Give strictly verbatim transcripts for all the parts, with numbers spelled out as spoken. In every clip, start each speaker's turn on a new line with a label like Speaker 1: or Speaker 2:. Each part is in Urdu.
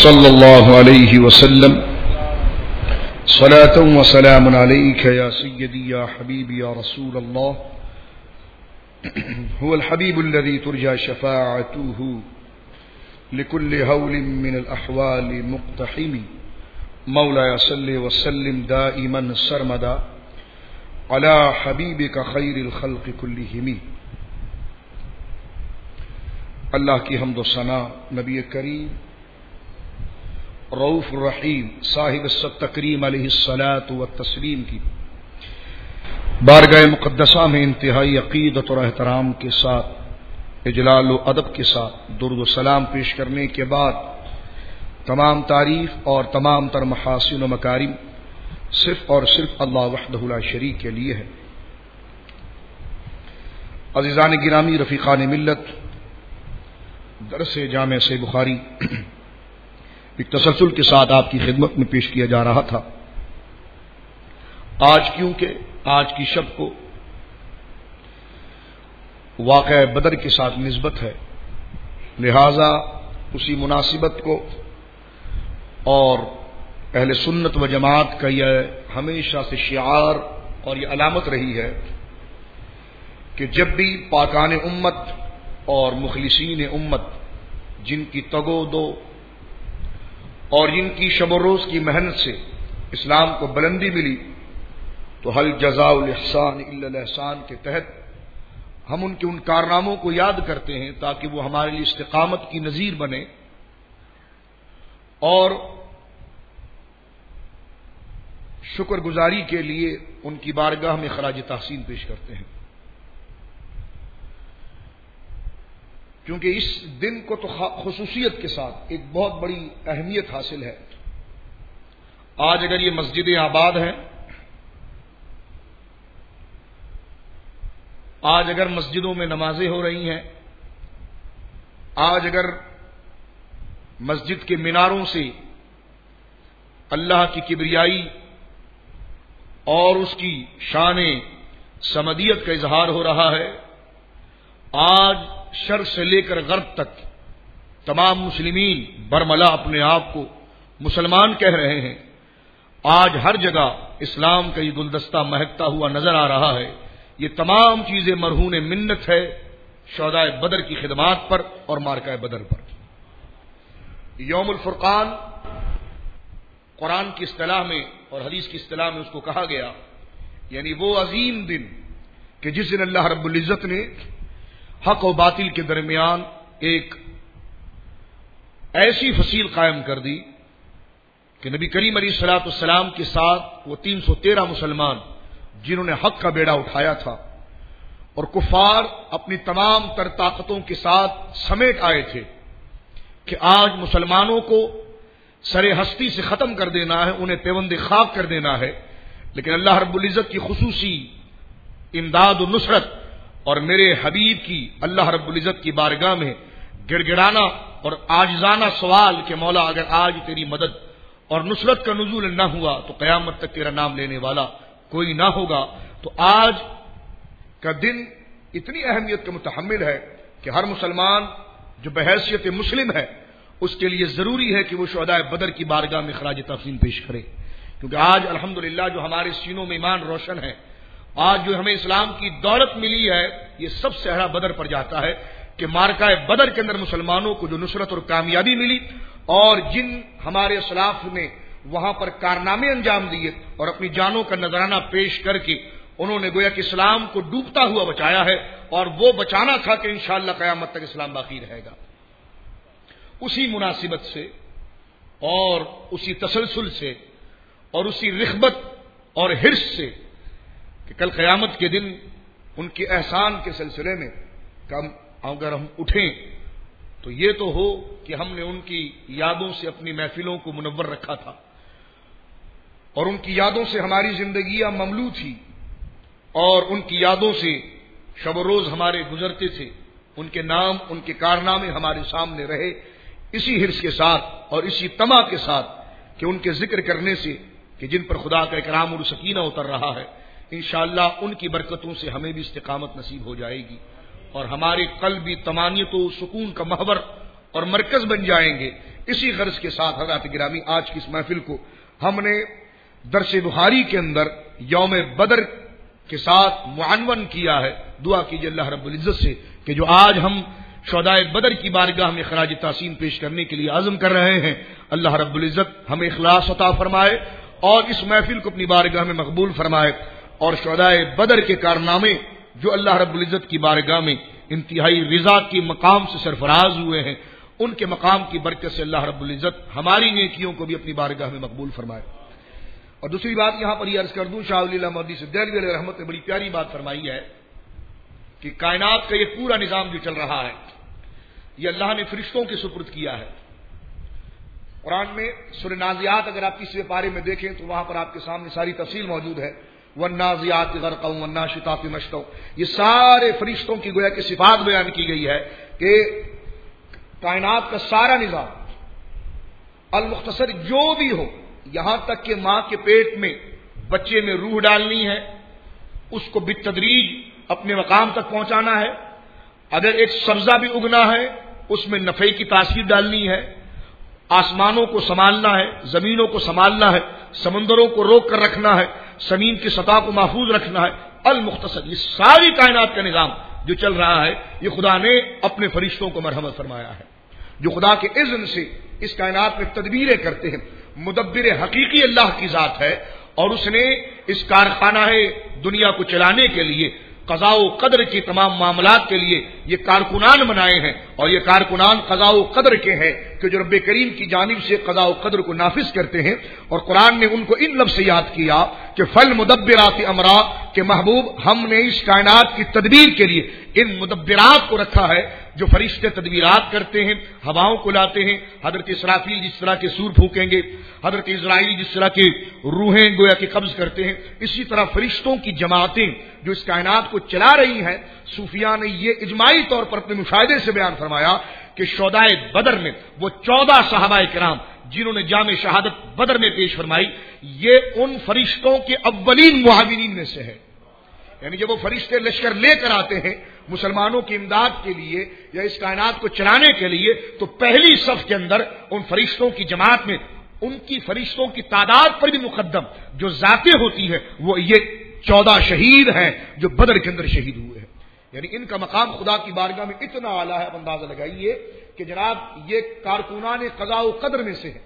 Speaker 1: صلی اللہ علیہ وسلم صلاة و سلام علیک یا سیدی یا حبیبی یا رسول اللہ هو الحبیب الذی ترجى شفاعته لكل هول من الاحوال مقتحم مولاي صل وسلم دائما سرمدا على حبیبک خیر الخلق كلهم. اللہ کی حمد و ثنا نبی کریم رؤوف الرحیم صاحب السبت تکریم علیہ الصلاۃ والتسلیم کی بارگاہ مقدسہ میں انتہائی عقیدت اور احترام کے ساتھ اجلال و ادب کے ساتھ درود و سلام پیش کرنے کے بعد تمام تعریف اور تمام تر محاسن و مکارم صرف اور صرف اللہ وحدہ لا شریک کے لیے ہے. عزیزان گرامی، رفیقان ملت، درس جامع سے بخاری ایک تسلسل کے ساتھ آپ کی خدمت میں پیش کیا جا رہا تھا. آج کیونکہ آج کی شب کو واقعہ بدر کے ساتھ نسبت ہے، لہذا اسی مناسبت کو اور اہل سنت و جماعت کا یہ ہمیشہ سے شعار اور یہ علامت رہی ہے کہ جب بھی پاکان امت اور مخلصین امت جن کی تگ و دو اور جن کی شب و روز کی محنت سے اسلام کو بلندی ملی، تو حل جزاء الاحسان الا الاحسان کے تحت ہم ان کے ان کارناموں کو یاد کرتے ہیں تاکہ وہ ہمارے لیے استقامت کی نظیر بنے اور شکر گزاری کے لیے ان کی بارگاہ میں خراج تحسین پیش کرتے ہیں. کیونکہ اس دن کو تو خصوصیت کے ساتھ ایک بہت بڑی اہمیت حاصل ہے. آج اگر یہ مسجدیں آباد ہیں، آج اگر مسجدوں میں نمازیں ہو رہی ہیں، آج اگر مسجد کے میناروں سے اللہ کی کبریائی اور اس کی شان صمدیت کا اظہار ہو رہا ہے، آج شرق سے لے کر غرب تک تمام مسلمین برملا اپنے آپ کو مسلمان کہہ رہے ہیں، آج ہر جگہ اسلام کا یہ گلدستہ مہکتا ہوا نظر آ رہا ہے، یہ تمام چیزیں مرہون منت ہے شہدائے بدر کی خدمات پر اور مارکہ بدر پر. یوم الفرقان قرآن کی اصطلاح میں اور حدیث کی اصطلاح میں اس کو کہا گیا، یعنی وہ عظیم دن کہ جس دن اللہ رب العزت نے حق و باطل کے درمیان ایک ایسی فصیل قائم کر دی کہ نبی کریم علیہ الصلوۃ والسلام کے ساتھ وہ تین سو تیرہ مسلمان جنہوں نے حق کا بیڑا اٹھایا تھا اور کفار اپنی تمام تر طاقتوں کے ساتھ سمیٹ آئے تھے کہ آج مسلمانوں کو سر ہستی سے ختم کر دینا ہے، انہیں پیوند خاک کر دینا ہے. لیکن اللہ رب العزت کی خصوصی امداد و نصرت اور میرے حبیب کی اللہ رب العزت کی بارگاہ میں گڑ گڑانا اور عاجزانہ سوال کہ مولا اگر آج تیری مدد اور نصرت کا نزول نہ ہوا تو قیامت تک تیرا نام لینے والا کوئی نہ ہوگا. تو آج کا دن اتنی اہمیت کا متحمل ہے کہ ہر مسلمان جو بحیثیت مسلم ہے اس کے لیے ضروری ہے کہ وہ شہدائے بدر کی بارگاہ میں خراج تحسین پیش کرے. کیونکہ آج الحمدللہ جو ہمارے سینوں میں ایمان روشن ہے، آج جو ہمیں اسلام کی دولت ملی ہے، یہ سب سہرا بدر پر جاتا ہے کہ مارکہ بدر کے اندر مسلمانوں کو جو نصرت اور کامیابی ملی اور جن ہمارے اسلاف نے وہاں پر کارنامے انجام دیے اور اپنی جانوں کا نذرانہ پیش کر کے انہوں نے گویا کہ اسلام کو ڈوبتا ہوا بچایا ہے اور وہ بچانا تھا کہ انشاءاللہ قیامت تک اسلام باقی رہے گا. اسی مناسبت سے اور اسی تسلسل سے اور اسی رغبت اور حرص سے کہ کل قیامت کے دن ان کے احسان کے سلسلے میں کم اگر ہم اٹھیں تو یہ تو ہو کہ ہم نے ان کی یادوں سے اپنی محفلوں کو منور رکھا تھا اور ان کی یادوں سے ہماری زندگیاں مملو تھی اور ان کی یادوں سے شب و روز ہمارے گزرتے تھے، ان کے نام ان کے کارنامے ہمارے سامنے رہے. اسی حرص کے ساتھ اور اسی طمع کے ساتھ کہ ان کے ذکر کرنے سے کہ جن پر خدا کا اکرام اور سکینہ اتر رہا ہے، انشاءاللہ ان کی برکتوں سے ہمیں بھی استقامت نصیب ہو جائے گی اور ہمارے قلبی طمانیت و سکون کا محور اور مرکز بن جائیں گے. اسی غرض کے ساتھ حضرات گرامی آج کی اس محفل کو ہم نے درس بخاری کے اندر یوم بدر کے ساتھ معنون کیا ہے. دعا کیجیے اللہ رب العزت سے کہ جو آج ہم شہدائے بدر کی بارگاہ میں خراج تحسین پیش کرنے کے لیے عزم کر رہے ہیں، اللہ رب العزت ہمیں اخلاص عطا فرمائے اور اس محفل کو اپنی بارگاہ میں مقبول فرمائے، اور شہدائے بدر کے کارنامے جو اللہ رب العزت کی بارگاہ میں انتہائی رضا کی مقام سے سرفراز ہوئے ہیں، ان کے مقام کی برکت سے اللہ رب العزت ہماری نیکیوں کو بھی اپنی بارگاہ میں مقبول فرمائے. اور دوسری بات یہاں پر یہ عرض کر دوں، شاہ ولی اللہ مودودی سے دہلوی علیہ رحمت نے بڑی پیاری بات فرمائی ہے کہ کائنات کا یہ پورا نظام جو چل رہا ہے یہ اللہ نے فرشتوں کے سپرد کیا ہے. قرآن میں سورہ نازعات اگر آپ تیسرے پارے میں دیکھیں تو وہاں پر آپ کے سامنے ساری تفصیل موجود ہے. والنازعات غرقا والناشطات نشطا، یہ سارے فرشتوں کی گویا کہ صفات بیان کی گئی ہے کہ کائنات کا سارا نظام المختصر جو بھی ہو، یہاں تک کہ ماں کے پیٹ میں بچے میں روح ڈالنی ہے، اس کو بالتدریج اپنے مقام تک پہنچانا ہے. اگر ایک سبزہ بھی اگنا ہے اس میں نفع کی تاثیر ڈالنی ہے، آسمانوں کو سنبھالنا ہے، زمینوں کو سنبھالنا ہے، سمندروں کو روک کر رکھنا ہے، زمین کی سطح کو محفوظ رکھنا ہے. المختصر یہ ساری کائنات کا نظام جو چل رہا ہے یہ خدا نے اپنے فرشتوں کو مرحمت فرمایا ہے، جو خدا کے اذن سے اس کائنات میں تدبیریں کرتے ہیں. مدبر حقیقی اللہ کی ذات ہے اور اس نے اس کارخانہ دنیا کو چلانے کے لیے قضاء و قدر کے تمام معاملات کے لیے یہ کارکنان بنائے ہیں، اور یہ کارکنان قضاء و قدر کے ہیں کہ جو رب کریم کی جانب سے قضاء و قدر کو نافذ کرتے ہیں. اور قرآن نے ان کو ان لفظ سے یاد کیا کہ فل مدبرات امرا، کہ محبوب ہم نے اس کائنات کی تدبیر کے لیے ان مدبرات کو رکھا ہے جو فرشتے تدبیرات کرتے ہیں، ہواؤں کو لاتے ہیں. حضرت اسرافیل جس طرح کے سور پھونکیں گے، حضرت اسرائیل جس طرح کے روحیں گویا کہ قبض کرتے ہیں، اسی طرح فرشتوں کی جماعتیں جو اس کائنات کو چلا رہی ہیں. صوفیاء نے یہ اجماعی طور پر اپنے مشاہدے سے بیان فرمایا کہ شہدائے بدر میں وہ چودہ صحابہ کرام جنہوں نے جام شہادت بدر میں پیش فرمائی، یہ ان فرشتوں کے اولین معاونین میں سے ہے. یعنی جب وہ فرشتے لشکر لے کر آتے ہیں مسلمانوں کی امداد کے لیے یا اس کائنات کو چلانے کے لیے، تو پہلی صف کے اندر ان فرشتوں کی جماعت میں ان کی فرشتوں کی تعداد پر بھی مقدم جو ذاتیں ہوتی ہیں وہ یہ چودہ شہید ہیں جو بدر کے اندر شہید ہوئے ہیں. یعنی ان کا مقام خدا کی بارگاہ میں اتنا اعلیٰ ہے، آپ اندازہ لگائیے کہ جناب یہ کارکنان قضاء و قدر میں سے ہے.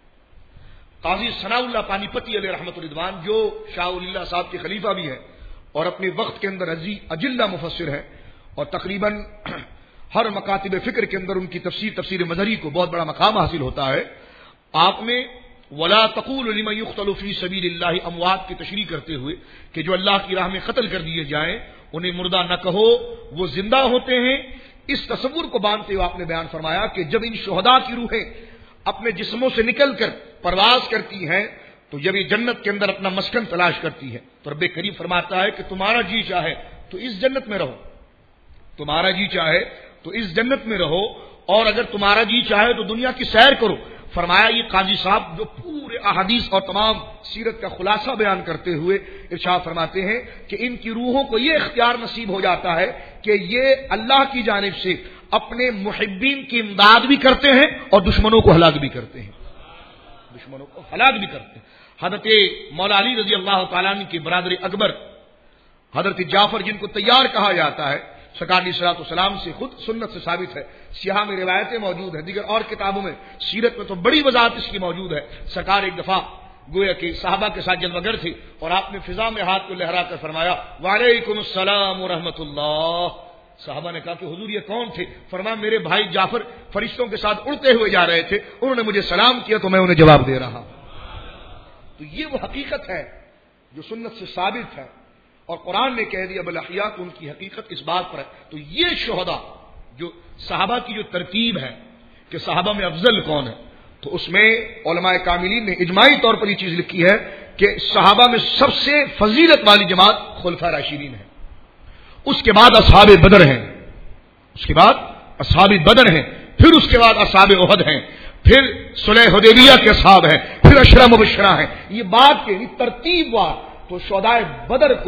Speaker 1: قاضی ثناء اللہ پانی پتی علیہ رحمت الرضوان جو شاہ ولی اللہ صاحب کے خلیفہ بھی ہیں اور اپنے وقت کے اندر اجلہ مفسر ہیں، اور تقریباً ہر مکاتب فکر کے اندر ان کی تفسیر تفسیر مظہری کو بہت بڑا مقام حاصل ہوتا ہے. آپ نے ولا تقول لمن يقتل في سبيل الله اموات کی تشریح کرتے ہوئے کہ جو اللہ کی راہ میں قتل کر دیے جائیں انہیں مردہ نہ کہو، وہ زندہ ہوتے ہیں. اس تصور کو باندھتے ہوئے آپ نے بیان فرمایا کہ جب ان شہداء کی روحیں اپنے جسموں سے نکل کر پرواز کرتی ہیں تو جب یہ جنت کے اندر اپنا مسکن تلاش کرتی ہے تو رب کریم فرماتا ہے کہ تمہارا جی چاہے تو اس جنت میں رہو، تمہارا جی چاہے تو اس جنت میں رہو، اور اگر تمہارا جی چاہے تو دنیا کی سیر کرو. فرمایا یہ قاضی صاحب جو پورے احادیث اور تمام سیرت کا خلاصہ بیان کرتے ہوئے ارشاد فرماتے ہیں کہ ان کی روحوں کو یہ اختیار نصیب ہو جاتا ہے کہ یہ اللہ کی جانب سے اپنے محبین کی امداد بھی کرتے ہیں اور دشمنوں کو ہلاک بھی کرتے ہیں، دشمنوں کو ہلاک بھی کرتے ہیں. حضرت مولا علی رضی اللہ تعالیٰ عنہ کے برادر اکبر حضرت جعفر جن کو تیار کہا جاتا ہے، سرکار علیہ الصلوۃ والسلام سے خود سنت سے ثابت ہے، سیاہ میں روایتیں موجود ہیں، دیگر اور کتابوں میں سیرت میں تو بڑی وضاحت اس کی موجود ہے. سرکار ایک دفعہ گویا کہ صحابہ کے ساتھ جلوگر تھے اور آپ نے فضا میں ہاتھ کو لہرا کر فرمایا وعلیکم السلام ورحمۃ اللہ. صحابہ نے کہا کہ حضور یہ کون تھے؟ فرمایا میرے بھائی جعفر فرشتوں کے ساتھ اڑتے ہوئے جا رہے تھے، انہوں نے مجھے سلام کیا تو میں انہیں جواب دے رہا. تو یہ وہ حقیقت ہے جو سنت سے ثابت ہے اور قرآن نے کہہ دیا بالاحیاء ان کی حقیقت اس بات پر ہے. تو یہ شہداء جو صحابہ کی جو ترتیب ہے کہ صحابہ میں افضل کون ہے، تو اس میں علماء کاملین نے اجماعی طور پر یہ چیز لکھی ہے کہ صحابہ میں سب سے فضیلت والی جماعت خلفاء راشدین ہے، اس کے بعد اصحاب بدر ہیں، اس کے بعد اصحاب بدر ہیں، پھر اس کے بعد اصحاب احد ہیں، پھر صلح حدیبیہ کے اصحاب ہیں، پھر عشرہ مبشرہ ہیں. یہ بات کے ترتیب وار تو شہدائے بدر کو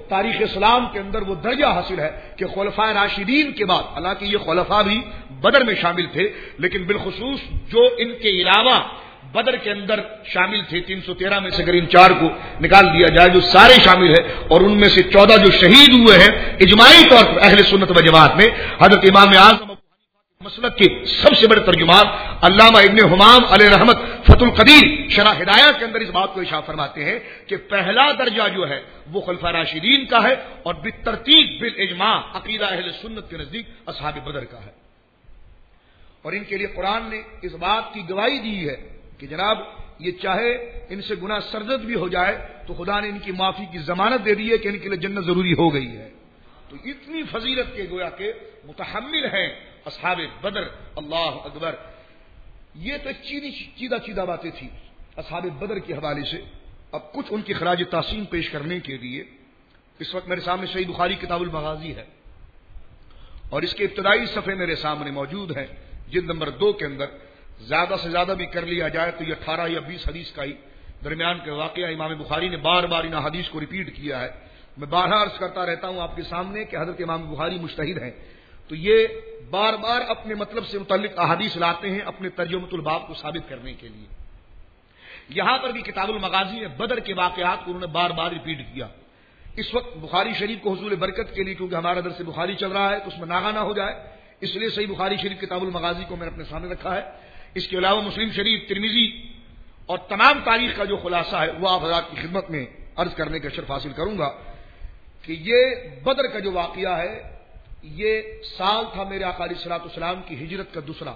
Speaker 1: تاریخ اسلام کے اندر وہ درجہ حاصل ہے کہ خلفائے راشدین کے بعد، حالانکہ یہ خلفاء بھی بدر میں شامل تھے، لیکن بالخصوص جو ان کے علاوہ بدر کے اندر شامل تھے، تین سو تیرہ میں سے اگر ان چار کو نکال دیا جائے جو سارے شامل ہیں، اور ان میں سے چودہ جو شہید ہوئے ہیں اجماعی طور پر اہل سنت و جماعت میں، حضرت امام اعظم مسلک کے سب سے بڑے ترجمان علامہ ابن حمام علیہ رحمت فتح القدیر شرح ہدایہ کے اندر اس بات کو اشارہ فرماتے ہیں کہ پہلا درجہ جو ہے وہ خلفاء راشدین کا ہے، اور بالترتیب بالاجماع عقیدہ اہل سنت کے نزدیک اصحاب بدر کا ہے۔ اور ان کے لیے قرآن نے اس بات کی گواہی دی ہے کہ جناب یہ چاہے ان سے گناہ سرزد بھی ہو جائے تو خدا نے ان کی معافی کی ضمانت دے دی ہے کہ ان کے لیے جنت ضروری ہو گئی ہے۔ تو اتنی فضیلت کے گویا کہ متحمل ہیں اصحاب بدر، اللہ اکبر۔ یہ تو ایک چیدی چیدہ چیدہ باتیں تھیں اصحاب بدر کے حوالے سے۔ اب کچھ ان کی خراج تحسین پیش کرنے کے لیے اس وقت میرے سامنے صحیح بخاری کتاب المغازی ہے، اور اس کے ابتدائی صفحے میرے سامنے موجود ہے، جلد نمبر دو کے اندر۔ زیادہ سے زیادہ بھی کر لیا جائے تو یہ اٹھارہ یا بیس حدیث کا ہی درمیان کے واقعہ امام بخاری نے بار بار ان حدیث کو ریپیٹ کیا ہے۔ میں بارہا عرض کرتا رہتا ہوں آپ کے سامنے کہ حضرت امام بخاری مجتہد ہیں، تو یہ بار بار اپنے مطلب سے متعلق احادیث لاتے ہیں اپنے ترجمۃ الباب کو ثابت کرنے کے لیے۔ یہاں پر بھی کتاب المغازی میں بدر کے واقعات کو انہوں نے بار بار ریپیٹ کیا۔ اس وقت بخاری شریف کو حصول برکت کے لیے، کیونکہ ہمارا درس بخاری چل رہا ہے تو اس میں ناغہ نہ ہو جائے، اس لیے صحیح بخاری شریف کتاب المغازی کو میں نے اپنے سامنے رکھا ہے۔ اس کے علاوہ مسلم شریف، ترمذی اور تمام تاریخ کا جو خلاصہ ہے وہ آپ حضرات کی خدمت میں عرض کرنے کا شرف حاصل کروں گا کہ یہ بدر کا جو واقعہ ہے یہ سال تھا میرے آقا علیہ الصلوۃ والسلام کی ہجرت کا دوسرا،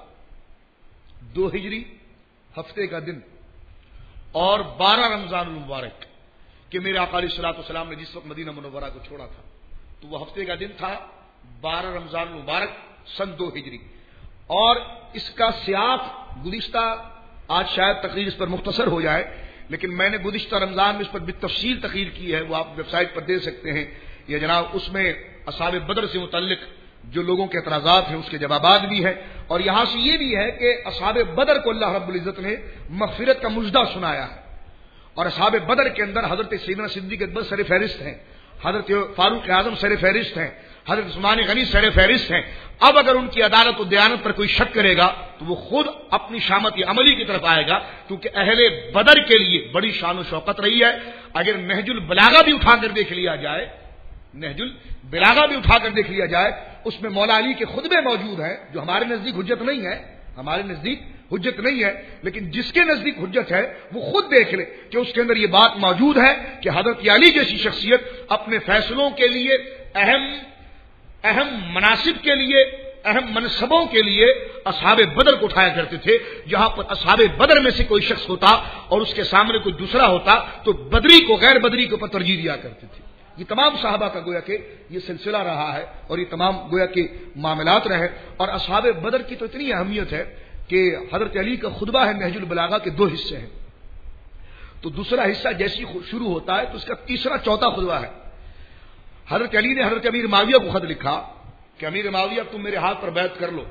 Speaker 1: دو ہجری ہفتے کا دن اور بارہ رمضان المبارک کہ میرے آقا علیہ الصلوۃ والسلام نے جس وقت مدینہ منورہ کو چھوڑا تھا تو وہ ہفتے کا دن تھا، بارہ رمضان المبارک سن دو ہجری۔ اور اس کا سیاق گزشتہ، آج شاید تقریر اس پر مختصر ہو جائے لیکن میں نے گزشتہ رمضان میں اس پر بالتفصیل تقریر کی ہے، وہ آپ ویب سائٹ پر دے سکتے ہیں، یا جناب اس میں اصحاب بدر سے متعلق جو لوگوں کے اعتراضات ہیں اس کے جوابات بھی ہیں، اور یہاں سے یہ بھی ہے کہ اصحاب بدر کو اللہ رب العزت نے مغفرت کا مژدہ سنایا ہے، اور اصحاب بدر کے اندر حضرت سیدنا صدیق اکبر سر فہرست ہیں، حضرت فاروق اعظم سر فہرست ہیں، حضرت عثمان غنی سر فہرست ہیں۔ اب اگر ان کی عدالت و دیانت پر کوئی شک کرے گا تو وہ خود اپنی شامت عملی کی طرف آئے گا، کیونکہ اہل بدر کے لیے بڑی شان و شوکت رہی ہے۔ اگر نہج البلاغہ بھی اٹھا کر دیکھ لیا جائے، نہج البلاغہ بھی اٹھا کر دیکھ لیا جائے، اس میں مولا علی کے خطبے موجود ہیں جو ہمارے نزدیک حجت نہیں ہے، ہمارے نزدیک حجت نہیں ہے، لیکن جس کے نزدیک حجت ہے وہ خود دیکھ لے کہ اس کے اندر یہ بات موجود ہے کہ حضرت علی جیسی شخصیت اپنے فیصلوں کے لیے، اہم اہم مناصب کے لیے، اہم منصبوں کے لیے اصحاب بدر کو اٹھایا کرتے تھے۔ جہاں پر اصحاب بدر میں سے کوئی شخص ہوتا اور اس کے سامنے کوئی دوسرا ہوتا تو بدری کو غیر بدری کے اوپر ترجیح دیا کرتے تھے۔ یہ تمام صحابہ کا گویا کہ یہ سلسلہ رہا ہے اور یہ تمام گویا کہ معاملات رہے، اور اصحاب بدر کی تو اتنی اہمیت ہے کہ حضرت علی کا خطبہ ہے نہج البلاغہ کے دو حصے ہیں، تو دوسرا حصہ جیسی شروع ہوتا ہے تو اس کا تیسرا چوتھا خطبہ ہے۔ حضرت علی نے حضرت امیر معاویہ کو خط لکھا کہ امیر معاویہ تم میرے ہاتھ پر بیعت کر لو۔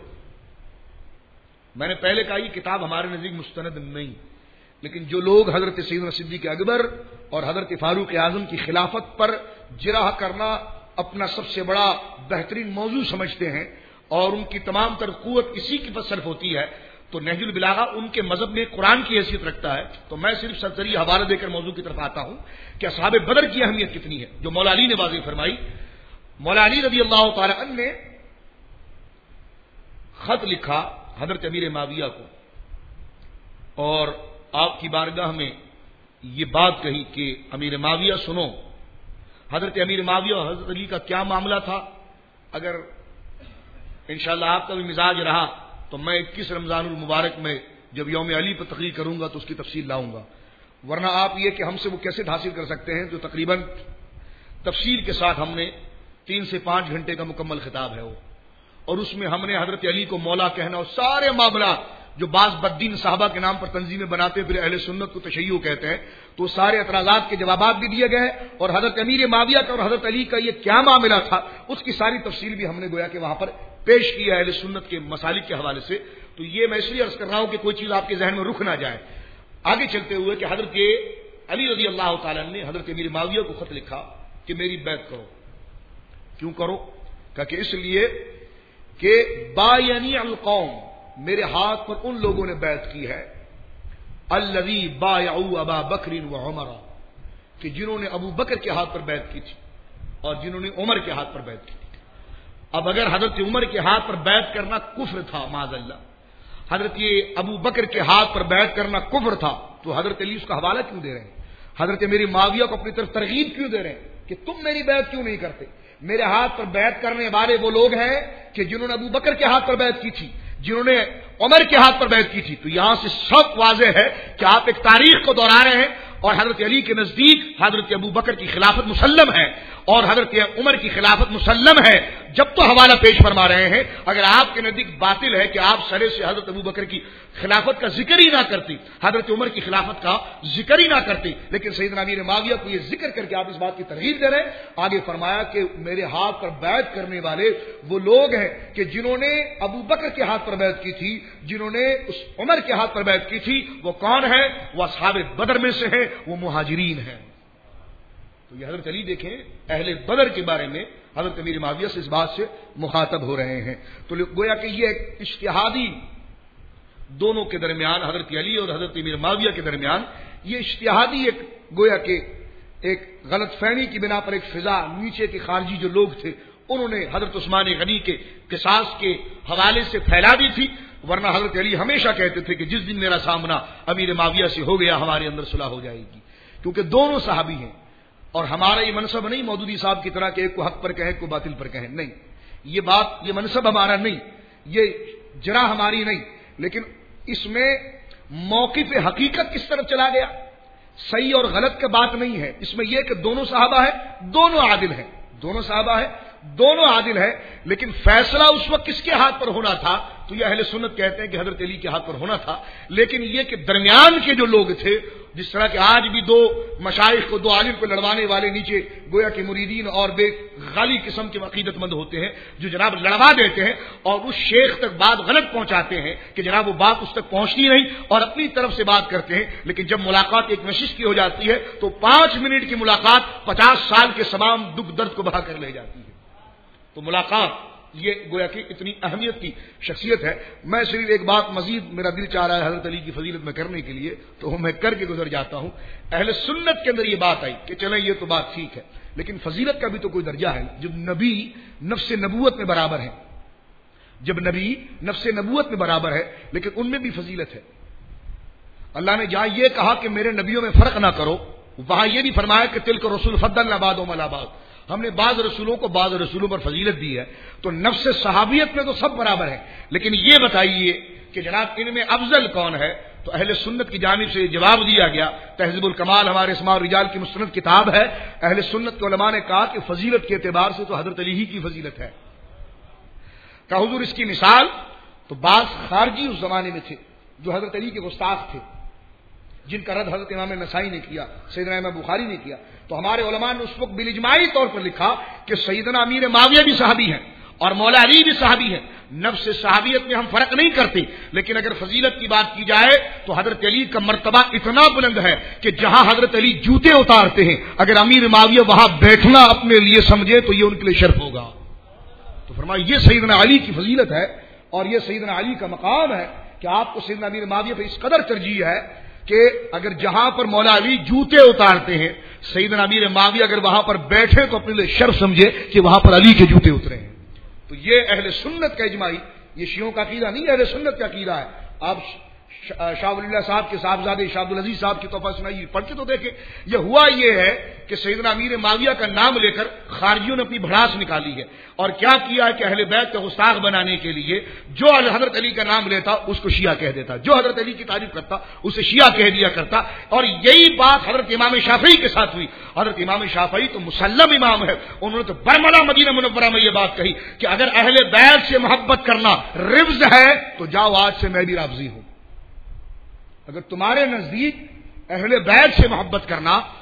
Speaker 1: میں نے پہلے کہا یہ کتاب ہمارے نزدیک مستند نہیں، لیکن جو لوگ حضرت سیدنا صدیق اکبر اور حضرت فاروق اعظم کی خلافت پر جرح کرنا اپنا سب سے بڑا بہترین موضوع سمجھتے ہیں اور ان کی تمام تر قوت اسی کی پر صرف ہوتی ہے، تو نہج البلاغہ ان کے مذہب میں قرآن کی حیثیت رکھتا ہے۔ تو میں صرف سرسری حوالہ دے کر موضوع کی طرف آتا ہوں کہ اصحاب بدر کی اہمیت کتنی ہے جو مولا علی نے واضح فرمائی۔ مولا علی رضی اللہ تعالی عنہ نے خط لکھا حضرت امیر معاویہ کو اور آپ کی بارگاہ میں یہ بات کہی کہ امیر معاویہ سنو، حضرت امیر معاویہ اور حضرت علی کا کیا معاملہ تھا۔ اگر انشاءاللہ آپ کا بھی مزاج رہا تو میں اکیس رمضان المبارک میں جب یوم علی پر تقریر کروں گا تو اس کی تفصیل لاؤں گا، ورنہ آپ یہ کہ ہم سے وہ کیسے حاصل کر سکتے ہیں جو تقریباً تفصیل کے ساتھ ہم نے تین سے پانچ گھنٹے کا مکمل خطاب ہے وہ، اور اس میں ہم نے حضرت علی کو مولا کہنا اور سارے معاملات جو بعض بددین صحابہ کے نام پر تنظیمیں بناتے پھر اہل سنت کو تشیع کہتے ہیں، تو سارے اعتراضات کے جوابات بھی دیے گئے، اور حضرت امیر معاویہ کا اور حضرت علی کا یہ کیا معاملہ تھا اس کی ساری تفصیل بھی ہم نے گویا کہ وہاں پر پیش کی ہے اہل سنت کے مسالک کے حوالے سے۔ تو یہ میں اس لیے عرض کر رہا ہوں کہ کوئی چیز آپ کے ذہن میں رک نہ جائے۔ آگے چلتے ہوئے کہ حضرت علی رضی اللہ تعالیٰ نے حضرت امیر معاویہ کو خط لکھا کہ میری بیعت کرو. کیوں کرو؟ کہا کہ اس لیے کہ بایعنی القوم، میرے ہاتھ پر ان لوگوں نے بیعت کی ہے الذی بایعوا ابا بکر و عمر، کہ جنہوں نے ابو بکر کے ہاتھ پر بیعت کی تھی اور جنہوں نے عمر کے ہاتھ پر بیعت کی تھی. اب اگر حضرت عمر کے ہاتھ پر بیعت کرنا کفر تھا معاذ اللہ، حضرت ابو بکر کے ہاتھ پر بیعت کرنا کفر تھا، تو حضرت علی اس کا حوالہ کیوں دے رہے ہیں؟ حضرت میری معاویہ کو اپنی طرف ترغیب کیوں دے رہے ہیں کہ تم میری بیعت کیوں نہیں کرتے؟ میرے ہاتھ پر بیعت کرنے والے وہ لوگ ہیں کہ جنہوں نے ابو بکر کے ہاتھ پر بیعت کی تھی، جنہوں نے عمر کے ہاتھ پر بیعت کی تھی. تو یہاں سے سب واضح ہے کہ آپ ایک تاریخ کو دہرا رہے ہیں، اور حضرت علی کے نزدیک حضرت ابو بکر کی خلافت مسلم ہے اور حضرت عمر کی خلافت مسلم ہے. جب تو حوالہ پیش فرما رہے ہیں، اگر آپ کے نزدیک باطل ہے کہ آپ سرے سے حضرت ابو بکر کی خلافت کا ذکر ہی نہ کرتی، حضرت عمر کی خلافت کا ذکر ہی نہ کرتی، لیکن سیدنا امیر معاویہ کو یہ ذکر کر کے آپ اس بات کی ترغیب دے رہے ہیں. آگے فرمایا کہ میرے ہاتھ پر بیعت کرنے والے وہ لوگ ہیں کہ جنہوں نے ابو بکر کے ہاتھ پر بیعت کی تھی، جنہوں نے اس عمر کے ہاتھ پر بیعت کی تھی. وہ کون ہے؟ وہ اصحاب بدر میں سے ہیں، وہ مہاجرین ہیں. تو یہ حضرت علی دیکھیں اہل بدر کے بارے میں حضرت امیر معاویہ سے اس بات سے مخاطب ہو رہے ہیں. تو گویا کہ یہ ایک اجتہادی دونوں کے درمیان، حضرت علی اور حضرت امیر معاویہ کے درمیان یہ اجتہادی ایک گویا کہ ایک غلط فہمی کی بنا پر ایک فضا نیچے کے خارجی جو لوگ تھے انہوں نے حضرت عثمان غنی کے قصاص کے حوالے سے پھیلا دی تھی. ورنہ حضرت علی ہمیشہ کہتے تھے کہ جس دن میرا سامنا امیر معاویہ سے ہو گیا ہمارے اندر صلح ہو جائے گی، کیونکہ دونوں صحابی ہیں. اور ہمارا یہ منصب نہیں مودودی صاحب کی طرح کہ ایک کو حق پر کہیں ایک کو باطل پر کہیں، نہیں، یہ بات یہ منصب ہمارا نہیں، یہ جرا ہماری نہیں، لیکن اس میں موقف حقیقت کس طرف چلا گیا، صحیح اور غلط کا بات نہیں ہے. اس میں یہ کہ دونوں صحابہ ہیں، دونوں عادل ہیں، دونوں صحابہ ہیں، دونوں عادل ہیں، لیکن فیصلہ اس وقت کس کے ہاتھ پر ہونا تھا؟ تو یہ اہل سنت کہتے ہیں کہ حضرت علی کے ہاتھ پر ہونا تھا. لیکن یہ کہ درمیان کے جو لوگ تھے، جس طرح کہ آج بھی دو مشائخ کو، دو عالم کو لڑوانے والے نیچے گویا کہ مریدین اور بے غالی قسم کے عقیدت مند ہوتے ہیں جو جناب لڑوا دیتے ہیں اور اس شیخ تک بات غلط پہنچاتے ہیں کہ جناب وہ بات اس تک پہنچتی نہیں اور اپنی طرف سے بات کرتے ہیں. لیکن جب ملاقات ایک نشست کی ہو جاتی ہے تو پانچ منٹ کی ملاقات پچاس سال کے تمام دکھ درد کو بہا کر لے جاتی ہے. تو ملاقات یہ گویا کہ اتنی اہمیت کی شخصیت ہے. میں صرف ایک بات مزید میرا دل چاہ رہا ہے حضرت علی کی فضیلت میں کرنے کے لیے، تو میں کر کے گزر جاتا ہوں. اہل سنت کے اندر یہ بات آئی کہ چلیں یہ تو بات ٹھیک ہے، لیکن فضیلت کا بھی تو کوئی درجہ ہے. جب نبی نفس نبوت میں برابر ہے، جب نبی نفس نبوت میں برابر ہے، لیکن ان میں بھی فضیلت ہے. اللہ نے جہاں یہ کہا کہ میرے نبیوں میں فرق نہ کرو، وہاں یہ بھی فرمایا کہ تلک رسول فضلنا بعضهم علی بعض، ہم نے بعض رسولوں کو بعض رسولوں پر فضیلت دی ہے. تو نفس صحابیت میں تو سب برابر ہیں، لیکن یہ بتائیے کہ جناب ان میں افضل کون ہے؟ تو اہل سنت کی جانب سے جواب دیا گیا. تہذیب الکمال ہمارے اسماء الرجال کی مستند کتاب ہے. اہل سنت کے علماء نے کہا کہ فضیلت کے اعتبار سے تو حضرت علی ہی کی فضیلت ہے. کہ حضور اس کی مثال تو بعض خارجی اس زمانے میں تھے جو حضرت علی کے گستاخ تھے، جن کا رد حضرت امام نسائی نے کیا، سیدنا امام بخاری نے کیا. تو ہمارے علماء نے اس وقت بالاجماعی طور پر لکھا کہ سیدنا امیر معاویہ بھی صحابی ہیں اور مولا علی بھی صحابی ہیں. نفس صحابیت میں ہم فرق نہیں کرتے، لیکن اگر فضیلت کی بات کی جائے تو حضرت علی کا مرتبہ اتنا بلند ہے کہ جہاں حضرت علی جوتے اتارتے ہیں اگر امیر معاویہ وہاں بیٹھنا اپنے لیے سمجھے تو یہ ان کے لیے شرف ہوگا. تو فرمایا یہ سیدنا علی کی فضیلت ہے اور یہ سیدنا علی کا مقام ہے کہ آپ کو سیدنا امیر معاویہ پہ اس قدر ترجیح ہے کہ اگر جہاں پر مولا علی جوتے اتارتے ہیں سیدنا امیر معاویہ اگر وہاں پر بیٹھے تو اپنے لیے شرف سمجھے کہ وہاں پر علی کے جوتے اترے ہیں. تو یہ اہل سنت کا اجماعی، یہ شیعوں کا عقیدہ نہیں، اہل سنت کا عقیدہ ہے. آپ شاہ ولی اللہ صاحب کے صاحبزادے شاہ عبدالعزیز صاحب کی تحفہ سنائی پڑھ کے تو دیکھیں. یہ ہوا یہ ہے کہ سیدنا امیر معاویہ کا نام لے کر خارجیوں نے اپنی بھڑاس نکالی ہے اور کیا کیا ہے کہ اہل بیت کا گستاخ بنانے کے لیے جو حضرت علی کا نام لیتا اس کو شیعہ کہہ دیتا، جو حضرت علی کی تعریف کرتا اسے شیعہ کہہ دیا کرتا. اور یہی بات حضرت امام شافعی کے ساتھ ہوئی. حضرت امام شافعی تو مسلم امام ہے، انہوں نے تو برملا مدینہ منورہ میں یہ بات کہی کہ اگر اہل بیت سے محبت کرنا رفض ہے تو جاؤ آج سے میں بھی رافضی ہوں. اگر تمہارے نزدیک اہل بیت سے محبت کرنا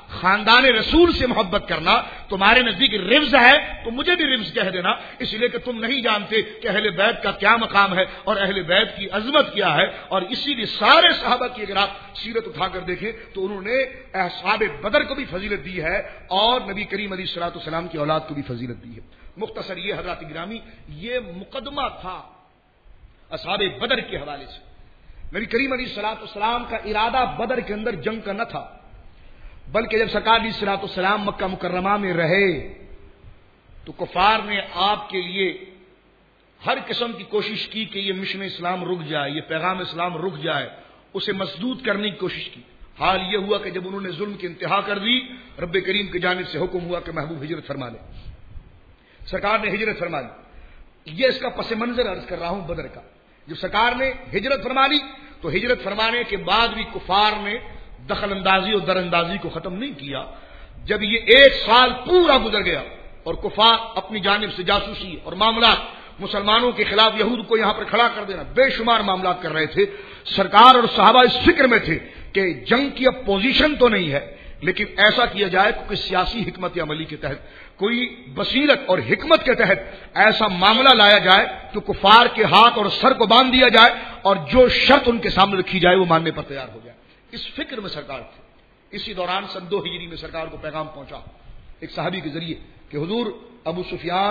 Speaker 1: خاندان رسول سے محبت کرنا تمہارے نزدیک رفض ہے تو مجھے بھی رفض کہہ دینا، اس لیے کہ تم نہیں جانتے کہ اہل بیت کا کیا مقام ہے اور اہل بیت کی عظمت کیا ہے. اور اسی لیے سارے صحابہ کی اگر آپ سیرت اٹھا کر دیکھیں تو انہوں نے اصحاب بدر کو بھی فضیلت دی ہے اور نبی کریم علیہ الصلوۃ والسلام کی اولاد کو بھی فضیلت دی ہے. مختصر یہ حضرات گرامی یہ مقدمہ تھا اصحاب بدر کے حوالے سے. نبی کریم علیہ الصلوۃ والسلام کا ارادہ بدر کے اندر جنگ کا نہ تھا، بلکہ جب سرکار علیہ الصلوۃ والسلام مکہ مکرمہ میں رہے تو کفار نے آپ کے لیے ہر قسم کی کوشش کی کہ یہ مشن اسلام رک جائے، یہ پیغام اسلام رک جائے، اسے مسدود کرنے کی کوشش کی. حال یہ ہوا کہ جب انہوں نے ظلم کی انتہا کر دی، رب کریم کی جانب سے حکم ہوا کہ محبوب ہجرت فرما لے. سرکار نے ہجرت فرما لی. یہ اس کا پس منظر عرض کر رہا ہوں بدر کا. جب سرکار نے ہجرت فرما لی تو ہجرت فرمانے کے بعد بھی کفار نے دخل اندازی اور در اندازی کو ختم نہیں کیا. جب یہ ایک سال پورا گزر گیا اور کفار اپنی جانب سے جاسوسی اور معاملات مسلمانوں کے خلاف یہود کو یہاں پر کھڑا کر دینا بے شمار معاملات کر رہے تھے، سرکار اور صحابہ اس فکر میں تھے کہ جنگ کی اب پوزیشن تو نہیں ہے لیکن ایسا کیا جائے کہ سیاسی حکمت عملی کے تحت، کوئی بصیرت اور حکمت کے تحت ایسا معاملہ لایا جائے تو کفار کے ہاتھ اور سر کو باندھ دیا جائے اور جو شرط ان کے سامنے رکھی جائے وہ ماننے پر تیار ہو جائے. اس فکر میں سرکار تھی. اسی دوران سن دو ہجری میں سرکار کو پیغام پہنچا ایک صحابی کے ذریعے کہ حضور ابو سفیان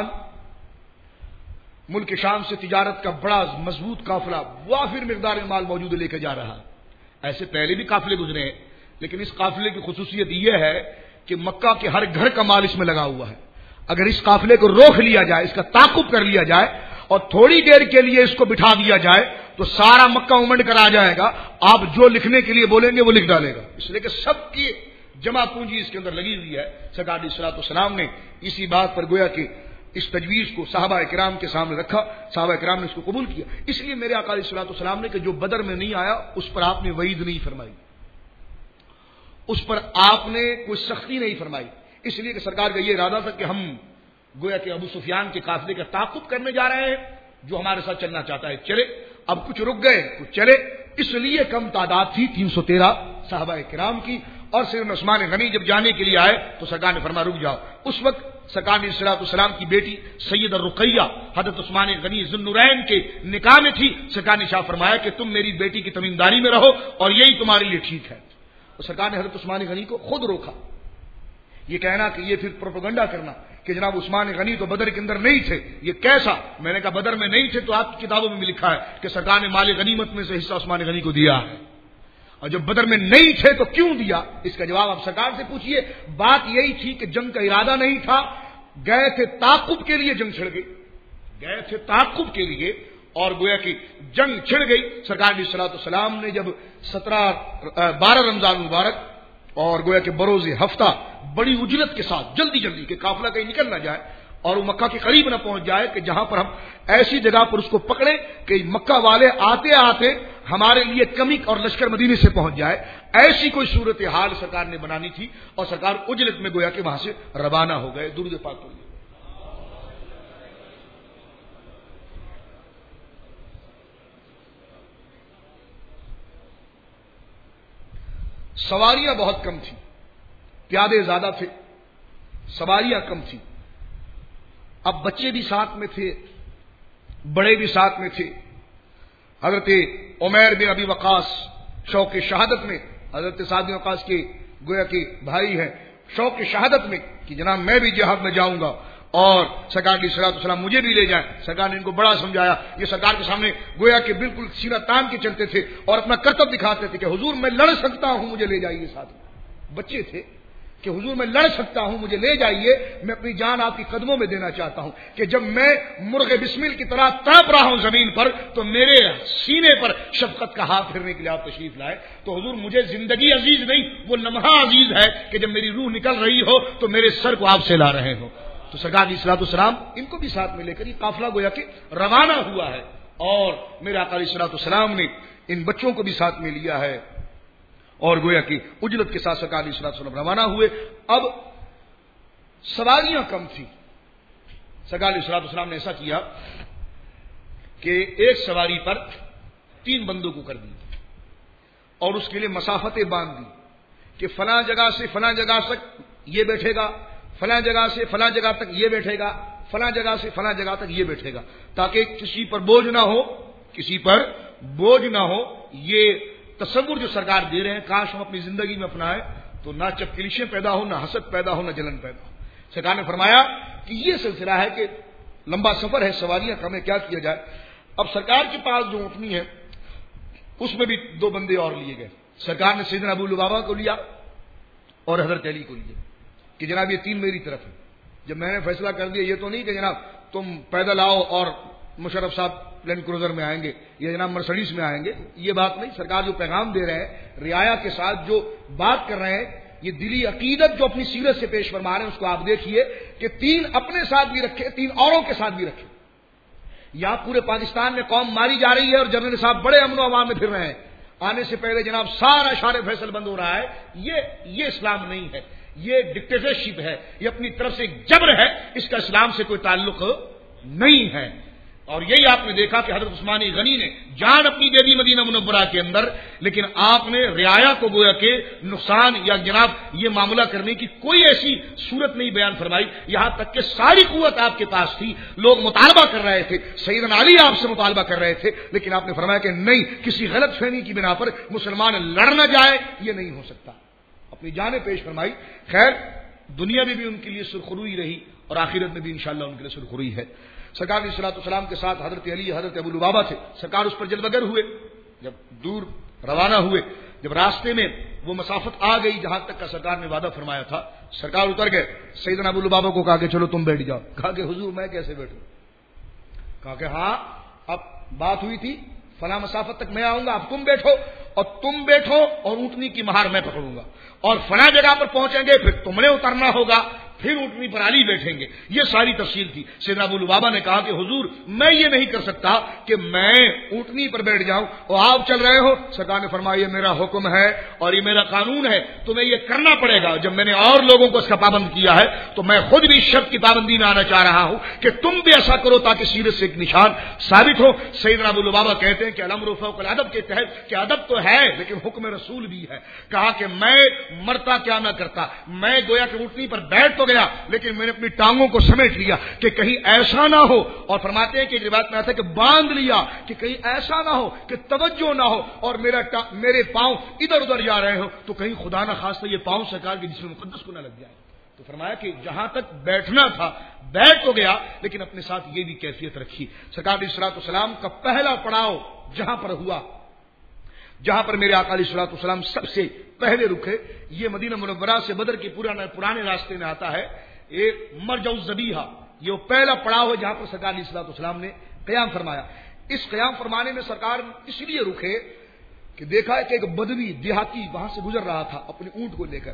Speaker 1: ملک شام سے تجارت کا بڑا مضبوط قافلہ وافر مقدار میں مال موجود لے کے جا رہا ہے. ایسے پہلے بھی قافلے گزرے ہیں لیکن اس قافلے کی خصوصیت یہ ہے کہ مکہ کے ہر گھر کا مال اس میں لگا ہوا ہے. اگر اس قافلے کو روک لیا جائے، اس کا تعاقب کر لیا جائے اور تھوڑی دیر کے لیے اس کو بٹھا دیا جائے تو سارا مکہ امنڈ کر آ جائے گا. آپ جو لکھنے کے لیے بولیں گے وہ لکھ ڈالے گا، اس لیے کہ سب کی جمع پونجی اس کے اندر لگی ہوئی ہے. سرکار علیہ الصلوۃ والسلام نے اسی بات پر گویا کہ اس تجویز کو صحابہ کرام کے سامنے رکھا، صحابہ کرام نے اس کو قبول کیا. اس لیے میرے آقا علیہ الصلوۃ والسلام نے کہ جو بدر میں نہیں آیا اس پر آپ نے وعید نہیں فرمائی، اس پر آپ نے کوئی سختی نہیں فرمائی، اس لیے کہ سرکار کا یہ ارادہ تھا کہ ہم گویا کہ ابو سفیان کے قافلے کا تعاقب کرنے جا رہے ہیں، جو ہمارے ساتھ چلنا چاہتا ہے چلے. اب کچھ رک گئے کچھ چلے، اس لیے کم تعداد تھی تین سو تیرہ صحابہ کرام کی. اور سیدنا عثمان غنی جب جانے کے لیے آئے تو سرکار نے فرمایا رک جاؤ. اس وقت سرکار علیہ الصلوۃ والسلام کی بیٹی سیدہ رقیہ حضرت عثمان غنی ذو النورین کے نکاح میں تھی. سرکار نے شاہ فرمایا کہ تم میری بیٹی کی تمیمداری میں رہو اور یہی تمہارے لیے ٹھیک ہے. تو سرکار نے حضرت عثمان غنی کو خود روکا. یہ کہنا کہ یہ پھر پروپیگنڈا کرنا کہ جناب عثمان غنی تو بدر کے اندر نہیں تھے، یہ کیسا؟ میں نے کہا بدر میں نہیں تھے تو آپ کی کتابوں میں بھی لکھا ہے کہ سرکار نے مال غنیمت میں سے حصہ عثمان غنی کو دیا ہے، اور جب بدر میں نہیں تھے تو کیوں دیا؟ اس کا جواب آپ سرکار سے پوچھئے. بات یہی تھی کہ جنگ کا ارادہ نہیں تھا، گئے تھے تعاقب کے لیے، جنگ چھڑ گئی، گئے تھے تعاقب کے لیے اور گویا کہ جنگ چھڑ گئی. سرکار علیہ الصلوۃ والسلام نے جب سترہ بارہ رمضان مبارک اور گویا کہ بروز ہفتہ بڑی اجلت کے ساتھ جلدی جلدی کہ قافلہ کہیں نکل نہ جائے اور وہ مکہ کے قریب نہ پہنچ جائے کہ جہاں پر ہم ایسی جگہ پر اس کو پکڑے کہ مکہ والے آتے آتے ہمارے لیے کمی اور لشکر مدینے سے پہنچ جائے، ایسی کوئی صورتحال سرکار نے بنانی تھی اور سرکار اجلت میں گویا کہ وہاں سے روانہ ہو گئے. درود پاک پڑھیے. سواریاں بہت کم تھیں، پیادے زیادہ تھے، سواریاں کم تھیں. اب بچے بھی ساتھ میں تھے، بڑے بھی ساتھ میں تھے. حضرت عمیر بن ابی وقاص شوق شہادت میں، حضرت سعد بن وقاص کے گویا کہ بھائی ہیں، شوق شہادت میں کہ جناب میں بھی جہاد میں جاؤں گا اور سرکار علیہ الصلوۃ والسلام مجھے بھی لے جائیں. سرکار نے ان کو بڑا سمجھایا. یہ سرکار کے سامنے گویا کہ بالکل سینہ تان کے چلتے تھے اور اپنا کرتب دکھاتے تھے کہ حضور میں لڑ سکتا ہوں، مجھے لے جائیے ساتھ میں. بچے تھے کہ حضور میں لڑ سکتا ہوں، مجھے لے جائیے، میں اپنی جان آپ کی قدموں میں دینا چاہتا ہوں کہ جب میں مرغ بسمل کی طرح تڑپ رہا ہوں زمین پر تو میرے سینے پر شفقت کا ہاتھ پھرنے کے لیے آپ تشریف لائے. تو حضور مجھے زندگی عزیز نہیں، وہ لمحہ عزیز ہے کہ جب میری روح نکل رہی ہو تو میرے سر کو آپ سے لا رہے ہو. تو سرکار علیہ الصلوۃ والسلام ان کو بھی ساتھ میں لے کر یہ قافلہ گویا کہ روانہ ہوا ہے اور میرے آقا علیہ الصلوۃ والسلام نے ان بچوں کو بھی ساتھ میں لیا ہے اور گویا کہ اجلت کے ساتھ سرکار علیہ الصلوۃ والسلام روانہ ہوئے. اب سواریاں کم تھی. سرکار علیہ الصلوۃ والسلام نے ایسا کیا کہ ایک سواری پر تین بندوں کو کر دی اور اس کے لیے مسافتیں باندھ دی کہ فلاں جگہ سے فلاں جگہ تک یہ بیٹھے گا، فلاں جگہ سے فلاں جگہ تک یہ بیٹھے گا، فلاں جگہ سے فلاں جگہ تک یہ بیٹھے گا، تاکہ کسی پر بوجھ نہ ہو، کسی پر بوجھ نہ ہو۔ یہ تصور جو سرکار دے رہے ہیں، کاش ہم اپنی زندگی میں اپنائیں تو نہ چپکلیشیں پیدا ہو، نہ حسد پیدا ہو، نہ جلن پیدا ہو۔ سرکار نے فرمایا کہ یہ سلسلہ ہے کہ لمبا سفر ہے، سواریاں کم ہے، کیا کیا جائے؟ اب سرکار کے پاس جو اونٹنی ہے اس میں بھی دو بندے اور لیے گئے۔ سرکار نے سیدنا ابو لبابہ کو لیا اور حضرت علی کو لیا کہ جناب یہ تین میری طرف ہے۔ جب میں نے فیصلہ کر دیا، یہ تو نہیں کہ جناب تم پیدل آؤ اور مشرف صاحب لینڈ کروزر میں آئیں گے یا جناب مرسڈیز میں آئیں گے، یہ بات نہیں۔ سرکار جو پیغام دے رہے ہیں، رعایا کے ساتھ جو بات کر رہے ہیں، یہ دلی عقیدت جو اپنی سیرت سے پیش فرما رہے ہیں، اس کو آپ دیکھیے کہ تین اپنے ساتھ بھی رکھے، تین اوروں کے ساتھ بھی رکھے۔ یہاں پورے پاکستان میں قوم ماری جا رہی ہے اور جنرل صاحب بڑے امن و امان میں پھر رہے ہیں، آنے سے پہلے جناب سارا اشارے فیصل بند ہو رہا ہے۔ یہ یہ اسلام نہیں ہے، یہ ڈکٹیٹرشپ ہے، یہ اپنی طرف سے ایک جبر ہے، اس کا اسلام سے کوئی تعلق نہیں ہے۔ اور یہی آپ نے دیکھا کہ حضرت عثمان غنی نے جان اپنی دے دی مدینہ منورہ کے اندر، لیکن آپ نے رعایا کو گویا کہ نقصان یا جناب یہ معاملہ کرنے کی کوئی ایسی صورت نہیں بیان فرمائی، یہاں تک کہ ساری قوت آپ کے پاس تھی، لوگ مطالبہ کر رہے تھے، سیدنا علی آپ سے مطالبہ کر رہے تھے، لیکن آپ نے فرمایا کہ نہیں، کسی غلط فہمی کی بنا پر مسلمان لڑ نہ جائے، یہ نہیں ہو سکتا، اپنی جانیں پیش فرمائی۔ خیر، دنیا میں بھی ان کے لیے سرخروئی رہی اور آخرت میں بھی انشاءاللہ ان کے لیے سرخروئی ہے۔ سرکار علیہ الصلوۃ والسلام کے ساتھ حضرت علی، حضرت ابو لبابہ تھے، سرکار اس پر جلوگر ہوئے، جب دور روانہ ہوئے، جب راستے میں وہ مسافت آ گئی جہاں تک کا سرکار نے وعدہ فرمایا تھا، سرکار اتر گئے، سیدنا ابو لبابہ کو کہا کہ چلو تم بیٹھ جاؤ۔ کہا کہ حضور میں کیسے بیٹھوں؟ کہا کہ ہاں اب بات ہوئی تھی، فلاں مسافت تک میں آؤں گا، اب تم بیٹھو، اور تم بیٹھو اور اونٹنی کی مہار میں پکڑوں گا، اور فلاں جگہ پر پہنچیں گے پھر تم نے اترنا ہوگا، پھر اونٹنی پر علی بیٹھیں گے۔ یہ ساری تفصیل تھی۔ سیدنا ابو لبابہ نے کہا کہ حضور میں یہ نہیں کر سکتا کہ میں اونٹنی پر بیٹھ جاؤں اور آپ چل رہے ہو۔ سرکار نے فرمایا یہ میرا حکم ہے اور یہ میرا قانون ہے، تمہیں یہ کرنا پڑے گا۔ جب میں نے اور لوگوں کو اس کا پابند کیا ہے تو میں خود بھی اس شرط کی پابندی میں آنا چاہ رہا ہوں کہ تم بھی ایسا کرو تاکہ سیرت سے ایک نشان ثابت ہو۔ سیدنا ابو لبابہ کہتے ہیں کہ الامر فوق الادب کے تحت کہ ادب تو ہے لیکن حکم رسول بھی ہے۔ کہا کہ میں مرتا کیا نہ کرتا، میں گویا کہ اونٹنی پر بیٹھ تو گیا لیکن میں نے اپنی ٹانگوں کو سمیٹ لیا کہ کہیں ایسا نہ ہو، اور فرماتے ہیں کہ ایک روایت میں آتا ہے کہ باندھ لیا کہ کہیں ایسا نہ ہو کہ توجہ نہ ہو اور میرا میرے پاؤں ادھر ادھر جا رہے ہو تو کہیں خدا نہ خواستہ یہ پاؤں سرکار کے جسم مقدس کو نہ لگ جائے۔ تو فرمایا کہ جہاں تک بیٹھنا تھا بیٹھ تو گیا لیکن اپنے ساتھ یہ بھی کیفیت رکھی۔ سرکار علیہ الصلوۃ والسلام کا پہلا پڑاؤ جہاں پر ہوا، جہاں پر میرے آقا علیہ الصلوۃ والسلام سب سے پہلے رکے، یہ مدینہ منورہ سے بدر کے پرانے پرانے راستے میں آتا ہے، ایک مرجع الذبیحہ، یہ وہ پہلا پڑاؤ ہے جہاں پر سرکار علیہ الصلوۃ والسلام نے قیام فرمایا۔ اس قیام فرمانے میں سرکار اس لیے رکے کہ دیکھا ہے کہ ایک بدوی دیہاتی وہاں سے گزر رہا تھا اپنے اونٹ کو لے کر۔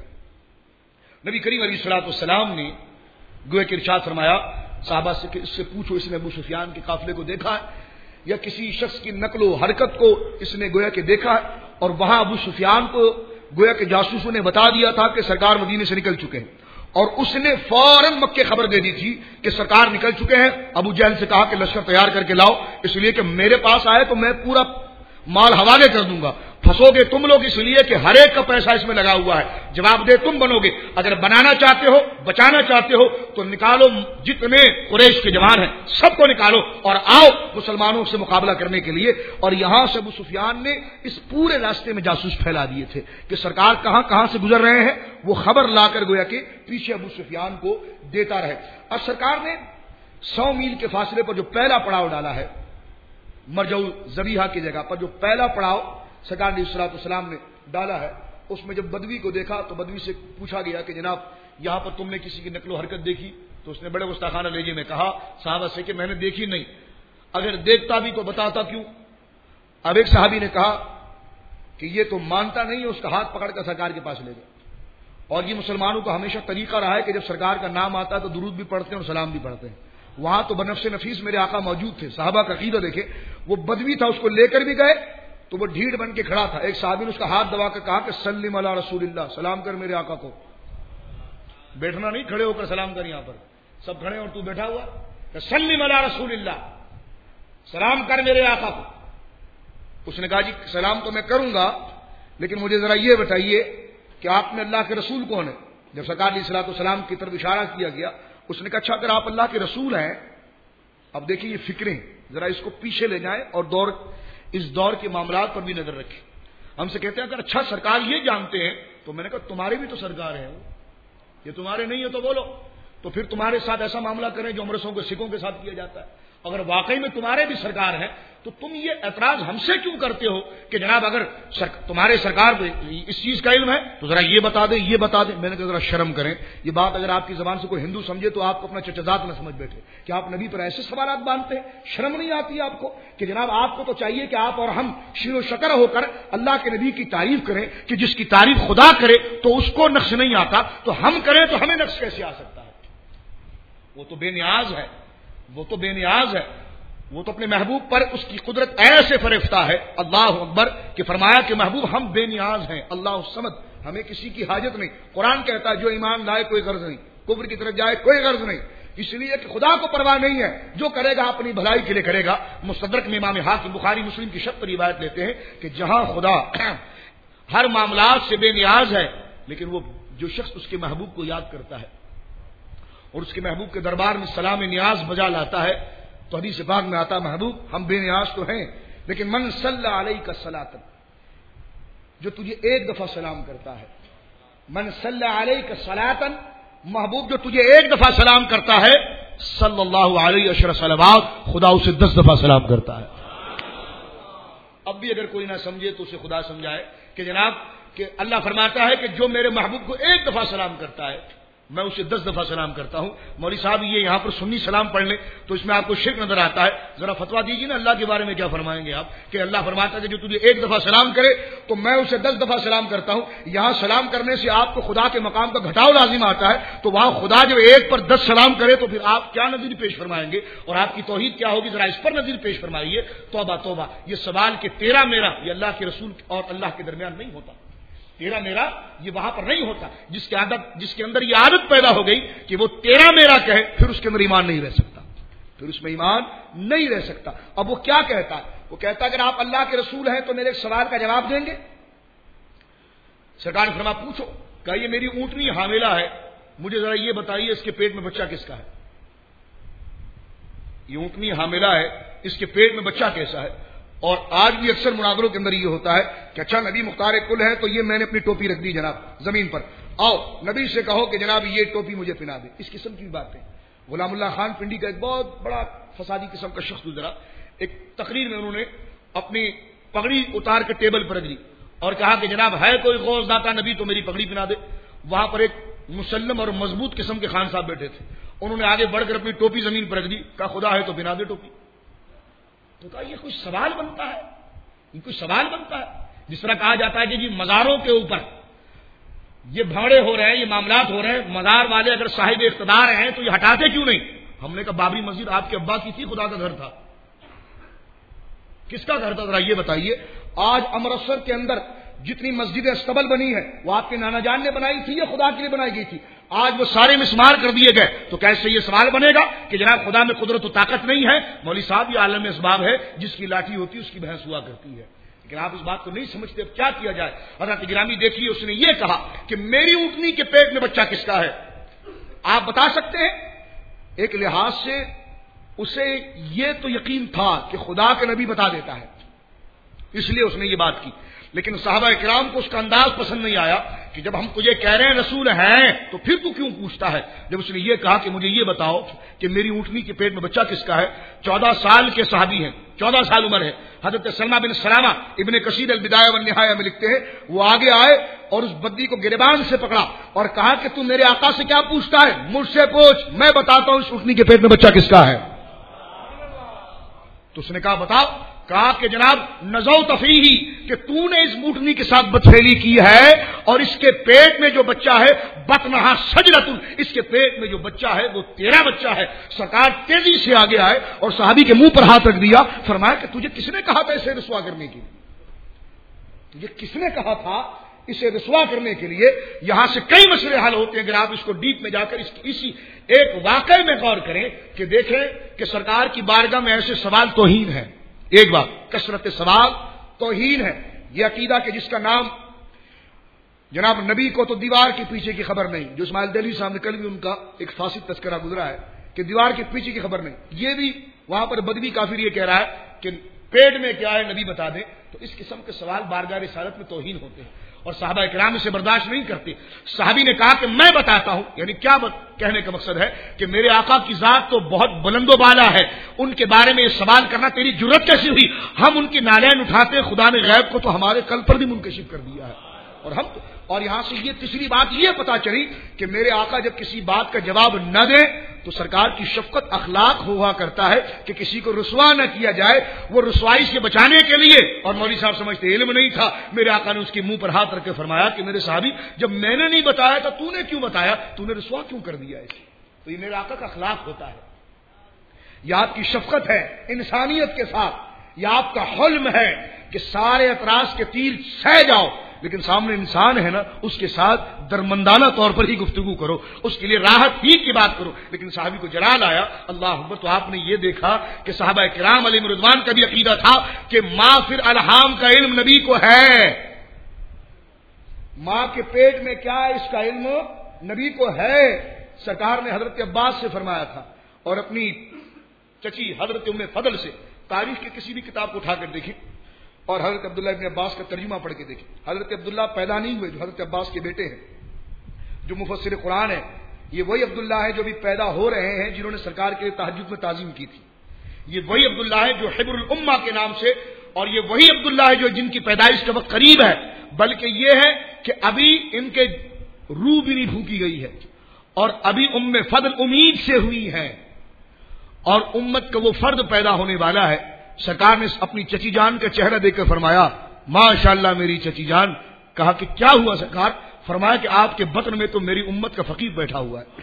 Speaker 1: نبی کریم علیہ الصلوۃ والسلام نے گویا کہ ارشاد فرمایا صحابہ سے کہ اس سے پوچھو اس نے ابو سفیان کے قافلے کو دیکھا ہے یا کسی شخص کی نقل و حرکت کو اس نے گویا کہ دیکھا ہے؟ اور وہاں ابو سفیان کو گویا کہ جاسوسوں نے بتا دیا تھا کہ سرکار مدینے سے نکل چکے ہیں، اور اس نے فوراً مکے خبر دے دی تھی کہ سرکار نکل چکے ہیں۔ ابو جہل سے کہا کہ لشکر تیار کر کے لاؤ، اس لیے کہ میرے پاس آئے تو میں پورا مال حوالے کر دوں گا، پھنسو گے تم لوگ اس لیے کہ ہر ایک کا پیسہ اس میں لگا ہوا ہے، جواب دہ تم بنو گے، اگر بنانا چاہتے ہو بچانا چاہتے ہو تو نکالو جتنے قریش کے جوان ہیں سب کو نکالو اور آؤ مسلمانوں سے مقابلہ کرنے کے لیے۔ اور یہاں سے ابو سفیان نے اس پورے راستے میں جاسوس پھیلا دیے تھے کہ سرکار کہاں کہاں سے گزر رہے ہیں، وہ خبر لا کر گویا کہ پیچھے ابو سفیان کو دیتا رہے۔ اور سرکار نے سو میل کے فاصلے پر جو پہلا پڑاؤ ڈالا ہے مرجع الذبیحہ کی جگہ پر، جو پہلا پڑاؤ سرکار علیہ الصلوۃ والسلام نے ڈالا ہے، اس میں جب بدوی کو دیکھا تو بدوی سے پوچھا گیا کہ جناب یہاں پر تم نے کسی کی نقل و حرکت دیکھی؟ تو اس نے بڑے گستاخانہ لہجے میں کہا صحابہ سے کہ میں نے دیکھی نہیں، اگر دیکھتا بھی تو بتاتا کیوں؟ اب ایک صحابی نے کہا کہ یہ تو مانتا نہیں ہے، اس کا ہاتھ پکڑ کر سرکار کے پاس لے گئے۔ اور یہ مسلمانوں کا ہمیشہ طریقہ رہا ہے کہ جب سرکار کا نام آتا ہے تو درود بھی پڑھتے ہیں اور سلام بھی پڑھتے ہیں۔ وہاں تو بنفس نفیس میرے آقا موجود تھے، صحابہ کا عقیدہ دیکھے، وہ بدوی تھا، اس کو لے کر بھی گئے تو وہ ڈھیڑ بن کے کھڑا تھا۔ ایک صحابی نے اس کا ہاتھ دبا کر کہا کہ سلم علی رسول اللہ، سلام کر میرے آقا کو۔ بیٹھنا نہیں، کھڑے ہو کر سلام کر، یہاں پر سب کھڑے اور تو بیٹھا ہوا کہ سلم علی رسول اللہ، سلام کر میرے آقا کو۔ اس نے کہا جی سلام تو میں کروں گا لیکن مجھے ذرا یہ بتائیے کہ آپ نے اللہ کے رسول کون ہے؟ جب سرکار علیہ الصلوۃ والسلام کی طرف اشارہ کیا گیا، اس نے کہا اچھا اگر آپ اللہ کے رسول ہیں، اب دیکھیں یہ فکریں ذرا اس کو پیچھے لے جائیں اور دور اس دور کے معاملات پر بھی نظر رکھیں. ہم سے کہتے ہیں اگر اچھا سرکار یہ جانتے ہیں تو میں نے کہا تمہارے بھی تو سرکار ہیں، یہ تمہارے نہیں ہے تو بولو، تو پھر تمہارے ساتھ ایسا معاملہ کریں جو امرتسروں کے سکھوں کے ساتھ کیا جاتا ہے. اگر واقعی میں تمہارے بھی سرکار ہیں تو تم یہ اعتراض ہم سے کیوں کرتے ہو کہ جناب اگر سر تمہارے سرکار کو اس چیز کا علم ہے تو ذرا یہ بتا دیں یہ بتا دیں. میں نے کہا ذرا شرم کریں، یہ بات اگر آپ کی زبان سے کوئی ہندو سمجھے تو آپ کو اپنا چچزاد نہ سمجھ بیٹھے کہ آپ نبی پر ایسے سوالات باندھتے ہیں. شرم نہیں آتی آپ کو کہ جناب آپ کو تو چاہیے کہ آپ اور ہم شیر و شکر ہو کر اللہ کے نبی کی تعریف کریں کہ جس کی تعریف خدا کرے تو اس کو نقش نہیں آتا تو ہم کریں تو ہمیں نقش کیسے آ سکتا ہے؟ وہ تو بے نیاز ہے، وہ تو بے نیاز ہے، وہ تو اپنے محبوب پر اس کی قدرت ایسے فریفتہ ہے اللہ اکبر کہ فرمایا کہ محبوب ہم بے نیاز ہیں، اللہ الصمد، ہمیں کسی کی حاجت نہیں. قرآن کہتا ہے جو ایمان لائے کوئی غرض نہیں، کفر کی طرف جائے کوئی غرض نہیں، اس لیے کہ خدا کو پرواہ نہیں ہے، جو کرے گا اپنی بھلائی کے لیے کرے گا. مستدرک میں امام حاکم بخاری مسلم کی شرط روایت لیتے ہیں کہ جہاں خدا ہر معاملات سے بے نیاز ہے، لیکن وہ جو شخص اس کے محبوب کو یاد کرتا ہے اور اس کے محبوب کے دربار میں سلام نیاز بجا لاتا ہے تو حدیث پاک میں آتا محبوب ہم بے نیاز تو ہیں لیکن من صلی علیک صلاۃ، جو تجھے ایک دفعہ سلام کرتا ہے، من صلی علیک صلاۃ، محبوب جو تجھے ایک دفعہ سلام کرتا ہے صلی اللہ علیہ عشر صلوات، خدا اسے دس دفعہ سلام کرتا ہے. اب بھی اگر کوئی نہ سمجھے تو اسے خدا سمجھائے کہ جناب کہ اللہ فرماتا ہے کہ جو میرے محبوب کو ایک دفعہ سلام کرتا ہے میں اسے دس دفعہ سلام کرتا ہوں. مولوی صاحب یہ یہاں پر سنی سلام پڑھ لیں تو اس میں آپ کو شرک نظر آتا ہے. ذرا فتوا دیجیے نا اللہ کے بارے میں کیا فرمائیں گے آپ کہ اللہ فرماتا ہے کہ جو تجھے ایک دفعہ سلام کرے تو میں اسے دس دفعہ سلام کرتا ہوں. یہاں سلام کرنے سے آپ کو خدا کے مقام کا گھٹاؤ لازم آتا ہے تو وہاں خدا جب ایک پر دس سلام کرے تو پھر آپ کیا نظیر پیش فرمائیں گے اور آپ کی توحید کیا ہوگی؟ ذرا اس پر نظیر پیش فرمائیے. توبہ توبہ، یہ سوال کہ تیرا میرا یہ اللہ کے رسول اور اللہ کے درمیان نہیں ہوتا. تیرا میرا یہ وہاں پر نہیں ہوتا. جس کی عادت جس کے اندر یہ عادت پیدا ہو گئی کہ وہ تیرا میرا کہے پھر اس کے اندر ایمان نہیں رہ سکتا، پھر اس میں ایمان نہیں رہ سکتا. اب وہ کیا کہتا ہے؟ وہ کہتا ہے اگر آپ اللہ کے رسول ہیں تو میرے ایک سوال کا جواب دیں گے. سرکار نے فرمایا پوچھو. کہا یہ میری اونٹنی حاملہ ہے، مجھے ذرا یہ بتائیے اس کے پیٹ میں بچہ کس کا ہے؟ یہ اونٹنی حاملہ ہے، اس کے پیٹ میں بچہ کیسا ہے؟ اور آج بھی اکثر مناظروں کے اندر یہ ہوتا ہے کہ اچھا نبی مختار کل ہے تو یہ میں نے اپنی ٹوپی رکھ دی جناب زمین پر، آؤ نبی سے کہو کہ جناب یہ ٹوپی مجھے پہنا دے. اس قسم کی باتیں. غلام اللہ خان پنڈی کا ایک بہت بڑا فسادی قسم کا شخص گزرا، ایک تقریر میں انہوں نے اپنی پگڑی اتار کے ٹیبل پر رکھ دی اور کہا کہ جناب ہے کوئی غوث داتا نبی تو میری پگڑی پہنا دے. وہاں پر ایک مسلم اور مضبوط قسم کے خان صاحب بیٹھے تھے، انہوں نے آگے بڑھ کر اپنی ٹوپی زمین پر رکھ دی، کہا خدا ہے تو پہنا دے ٹوپی. تو کہا یہ کوئی سوال بنتا ہے؟ یہ کوئی سوال بنتا ہے؟ جس طرح کہا جاتا ہے کہ جی مزاروں کے اوپر یہ بھاڑے ہو رہے ہیں، یہ معاملات ہو رہے ہیں، مزار والے اگر صاحب اقتدار ہیں تو یہ ہٹاتے کیوں نہیں؟ ہم نے کہا بابری مسجد آپ کے ابا کی تھی، خدا کا گھر تھا. کس کا گھر تھا ذرا یہ بتائیے. آج امرتسر کے اندر جتنی مسجد استبل بنی ہے وہ آپ کے نانا جان نے بنائی تھی یا خدا کے لیے بنائی گئی تھی؟ آج وہ سارے مسمار کر دیے گئے تو کیسے یہ سوال بنے گا کہ جناب خدا میں قدرت و طاقت نہیں ہے؟ مولوی صاحب یہ عالم اسباب ہے، جس کی لاٹھی ہوتی ہے اس کی بحث ہوا کرتی ہے. لیکن آپ اس بات کو نہیں سمجھتے. اب کیا کیا جائے؟ حضرت گرامی دیکھیے اس نے یہ کہا کہ میری اونٹنی کے پیٹ میں بچہ کس کا ہے؟ آپ بتا سکتے ہیں؟ ایک لحاظ سے اسے یہ تو یقین تھا کہ خدا کا نبی بتا دیتا ہے، اس لیے اس نے یہ بات کی. لیکن صحابہ کرام کو اس کا انداز پسند نہیں آیا کہ جب ہم تجھے کہہ رہے ہیں رسول ہیں تو پھر تو کیوں پوچھتا ہے. جب اس نے یہ کہا کہ مجھے یہ بتاؤ کہ میری اونٹنی کے پیٹ میں بچہ کس کا ہے. چودہ سال کے صحابی ہیں، چودہ سال عمر ہے. حضرت سلمہ بن سلامہ ابن کثیر البدایہ والنہایہ میں لکھتے ہیں وہ آگے آئے اور اس بدی کو گریبان سے پکڑا اور کہا کہ تم میرے آقا سے کیا پوچھتا ہے؟ مجھ سے پوچھ، میں بتاتا ہوں اس اونٹنی کے پیٹ میں بچہ کس کا ہے. تو اس نے کہا بتاؤ. کہا کہ جناب نزو تفریحی کہ تو نے اس اونٹنی کے ساتھ بدفعلی کی ہے اور اس کے پیٹ میں جو بچہ ہے بطنہا سجلۃ، اس کے پیٹ میں جو بچہ ہے وہ تیرا بچہ ہے. سرکار تیزی سے آگے آئے اور صحابی کے منہ پر ہاتھ رکھ دیا. فرمایا کہ تجھے کس نے کہا تھا اسے رسوا کرنے کے لیے؟ تجھے کس نے کہا تھا اسے رسوا کرنے کے لیے؟ یہاں سے کئی مسئلے حل ہوتے ہیں اگر آپ اس کو ڈیپ میں جا کر اس اسی ایک واقعے میں غور کریں کہ دیکھیں کہ سرکار کی بارگاہ میں ایسے سوال توہین ہے. ایک بات کثرت سوال توہین ہے. یہ عقیدہ کہ جس کا نام جناب نبی کو تو دیوار کے پیچھے کی خبر نہیں، جو اسماعیل دہلوی صاحب نے کل بھی ان کا ایک فاسد تذکرہ گزرا ہے کہ دیوار کے پیچھے کی خبر نہیں، یہ بھی وہاں پر بدوی کافر یہ کہہ رہا ہے کہ پیٹ میں کیا ہے نبی بتا دیں. تو اس قسم کے سوال بارگاہ رسالت میں توہین ہوتے ہیں اور صحابہ کرام اسے برداشت نہیں کرتے. صحابی نے کہا کہ میں بتاتا ہوں، یعنی کیا کہنے کا مقصد ہے کہ میرے آقا کی ذات تو بہت بلند و بالا ہے، ان کے بارے میں یہ سوال کرنا تیری جرت کیسی ہوئی؟ ہم ان کی نالین اٹھاتے، خدا نے غیب کو تو ہمارے قلب پر بھی منکشف کر دیا ہے. اور ہم اور یہاں سے یہ تیسری بات یہ پتا چلی کہ میرے آقا جب کسی بات کا جواب نہ دے تو سرکار کی شفقت اخلاق ہوا کرتا ہے کہ کسی کو رسوا نہ کیا جائے، وہ رسوائی سے بچانے کے لیے. اور مولوی صاحب سمجھتے علم نہیں تھا، میرے آقا نے اس کے منہ پر ہاتھ رکھ کے فرمایا کہ میرے صحابی جب میں نے نہیں بتایا تھا تو نے کیوں بتایا، تو نے رسوا کیوں کر دیا اسے؟ تو یہ میرے آقا کا اخلاق ہوتا ہے، یہ آپ کی شفقت ہے انسانیت کے ساتھ، یہ آپ کا حلم ہے کہ سارے اعتراض کے تیر سہ جاؤ لیکن سامنے انسان ہے نا اس کے ساتھ درمندانہ طور پر ہی گفتگو کرو، اس کے لیے راحت ہی کی بات کرو. لیکن صحابی کو جلال آیا، اللہ اکبر. تو آپ نے یہ دیکھا کہ صحابہ کرام علیہ رضوان کا بھی عقیدہ تھا کہ ماں پھر الہام کا علم نبی کو ہے، ماں کے پیٹ میں کیا ہے اس کا علم نبی کو ہے. سرکار نے حضرت عباس سے فرمایا تھا اور اپنی چچی حضرت ام فضل سے. تاریخ کی کسی بھی کتاب کو اٹھا کر دیکھیں اور حضرت عبداللہ ابن عباس کا ترجمہ پڑھ کے دیکھیں. حضرت عبداللہ پیدا نہیں ہوئے جو حضرت عباس کے بیٹے ہیں، جو مفسر قرآن ہے. یہ وہی عبداللہ ہے جو بھی پیدا ہو رہے ہیں جنہوں نے سرکار کے تہجد میں تعظیم کی تھی. یہ وہی عبداللہ ہے جو حبر الامہ کے نام سے، اور یہ وہی عبداللہ ہے جو جن کی پیدائش کا وقت قریب ہے. بلکہ یہ ہے کہ ابھی ان کے روح بھی نہیں پھونکی گئی ہے اور ابھی ام فضل امید سے ہوئی ہے اور امت کا وہ فرد پیدا ہونے والا ہے. سرکار نے اپنی چچی جان کا چہرہ دیکھ کر فرمایا ماشاءاللہ میری چچی جان. کہا کہ کیا ہوا سرکار؟ فرمایا کہ آپ کے بطن میں تو میری امت کا فقیر بیٹھا ہوا ہے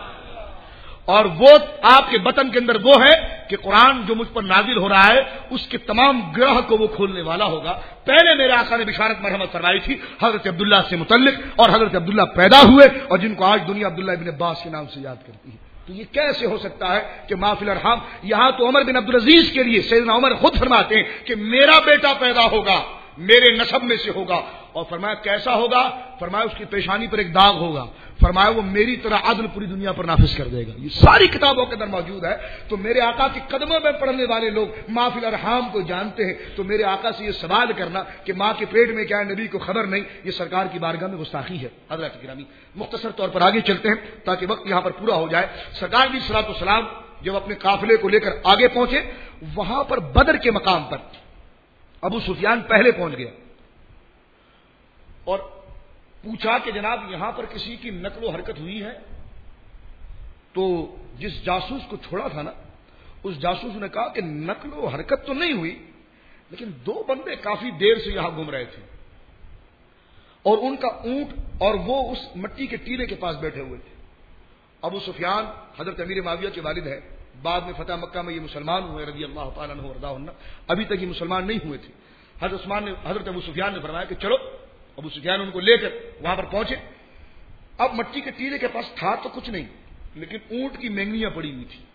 Speaker 1: اور وہ آپ کے بطن کے اندر وہ ہے کہ قرآن جو مجھ پر نازل ہو رہا ہے اس کے تمام گرہ کو وہ کھولنے والا ہوگا. پہلے میرے آقا نے بشارت مرحمت فرمائی تھی حضرت عبداللہ سے متعلق اور حضرت عبداللہ پیدا ہوئے اور جن کو آج دنیا عبداللہ ابن عباس کے نام سے یاد کرتی ہے. تو یہ کیسے ہو سکتا ہے کہ ما فی الارحام؟ یہاں تو عمر بن عبدالعزیز کے لیے سیدنا عمر خود فرماتے ہیں کہ میرا بیٹا پیدا ہوگا میرے نسب میں سے ہوگا. اور فرمایا کیسا ہوگا؟ فرمایا اس کی پیشانی پر ایک داغ ہوگا. فرمایا وہ میری طرح عدل پوری دنیا پر نافذ کر دے گا. یہ ساری کتابوں کے اندر موجود ہے. تو میرے آقا کے قدموں میں پڑھنے والے لوگ ما فی الارحام کو جانتے ہیں. تو میرے آقا سے یہ سوال کرنا کہ ماں کے پیٹ میں کیا ہے نبی کو خبر نہیں، یہ سرکار کی بارگاہ میں گستاخی ہے. حضرات گرامی مختصر طور پر آگے چلتے ہیں تاکہ وقت یہاں پر پورا ہو جائے. سرکار علیہ الصلوۃ والسلام جب اپنے قافلے کو لے کر آگے پہنچے، وہاں پر بدر کے مقام پر ابو سفیان پہلے پہنچ گیا اور پوچھا کہ جناب یہاں پر کسی کی نقل و حرکت ہوئی ہے؟ تو جس جاسوس کو چھوڑا تھا نا اس جاسوس نے کہا کہ نقل و حرکت تو نہیں ہوئی لیکن دو بندے کافی دیر سے یہاں گھوم رہے تھے اور ان کا اونٹ اور وہ اس مٹی کے ٹیلے کے پاس بیٹھے ہوئے تھے. ابو سفیان حضرت امیر معاویہ کے والد ہے، بعد میں فتح مکہ میں یہ مسلمان ہوئے رضی اللہ تعالیٰ عنہ وارضاہ عنہ. ابھی تک یہ مسلمان نہیں ہوئے تھے. حضرت عثمان نے حضرت ابو سفیان نے فرمایا کہ چلو. ابو سفیان ان کو لے کر وہاں پر پہنچے. اب مٹی کے ٹیلے کے پاس تھا تو کچھ نہیں لیکن اونٹ کی مینگنیاں پڑی ہوئی تھی.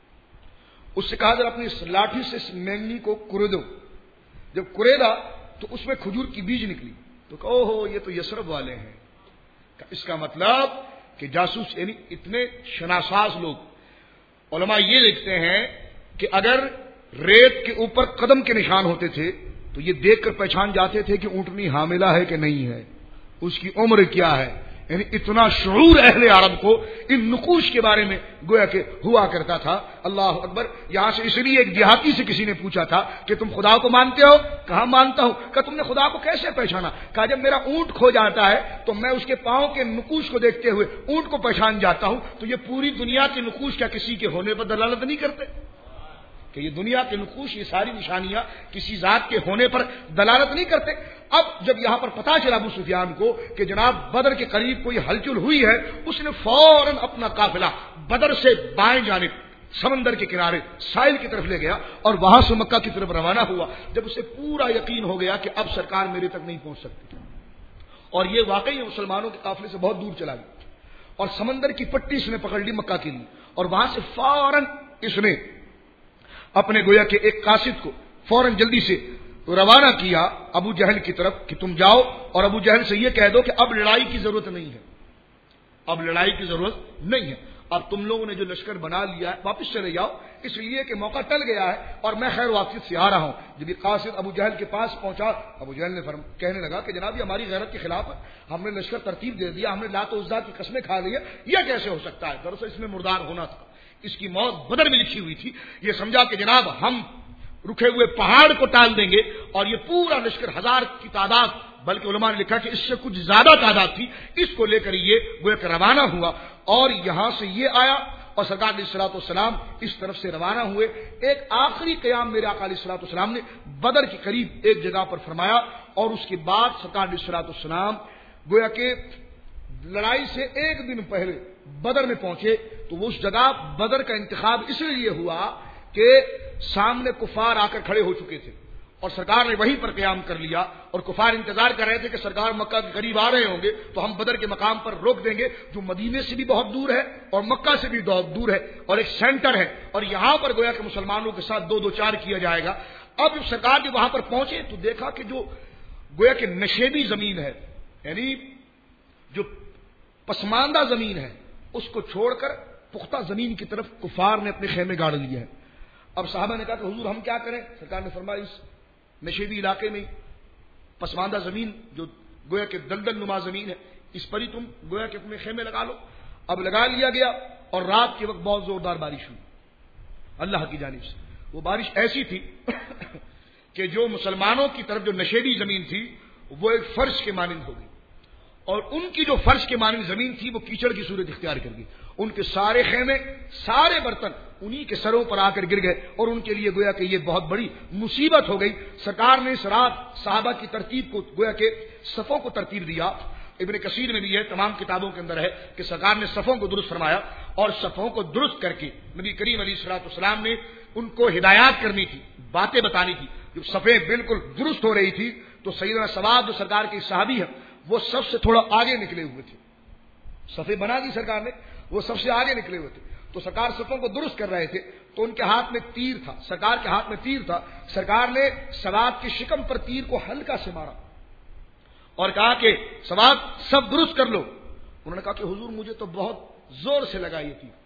Speaker 1: اس سے کہا جب اپنی لاٹھی سے اس مینگنی کو کرے دو. جب کریدا تو اس میں کھجور کی بیج نکلی تو کہو ہو یہ تو یسرب والے ہیں. اس کا مطلب کہ جاسوس یعنی اتنے شناساز لوگ. علماء یہ لکھتے ہیں کہ اگر ریت کے اوپر قدم کے نشان ہوتے تھے تو یہ دیکھ کر پہچان جاتے تھے کہ اونٹنی حاملہ ہے کہ نہیں ہے، اس کی عمر کیا ہے. یعنی اتنا شعور اہل عرب کو ان نقوش کے بارے میں گویا کہ ہوا کرتا تھا. اللہ اکبر. یہاں سے اس لیے ایک دیہاتی سے کسی نے پوچھا تھا کہ تم خدا کو مانتے ہو؟ کہا مانتا ہوں. کہا تم نے خدا کو کیسے پہچانا؟ کہا جب میرا اونٹ کھو جاتا ہے تو میں اس کے پاؤں کے نقوش کو دیکھتے ہوئے اونٹ کو پہچان جاتا ہوں. تو یہ پوری دنیا کے نقوش کیا کسی کے ہونے پر دلالت نہیں کرتے کہ یہ دنیا کے نقوش یہ ساری نشانیاں کسی ذات کے ہونے پر دلالت نہیں کرتے؟ اب جب یہاں پر پتا چلا ابو سفیان کو کہ جناب بدر کے قریب کوئی ہلچل ہوئی ہے، اس نے فوراً اپنا قافلہ بدر سے بائیں جانب سمندر کے کنارے ساحل کی طرف لے گیا اور وہاں سے مکہ کی طرف روانہ ہوا. جب اسے پورا یقین ہو گیا کہ اب سرکار میرے تک نہیں پہنچ سکتی اور یہ واقعی مسلمانوں کے قافلے سے بہت دور چلا گیا اور سمندر کی پٹی اس نے پکڑ لی مکہ کے لیے اور وہاں سے فوراً اس نے اپنے گویا کے ایک قاصد کو فوراً جلدی سے روانہ کیا ابو جہل کی طرف کہ تم جاؤ اور ابو جہل سے یہ کہہ دو کہ اب لڑائی کی ضرورت نہیں ہے، اب لڑائی کی ضرورت نہیں ہے، اب تم لوگوں نے جو لشکر بنا لیا ہے واپس چلے جاؤ، اس لیے کہ موقع ٹل گیا ہے اور میں خیر واپس سے آ رہا ہوں۔ جب یہ قاصد ابو جہل کے پاس پہنچا، ابو جہل نے فرم کہنے لگا کہ جناب یہ ہماری غیرت کے خلاف ہے، ہم نے لشکر ترتیب دے دیا، ہم نے لات و عزا کی قسمیں کھا لی ہے، یہ کیسے ہو سکتا ہے؟ دراصل اس میں مردار ہونا تھا، اس کی موت بدر میں لکھی ہوئی تھی۔ یہ سمجھا کہ جناب ہم رکے ہوئے پہاڑ کو ٹال دیں گے اور یہ پورا لشکر ہزار کی تعداد، بلکہ علماء نے لکھا کہ اس سے کچھ زیادہ تعداد تھی، اس کو لے کر یہ گویا کہ روانہ ہوا اور یہاں سے یہ آیا اور سرکار علیہ الصلوۃ والسلام اس طرف سے روانہ ہوئے۔ ایک آخری قیام میرے آقا علیہ الصلوۃ والسلام نے بدر کے قریب ایک جگہ پر فرمایا اور اس کے بعد سرکار علیہ الصلوۃ والسلام گویا کہ لڑائی سے ایک دن پہلے بدر میں پہنچے۔ تو وہ اس جگہ بدر کا انتخاب اس لیے ہوا کہ سامنے کفار آ کر کھڑے ہو چکے تھے اور سرکار نے وہیں پر قیام کر لیا اور کفار انتظار کر رہے تھے کہ سرکار مکہ کے قریب آ رہے ہوں گے تو ہم بدر کے مقام پر روک دیں گے، جو مدینے سے بھی بہت دور ہے اور مکہ سے بھی بہت دور ہے اور ایک سینٹر ہے، اور یہاں پر گویا کہ مسلمانوں کے ساتھ دو دو چار کیا جائے گا۔ اب جب سرکار جب وہاں پر پہنچے تو دیکھا کہ جو گویا کہ نشیبی زمین ہے، یعنی جو پسماندہ زمین ہے، اس کو چھوڑ کر پختہ زمین کی طرف کفار نے اپنے خیمے گاڑ لیے ہیں۔ اب صحابہ نے کہا کہ حضور ہم کیا کریں؟ سرکار نے فرمایا اس نشیبی علاقے میں پسماندہ زمین جو گویا کہ دلدل نما زمین ہے، اس پر ہی تم گویا کہ اپنے خیمے لگا لو۔ اب لگا لیا گیا اور رات کے وقت بہت زوردار بارش ہوئی اللہ کی جانب سے۔ وہ بارش ایسی تھی کہ جو مسلمانوں کی طرف جو نشیبی زمین تھی وہ ایک فرش کے مانند ہو گئی اور ان کی جو فرش کے مانند زمین تھی وہ کیچڑ کی صورت اختیار کر گئی۔ ان کے سارے خیمے، سارے برتن انہی کے سروں پر آ کر گر گئے اور ان کے لیے گویا کہ یہ بہت بڑی مصیبت ہو گئی۔ سرکار نے اس رات صحابہ کی ترتیب کو گویا کہ صفوں کو ترتیب دیا۔ ابن کثیر میں بھی ہے، تمام کتابوں کے اندر ہے کہ سرکار نے صفوں کو درست فرمایا اور صفوں کو درست کر کے نبی کریم علیہ الصلوۃ والسلام نے ان کو ہدایات کرنی تھی، باتیں بتانی تھی۔ جب صفیں بالکل درست ہو رہی تھی تو سیدنا ثواب جو سرکار کے صحابی ہیں وہ سب سے تھوڑا آگے نکلے ہوئے تھے، صفیں بنا دی سرکار نے، وہ سب سے آگے نکلے ہوئے تھے۔ تو سرکار صفوں کو درست کر رہے تھے تو ان کے ہاتھ میں تیر تھا، سرکار کے ہاتھ میں تیر تھا۔ سرکار نے ثواب کی شکم پر تیر کو ہلکا سے مارا اور کہا کہ ثواب سب درست کر لو۔ انہوں نے کہا کہ حضور مجھے تو بہت زور سے لگا یہ تیر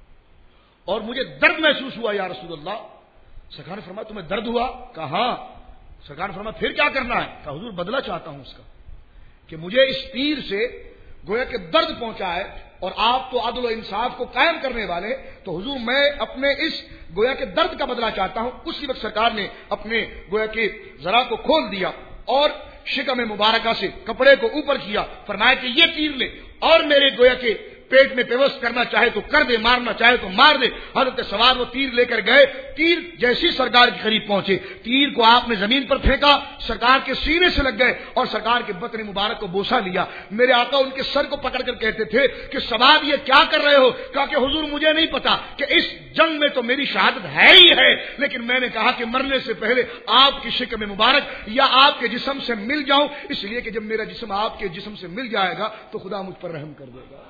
Speaker 1: اور مجھے درد محسوس ہوا یا رسول اللہ۔ سرکار نے فرمایا تمہیں درد ہوا؟ کہا ہاں۔ سرکار نے فرمایا پھر کیا کرنا ہے؟ کہا حضور بدلہ چاہتا ہوں اس کا، کہ مجھے اس تیر سے گویا کہ درد پہنچا ہے اور آپ تو عدل و انصاف کو قائم کرنے والے، تو حضور میں اپنے اس گویا کہ درد کا بدلہ چاہتا ہوں۔ اسی وقت سرکار نے اپنے گویا کہ ذرا کو کھول دیا اور شکم مبارکہ سے کپڑے کو اوپر کیا، فرمایا کہ یہ تیر لے اور میرے گویا کہ پیٹ میں پیوست کرنا چاہے تو کر دے، مارنا چاہے تو مار دے۔ حضرت سوار وہ تیر لے کر گئے، تیر جیسی سرکار کے قریب پہنچے تیر کو آپ نے زمین پر پھینکا، سرکار کے سینے سے لگ گئے اور سرکار کے بطن مبارک کو بوسا لیا۔ میرے آقا ان کے سر کو پکڑ کر کہتے تھے کہ سوار یہ کیا کر رہے ہو؟ کہا کہ حضور مجھے نہیں پتا کہ اس جنگ میں تو میری شہادت ہے ہی ہے، لیکن میں نے کہا کہ مرنے سے پہلے آپ کی شکم مبارک یا آپ کے جسم سے مل جاؤں، اس لیے کہ جب میرا جسم آپ کے جسم سے مل جائے گا تو خدا مجھ پر رحم کر دے گا۔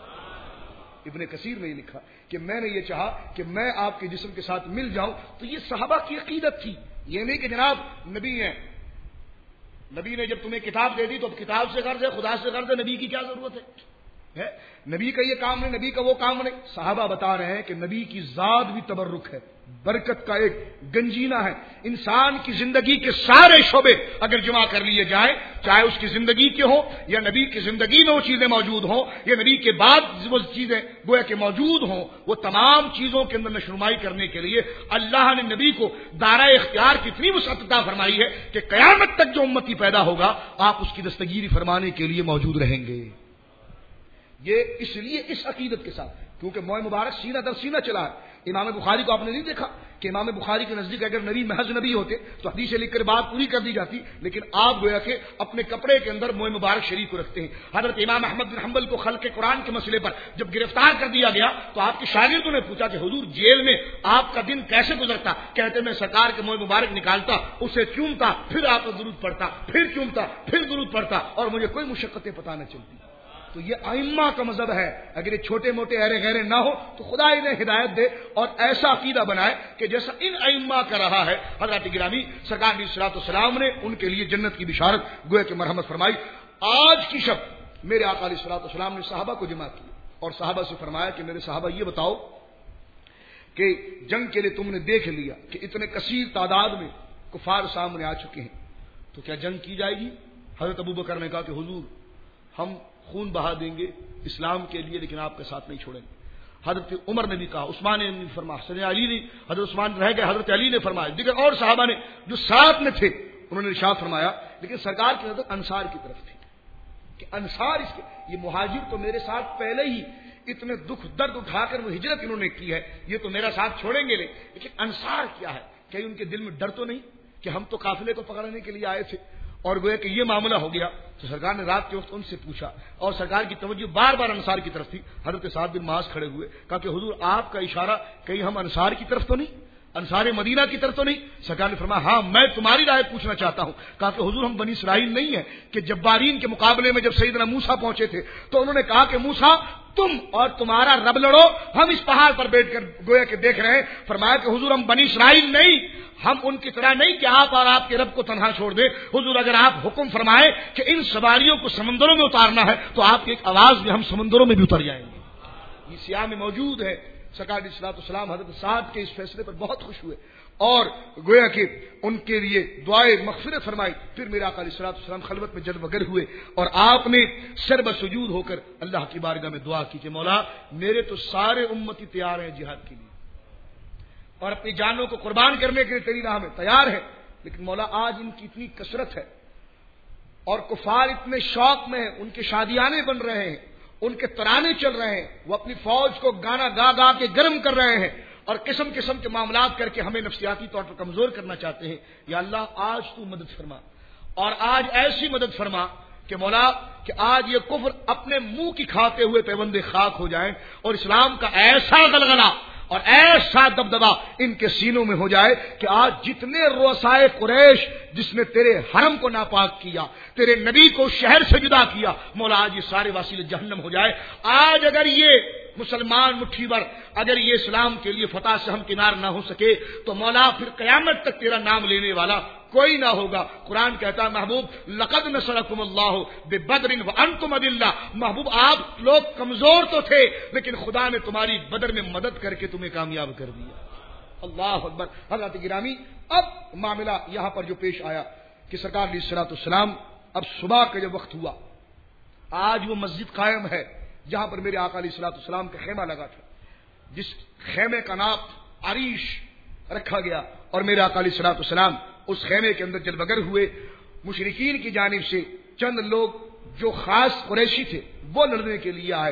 Speaker 1: ابن کثیر نے یہ لکھا کہ میں نے یہ چاہا کہ میں آپ کے جسم کے ساتھ مل جاؤں۔ تو یہ صحابہ کی عقیدت تھی، یہ نہیں کہ جناب نبی ہیں، نبی نے جب تمہیں کتاب دے دی تو اب کتاب سے غرض ہے، خدا سے غرض ہے، نبی کی کیا ضرورت ہے؟ ہے نبی کا یہ کام نہیں، نبی کا وہ کام نہیں۔ صحابہ بتا رہے ہیں کہ نبی کی ذات بھی تبرک ہے، برکت کا ایک گنجینہ ہے۔ انسان کی زندگی کے سارے شعبے اگر جمع کر لیے جائیں، چاہے اس کی زندگی کے ہوں یا نبی کی زندگی میں وہ چیزیں موجود ہوں یا نبی کے بعد وہ چیزیں گویا کہ موجود ہوں، وہ تمام چیزوں کے اندر نشنمائی کرنے کے لیے اللہ نے نبی کو دائرہ اختیار کی اتنی وسعت عطا فرمائی ہے کہ قیامت تک جو امتی پیدا ہوگا آپ اس کی دستگیری فرمانے کے لیے موجود رہیں گے۔ یہ اس لیے اس عقیدت کے ساتھ، کیونکہ موئے مبارک سینہ در سینہ چلا ہے۔ امام بخاری کو آپ نے نہیں دیکھا کہ امام بخاری کے نزدیک اگر نبی محض نبی ہوتے تو حدیث لکھ کر بات پوری کر دی جاتی، لیکن آپ گویا کہ اپنے کپڑے کے اندر موئے مبارک شریف کو رکھتے ہیں۔ حضرت امام احمد بن حنبل کو خلق قرآن کے مسئلے پر جب گرفتار کر دیا گیا تو آپ کے شاگردوں نے پوچھا کہ حضور جیل میں آپ کا دن کیسے گزرتا؟ کہتے میں سرکار کے موئے مبارک نکالتا، اسے چومتا، پھر آپ کو درود پڑھتا، پھر چومتا، پھر درود پڑھتا اور مجھے کوئی مشقتیں پتہ نہ چلتی۔ تو یہ ائمہ کا مذہب ہے. اگر یہ چھوٹے موٹے ایرے غیرے نہ ہو تو خدا انہیں ہدایت دے اور ایسا عقیدہ بنائے کہ جیسا ان ائمہ کا رہا ہے. حضرات گرامی، سرکار علیہ الصلوۃ والسلام نے ان کے لیے جنت کی بشارت گویا کہ مرحمت فرمائی. آج کی شب میرے آقا علیہ الصلوۃ والسلام نے صحابہ کو جمع کیا اور صحابہ سے فرمایا کہ میرے صحابہ یہ بتاؤ کہ جنگ کے لیے تم نے دیکھ لیا کہ اتنے کثیر تعداد میں کفار سامنے آ چکے ہیں، تو کیا جنگ کی جائے گی؟ حضرت ابوبکر نے کہا کہ حضور ہم خون بہا دیں گے اسلام کے لیے، لیکن آپ کے ساتھ نہیں چھوڑیں گے. حضرت عمر نے بھی کہا، عثمان نے بھی فرمایا، حضرت علی نے حضرت عثمان رہ گئے، حضرت علی نے فرمایا، دیگر اور صحابہ نے جو ساتھ میں تھے انہوں نے ارشاد فرمایا. لیکن سرکار کی نظر انصار کی طرف تھی کہ انصار اس کے یہ مہاجر تو میرے ساتھ پہلے ہی اتنے دکھ درد اٹھا کر وہ ہجرت انہوں نے کی ہے، یہ تو میرا ساتھ چھوڑیں گے نہیں، لیکن انصار کیا ہے؟ کہ ان کے دل میں ڈر تو نہیں کہ ہم تو قافلے کو پکڑنے کے لیے آئے تھے اور گویا کہ یہ معاملہ ہو گیا. تو سرکار نے رات کے وقت ان سے پوچھا اور سرکار کی توجہ بار بار انصار کی طرف تھی. حضرت سعد بن معاذ کھڑے ہوئے، کہا کہ حضور آپ کا اشارہ کہیں ہم انصار کی طرف تو نہیں، انصار مدینہ کی طرف تو نہیں؟ سرکار نے فرمایا ہاں میں تمہاری رائے پوچھنا چاہتا ہوں. کہا کہ حضور ہم بنی اسرائیل نہیں ہیں کہ جبارین کے مقابلے میں جب سیدنا موسیٰ پہنچے تھے تو انہوں نے کہا کہ موسیٰ تم اور تمہارا رب لڑو، ہم اس پہاڑ پر بیٹھ کر گویا کہ دیکھ رہے ہیں. فرمایا کہ حضور ہم بنی اسرائیل نہیں، ہم ان کی طرح نہیں کہ آپ اور آپ کے رب کو تنہا چھوڑ دیں. حضور اگر آپ حکم فرمائیں کہ ان سواریوں کو سمندروں میں اتارنا ہے تو آپ کی ایک آواز میں ہم سمندروں میں بھی اتر جائیں گے. یہ سیاہ میں موجود ہے. سرکار علیہ الصلوۃ والسلام حضرت سعد کے اس فیصلے پر بہت خوش ہوئے اور گویا کہ ان کے لیے دعائے مغفرت فرمائی. پھر میرے آقا علیہ الصلوۃ والسلام خلوت میں جلوہ گر ہوئے اور آپ نے سر بسجود ہو کر اللہ کی بارگاہ میں دعا کی کہ مولا میرے تو سارے امتی تیار ہیں جہاد کے لیے اور اپنی جانوں کو قربان کرنے کے لیے تیری راہ میں تیار ہے، لیکن مولا آج ان کی اتنی کثرت ہے اور کفار اتنے شوق میں ہیں، ان کے شادیانے بن رہے ہیں، ان کے ترانے چل رہے ہیں، وہ اپنی فوج کو گانا گا گا کے گرم کر رہے ہیں اور قسم قسم کے معاملات کر کے ہمیں نفسیاتی طور پر کمزور کرنا چاہتے ہیں. یا اللہ آج تو مدد فرما اور آج ایسی مدد فرما کہ مولا کہ آج یہ کفر اپنے منہ کی کھاتے ہوئے پیوندے خاک ہو جائیں اور اسلام کا ایسا غلغلہ اور ایسا دبدبا ان کے سینوں میں ہو جائے کہ آج جتنے رؤسائے قریش جس نے تیرے حرم کو ناپاک کیا، تیرے نبی کو شہر سے جدا کیا، مولا آج یہ سارے واسطے جہنم ہو جائے. آج اگر یہ مسلمان مٹھی بھر اگر یہ اسلام کے لیے فتح سے ہم کنار نہ ہو سکے تو مولا پھر قیامت تک تیرا نام لینے والا کوئی نہ ہوگا. قرآن کہتا ہے محبوب لقد نصرکم اللہ ببدر وانتم اذلہ، محبوب آپ لوگ کمزور تو تھے لیکن خدا نے تمہاری بدر میں مدد کر کے تمہیں کامیاب کر دیا. اللہ اکبر. حضرات گرامی اب معاملہ یہاں پر جو پیش آیا کہ سرکار علیہ الصلوۃ والسلام اب صبح کا جب وقت ہوا، آج وہ مسجد قائم ہے جہاں پر میرے آقا علیہ الصلوۃ والسلام کا خیمہ لگا تھا، جس خیمے کا نام عریش رکھا گیا اور میرے آقا علیہ الصلوۃ والسلام اس خیمے کے اندر جلوہ گر ہوئے. مشرکین کی جانب سے چند لوگ جو خاص قریشی تھے وہ لڑنے کے لیے آئے.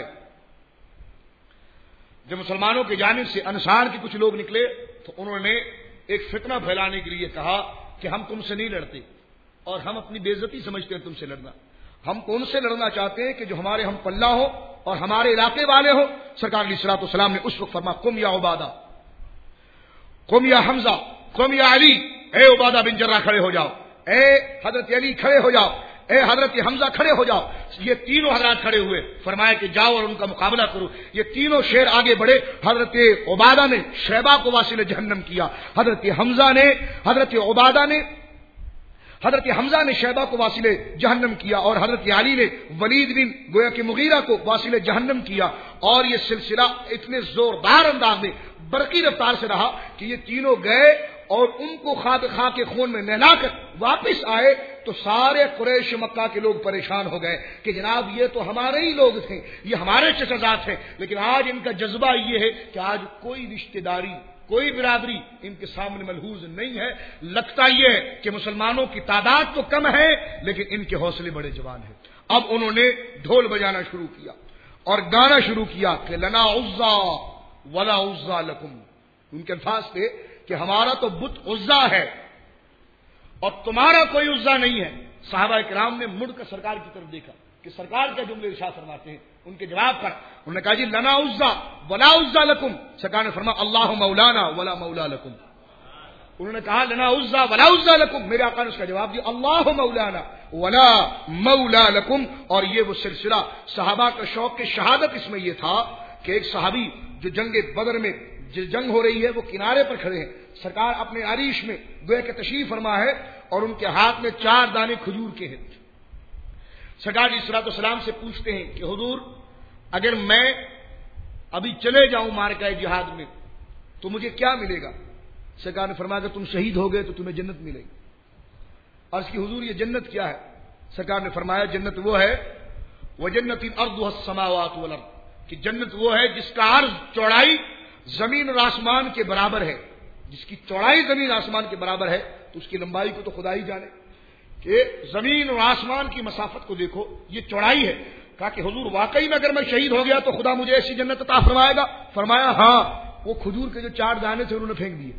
Speaker 1: جب مسلمانوں کی جانب سے انصار کے کچھ لوگ نکلے تو انہوں نے ایک فتنہ پھیلانے کے لیے کہا کہ ہم تم سے نہیں لڑتے اور ہم اپنی بے عزتی سمجھتے ہیں تم سے لڑنا، ہم تو ان سے لڑنا چاہتے ہیں کہ جو ہمارے ہم پلہ ہو اور ہمارے علاقے والے ہو. سرکار علیہ الصلوۃ والسلام نے اس وقت فرما قم یا عبادہ، قم یا حمزہ، قم یا علی، اے عبادہ بن جرہ کھڑے ہو جاؤ، اے حضرت علی کھڑے ہو جاؤ، اے حضرت حمزہ کھڑے ہو جاؤ. یہ تینوں حضرات کھڑے ہوئے، فرمایا کہ جاؤ اور ان کا مقابلہ کرو. یہ تینوں شیر آگے بڑھے. حضرت عبادہ نے شیبہ کو واصل جہنم کیا، حضرت حمزہ نے حضرت عبادہ نے حضرت حمزہ نے شیبہ کو واصل جہنم کیا اور حضرت علی نے ولید بن گویا کہ مغیرہ کو واصل جہنم کیا. اور یہ سلسلہ اتنے زوردار انداز میں برقی رفتار سے رہا کہ یہ تینوں گئے اور ان کو خاک خاک کے خون میں نہلا کر واپس آئے تو سارے قریش مکہ کے لوگ پریشان ہو گئے کہ جناب یہ تو ہمارے ہی لوگ تھے، یہ ہمارے چچا زاد ہیں، لیکن آج ان کا جذبہ یہ ہے کہ آج کوئی رشتہ داری کوئی برادری ان کے سامنے ملحوظ نہیں ہے. لگتا یہ ہے کہ مسلمانوں کی تعداد تو کم ہے لیکن ان کے حوصلے بڑے جوان ہیں. اب انہوں نے ڈھول بجانا شروع کیا اور گانا شروع کیا کہ لنا عزا ولا عزا لکم. ان کے الفاظ تھے کہ ہمارا تو بت عزا ہے اور تمہارا کوئی عزا نہیں ہے. صحابہ کرام نے مڑ کر سرکار کی طرف دیکھا کہ سرکار کیا جملے ارشاد فرماتے ہیں. ان کے جواب پر انہوں نے کہا جی لنا عزا ولا عزا لکم. سرکار نے فرمایا اللہ مولانا ولا مولا لکم. انہوں نے کہا لنا عزا ولا عزا لکم، میرے آقا نے اس کا جواب دیا اللہ مولانا ولا مولا لکم. اور یہ وہ سلسلہ صحابہ کا شوق کے شہادت اس میں یہ تھا کہ ایک صحابی جو جنگ بدر میں جس جنگ ہو رہی ہے وہ کنارے پر کھڑے ہیں، سرکار اپنے عریش میں گویا کہ تشریف فرما ہے اور ان کے ہاتھ میں چار دانے کھجور کے ہیں. سرکار علیہ الصلوۃ والسلام سے پوچھتے ہیں کہ حضور اگر میں ابھی چلے جاؤں معرکہ جہاد میں تو مجھے کیا ملے گا؟ سرکار نے فرمایا کہ تم شہید ہو گئے تو تمہیں جنت ملے گی. عرض کی حضور یہ جنت کیا ہے؟ سرکار نے فرمایا جنت وہ ہے وجنت ارضها السماوات والارض، کہ جنت وہ ہے جس کا عرض چوڑائی زمین اور آسمان کے برابر ہے. جس کی چوڑائی زمین آسمان کے برابر ہے تو اس کی لمبائی کو تو خدا ہی جانے کہ زمین اور آسمان کی مسافت کو دیکھو، یہ چوڑائی ہے. کہا کہ حضور واقعی میں اگر میں شہید ہو گیا تو خدا مجھے ایسی جنت عطا فرمائے گا؟ فرمایا ہاں. وہ کھجور کے جو چار دانے تھے انہوں نے پھینک دیے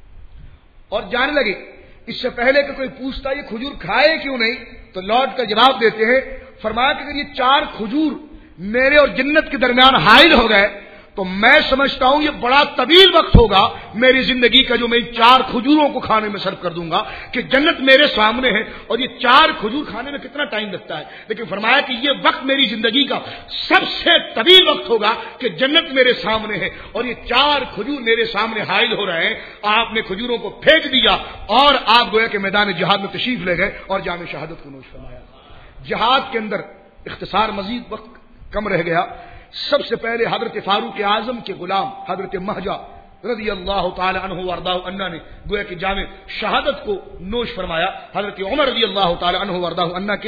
Speaker 1: اور جانے لگے. اس سے پہلے کہ کوئی پوچھتا یہ کھجور کھائے کیوں نہیں تو لوٹ کر جواب دیتے ہیں، فرمایا کہ اگر یہ چار کھجور میرے اور جنت کے درمیان حائل ہو گئے تو میں سمجھتا ہوں یہ بڑا طویل وقت ہوگا میری زندگی کا جو میں چار کھجوروں کو کھانے میں صرف کر دوں گا کہ جنت میرے سامنے ہے اور یہ چار کھجور کھانے میں کتنا ٹائم لگتا ہے. لیکن فرمایا کہ یہ وقت میری زندگی کا سب سے طویل وقت ہوگا کہ جنت میرے سامنے ہے اور یہ چار کھجور میرے سامنے حائل ہو رہے ہیں. آپ نے کھجوروں کو پھینک دیا اور آپ گویا کہ میدان جہاد میں تشریف لے گئے اور جام شہادت کو نوش فرمایا. جہاد کے اندر اختصار مزید وقت کم رہ گیا. سب سے پہلے حضرت فاروق اعظم کے غلام حضرت مہجہ رضی اللہ تعالی عنہ وارضاہ عنہ نے گویا کہ جامع شہادت کو نوش فرمایا. حضرت عمر رضی اللہ تعالی عنہ وارضاہ عنہ کے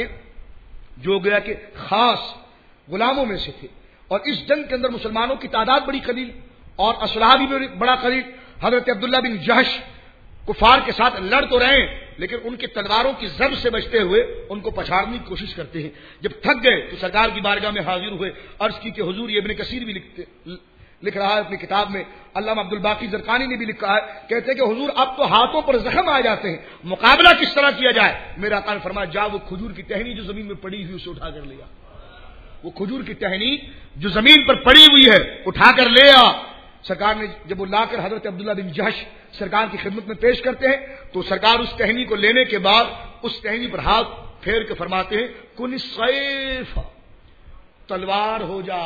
Speaker 1: جو گویا کہ خاص غلاموں میں سے تھے اور اس جنگ کے اندر مسلمانوں کی تعداد بڑی قلیل اور اسلحہ بھی بڑا قلیل. حضرت عبداللہ بن جہش کفار کے ساتھ لڑ تو رہے ہیں لیکن ان کی تلواروں کی ضرب سے بچتے ہوئے ان کو پچھاڑنے کی کوشش کرتے ہیں. جب تھک گئے تو سرکار کی بارگاہ میں حاضر ہوئے. عرض کی کہ حضور، یہ ابن کثیر بھی لکھتے لکھ رہا ہے اپنی کتاب میں، علامہ عبد الباقی زرقانی نے بھی لکھا ہے، کہتے ہیں کہ حضور اب تو ہاتھوں پر زخم آ جاتے ہیں، مقابلہ کس طرح کیا جائے؟ میرا آقا نے فرمایا جا وہ کھجور کی ٹہنی جو زمین میں پڑی ہوئی اسے اٹھا کر لیا. وہ کھجور کی ٹہنی جو زمین پر پڑی ہوئی ہے اٹھا کر لے آ. سرکار نے جب وہ لا کر حضرت عبداللہ بن جہش سرکار کی خدمت میں پیش کرتے ہیں تو سرکار اس ٹہنی کو لینے کے بعد اس ٹہنی پر ہاتھ پھیر کے فرماتے ہیں کن سیف، تلوار ہو جا،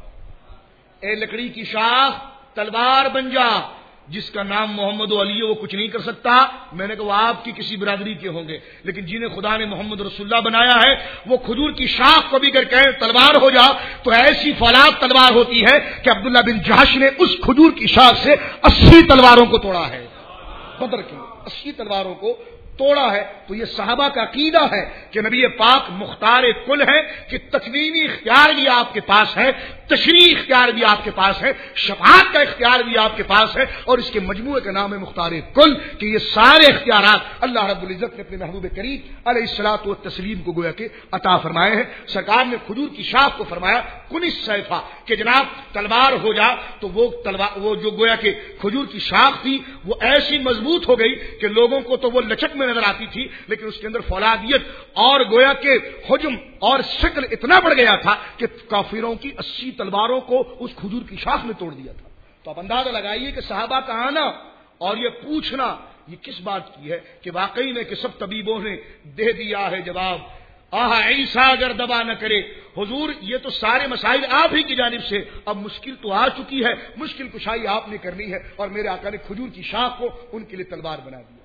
Speaker 1: اے لکڑی کی شاخ تلوار بن جا. جس کا نام محمد و علی وہ کچھ نہیں کر سکتا. میں نے کہا وہ آپ کی کسی برادری کے ہوں گے لیکن جنہیں خدا نے محمد رسول اللہ بنایا ہے وہ کھجور کی شاخ کو بھی کر کہیں تلوار ہو جا تو ایسی فولاد تلوار ہوتی ہے کہ عبداللہ بن جہش نے اس کھجور کی شاخ سے اسی تلواروں کو توڑا ہے. بدر کی اسی تلواروں کو توڑا ہے. تو یہ صحابہ کا عقیدہ ہے کہ نبی پاک مختار کل ہے کہ تکوینی اختیار بھی آپ کے پاس ہے، تشریعی اختیار بھی آپ کے پاس ہے، شفاعت کا اختیار بھی آپ کے پاس ہے اور اس کے مجموعے کا نام ہے مختار کل. کہ یہ سارے اختیارات اللہ رب العزت نے اپنے محبوب کریم علیہ الصلوۃ والتسلیم کو گویا کہ عطا فرمائے ہیں. سرکار نے کھجور کی شاخ کو فرمایا کن سیفا کہ جناب تلوار ہو جا. تو وہ تلوار وہ جو گویا کہ کھجور کی شاخ تھی وہ ایسی مضبوط ہو گئی کہ لوگوں کو تو وہ لچک میں نظر آتی تھی لیکن اس کے اندر فولادیت اور گویا کہ حجم اور شکل اتنا بڑھ گیا تھا کہ کافروں کی اسی تلواروں کو اس کھجور کی شاخ میں توڑ دیا تھا. تو آپ اندازہ لگائیے کہ صحابہ کا آنا اور یہ پوچھنا یہ کس بات کی ہے کہ واقعی میں کہ سب طبیبوں نے دے دیا ہے جواب. آہا عیسیٰ اگر دبا نہ کرے حضور یہ تو سارے مسائل آپ ہی کی جانب سے، اب مشکل تو آ چکی ہے، مشکل کشائی آپ نے کرنی ہے اور میرے آقا نے کھجور کی شاخ کو ان کے لیے تلوار بنا دیا.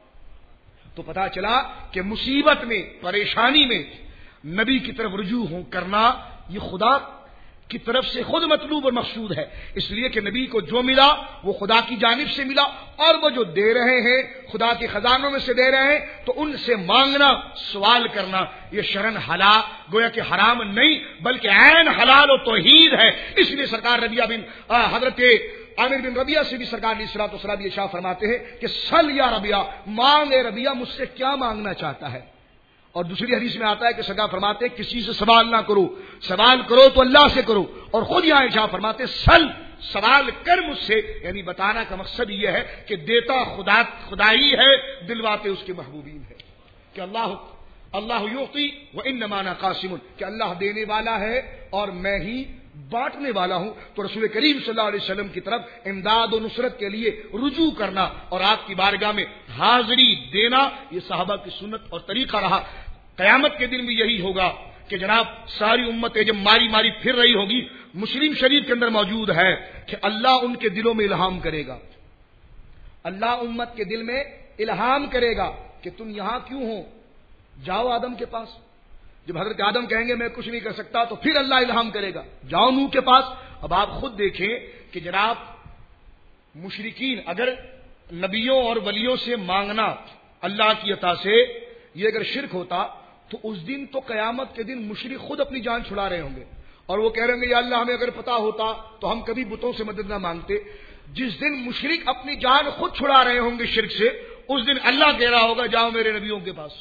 Speaker 1: تو پتا چلا کہ مصیبت میں پریشانی میں نبی کی طرف رجوع ہوں کرنا یہ خدا کی طرف سے خود مطلوب اور مقصود ہے. اس لیے کہ نبی کو جو ملا وہ خدا کی جانب سے ملا اور وہ جو دے رہے ہیں خدا کے خزانوں میں سے دے رہے ہیں تو ان سے مانگنا سوال کرنا یہ شرن حلال گویا کہ حرام نہیں بلکہ عین حلال و توحید ہے. اس لیے سرکار ربیعہ بن حضرت عامر بن ربیعہ سے بھی سرکار علیہ الصلوۃ والسلام یہ ارشاد فرماتے ہیں کہ سل یا ربیعہ، مانگ اے ربیعہ مجھ سے کیا مانگنا چاہتا ہے. اور دوسری حدیث میں آتا ہے کہ سرکار فرماتے ہیں کسی سے سوال نہ کرو، سوال کرو تو اللہ سے کرو. اور خود یہاں ارشاد فرماتے سل، سوال کر مجھ سے، یعنی بتانا کا مقصد یہ ہے کہ دیتا خدا خدا ہی ہے، دلواتے اس کے محبوبین ہے. کہ اللہ اللہ یعطی و انما انا قاسم، کہ اللہ دینے والا ہے اور میں ہی بانٹنے والا ہوں، تو رسول کریم صلی اللہ علیہ وسلم کی طرف امداد و نصرت کے لیے رجوع کرنا اور آپ کی بارگاہ میں حاضری دینا، یہ صحابہ کی سنت اور طریقہ رہا۔ قیامت کے دن بھی یہی ہوگا کہ جناب ساری امتیں جب ماری ماری پھر رہی ہوگی، مسلم شریف کے اندر موجود ہے کہ اللہ ان کے دلوں میں الہام کرے گا، اللہ امت کے دل میں الہام کرے گا کہ تم یہاں کیوں ہو، جاؤ آدم کے پاس۔ جب حضرت آدم کہیں گے میں کچھ نہیں کر سکتا تو پھر اللہ الہام کرے گا، جاؤ نوح کے پاس۔ اب آپ خود دیکھیں کہ جناب مشرکین اگر نبیوں اور ولیوں سے مانگنا اللہ کی عطا سے یہ اگر شرک ہوتا تو اس دن تو قیامت کے دن مشرک خود اپنی جان چھڑا رہے ہوں گے اور وہ کہہ رہے ہوں گے یا اللہ ہمیں اگر پتا ہوتا تو ہم کبھی بتوں سے مدد نہ مانگتے۔ جس دن مشرک اپنی جان خود چھڑا رہے ہوں گے شرک سے، اس دن اللہ کہہ رہا ہوگا جاؤ میرے نبیوں کے پاس۔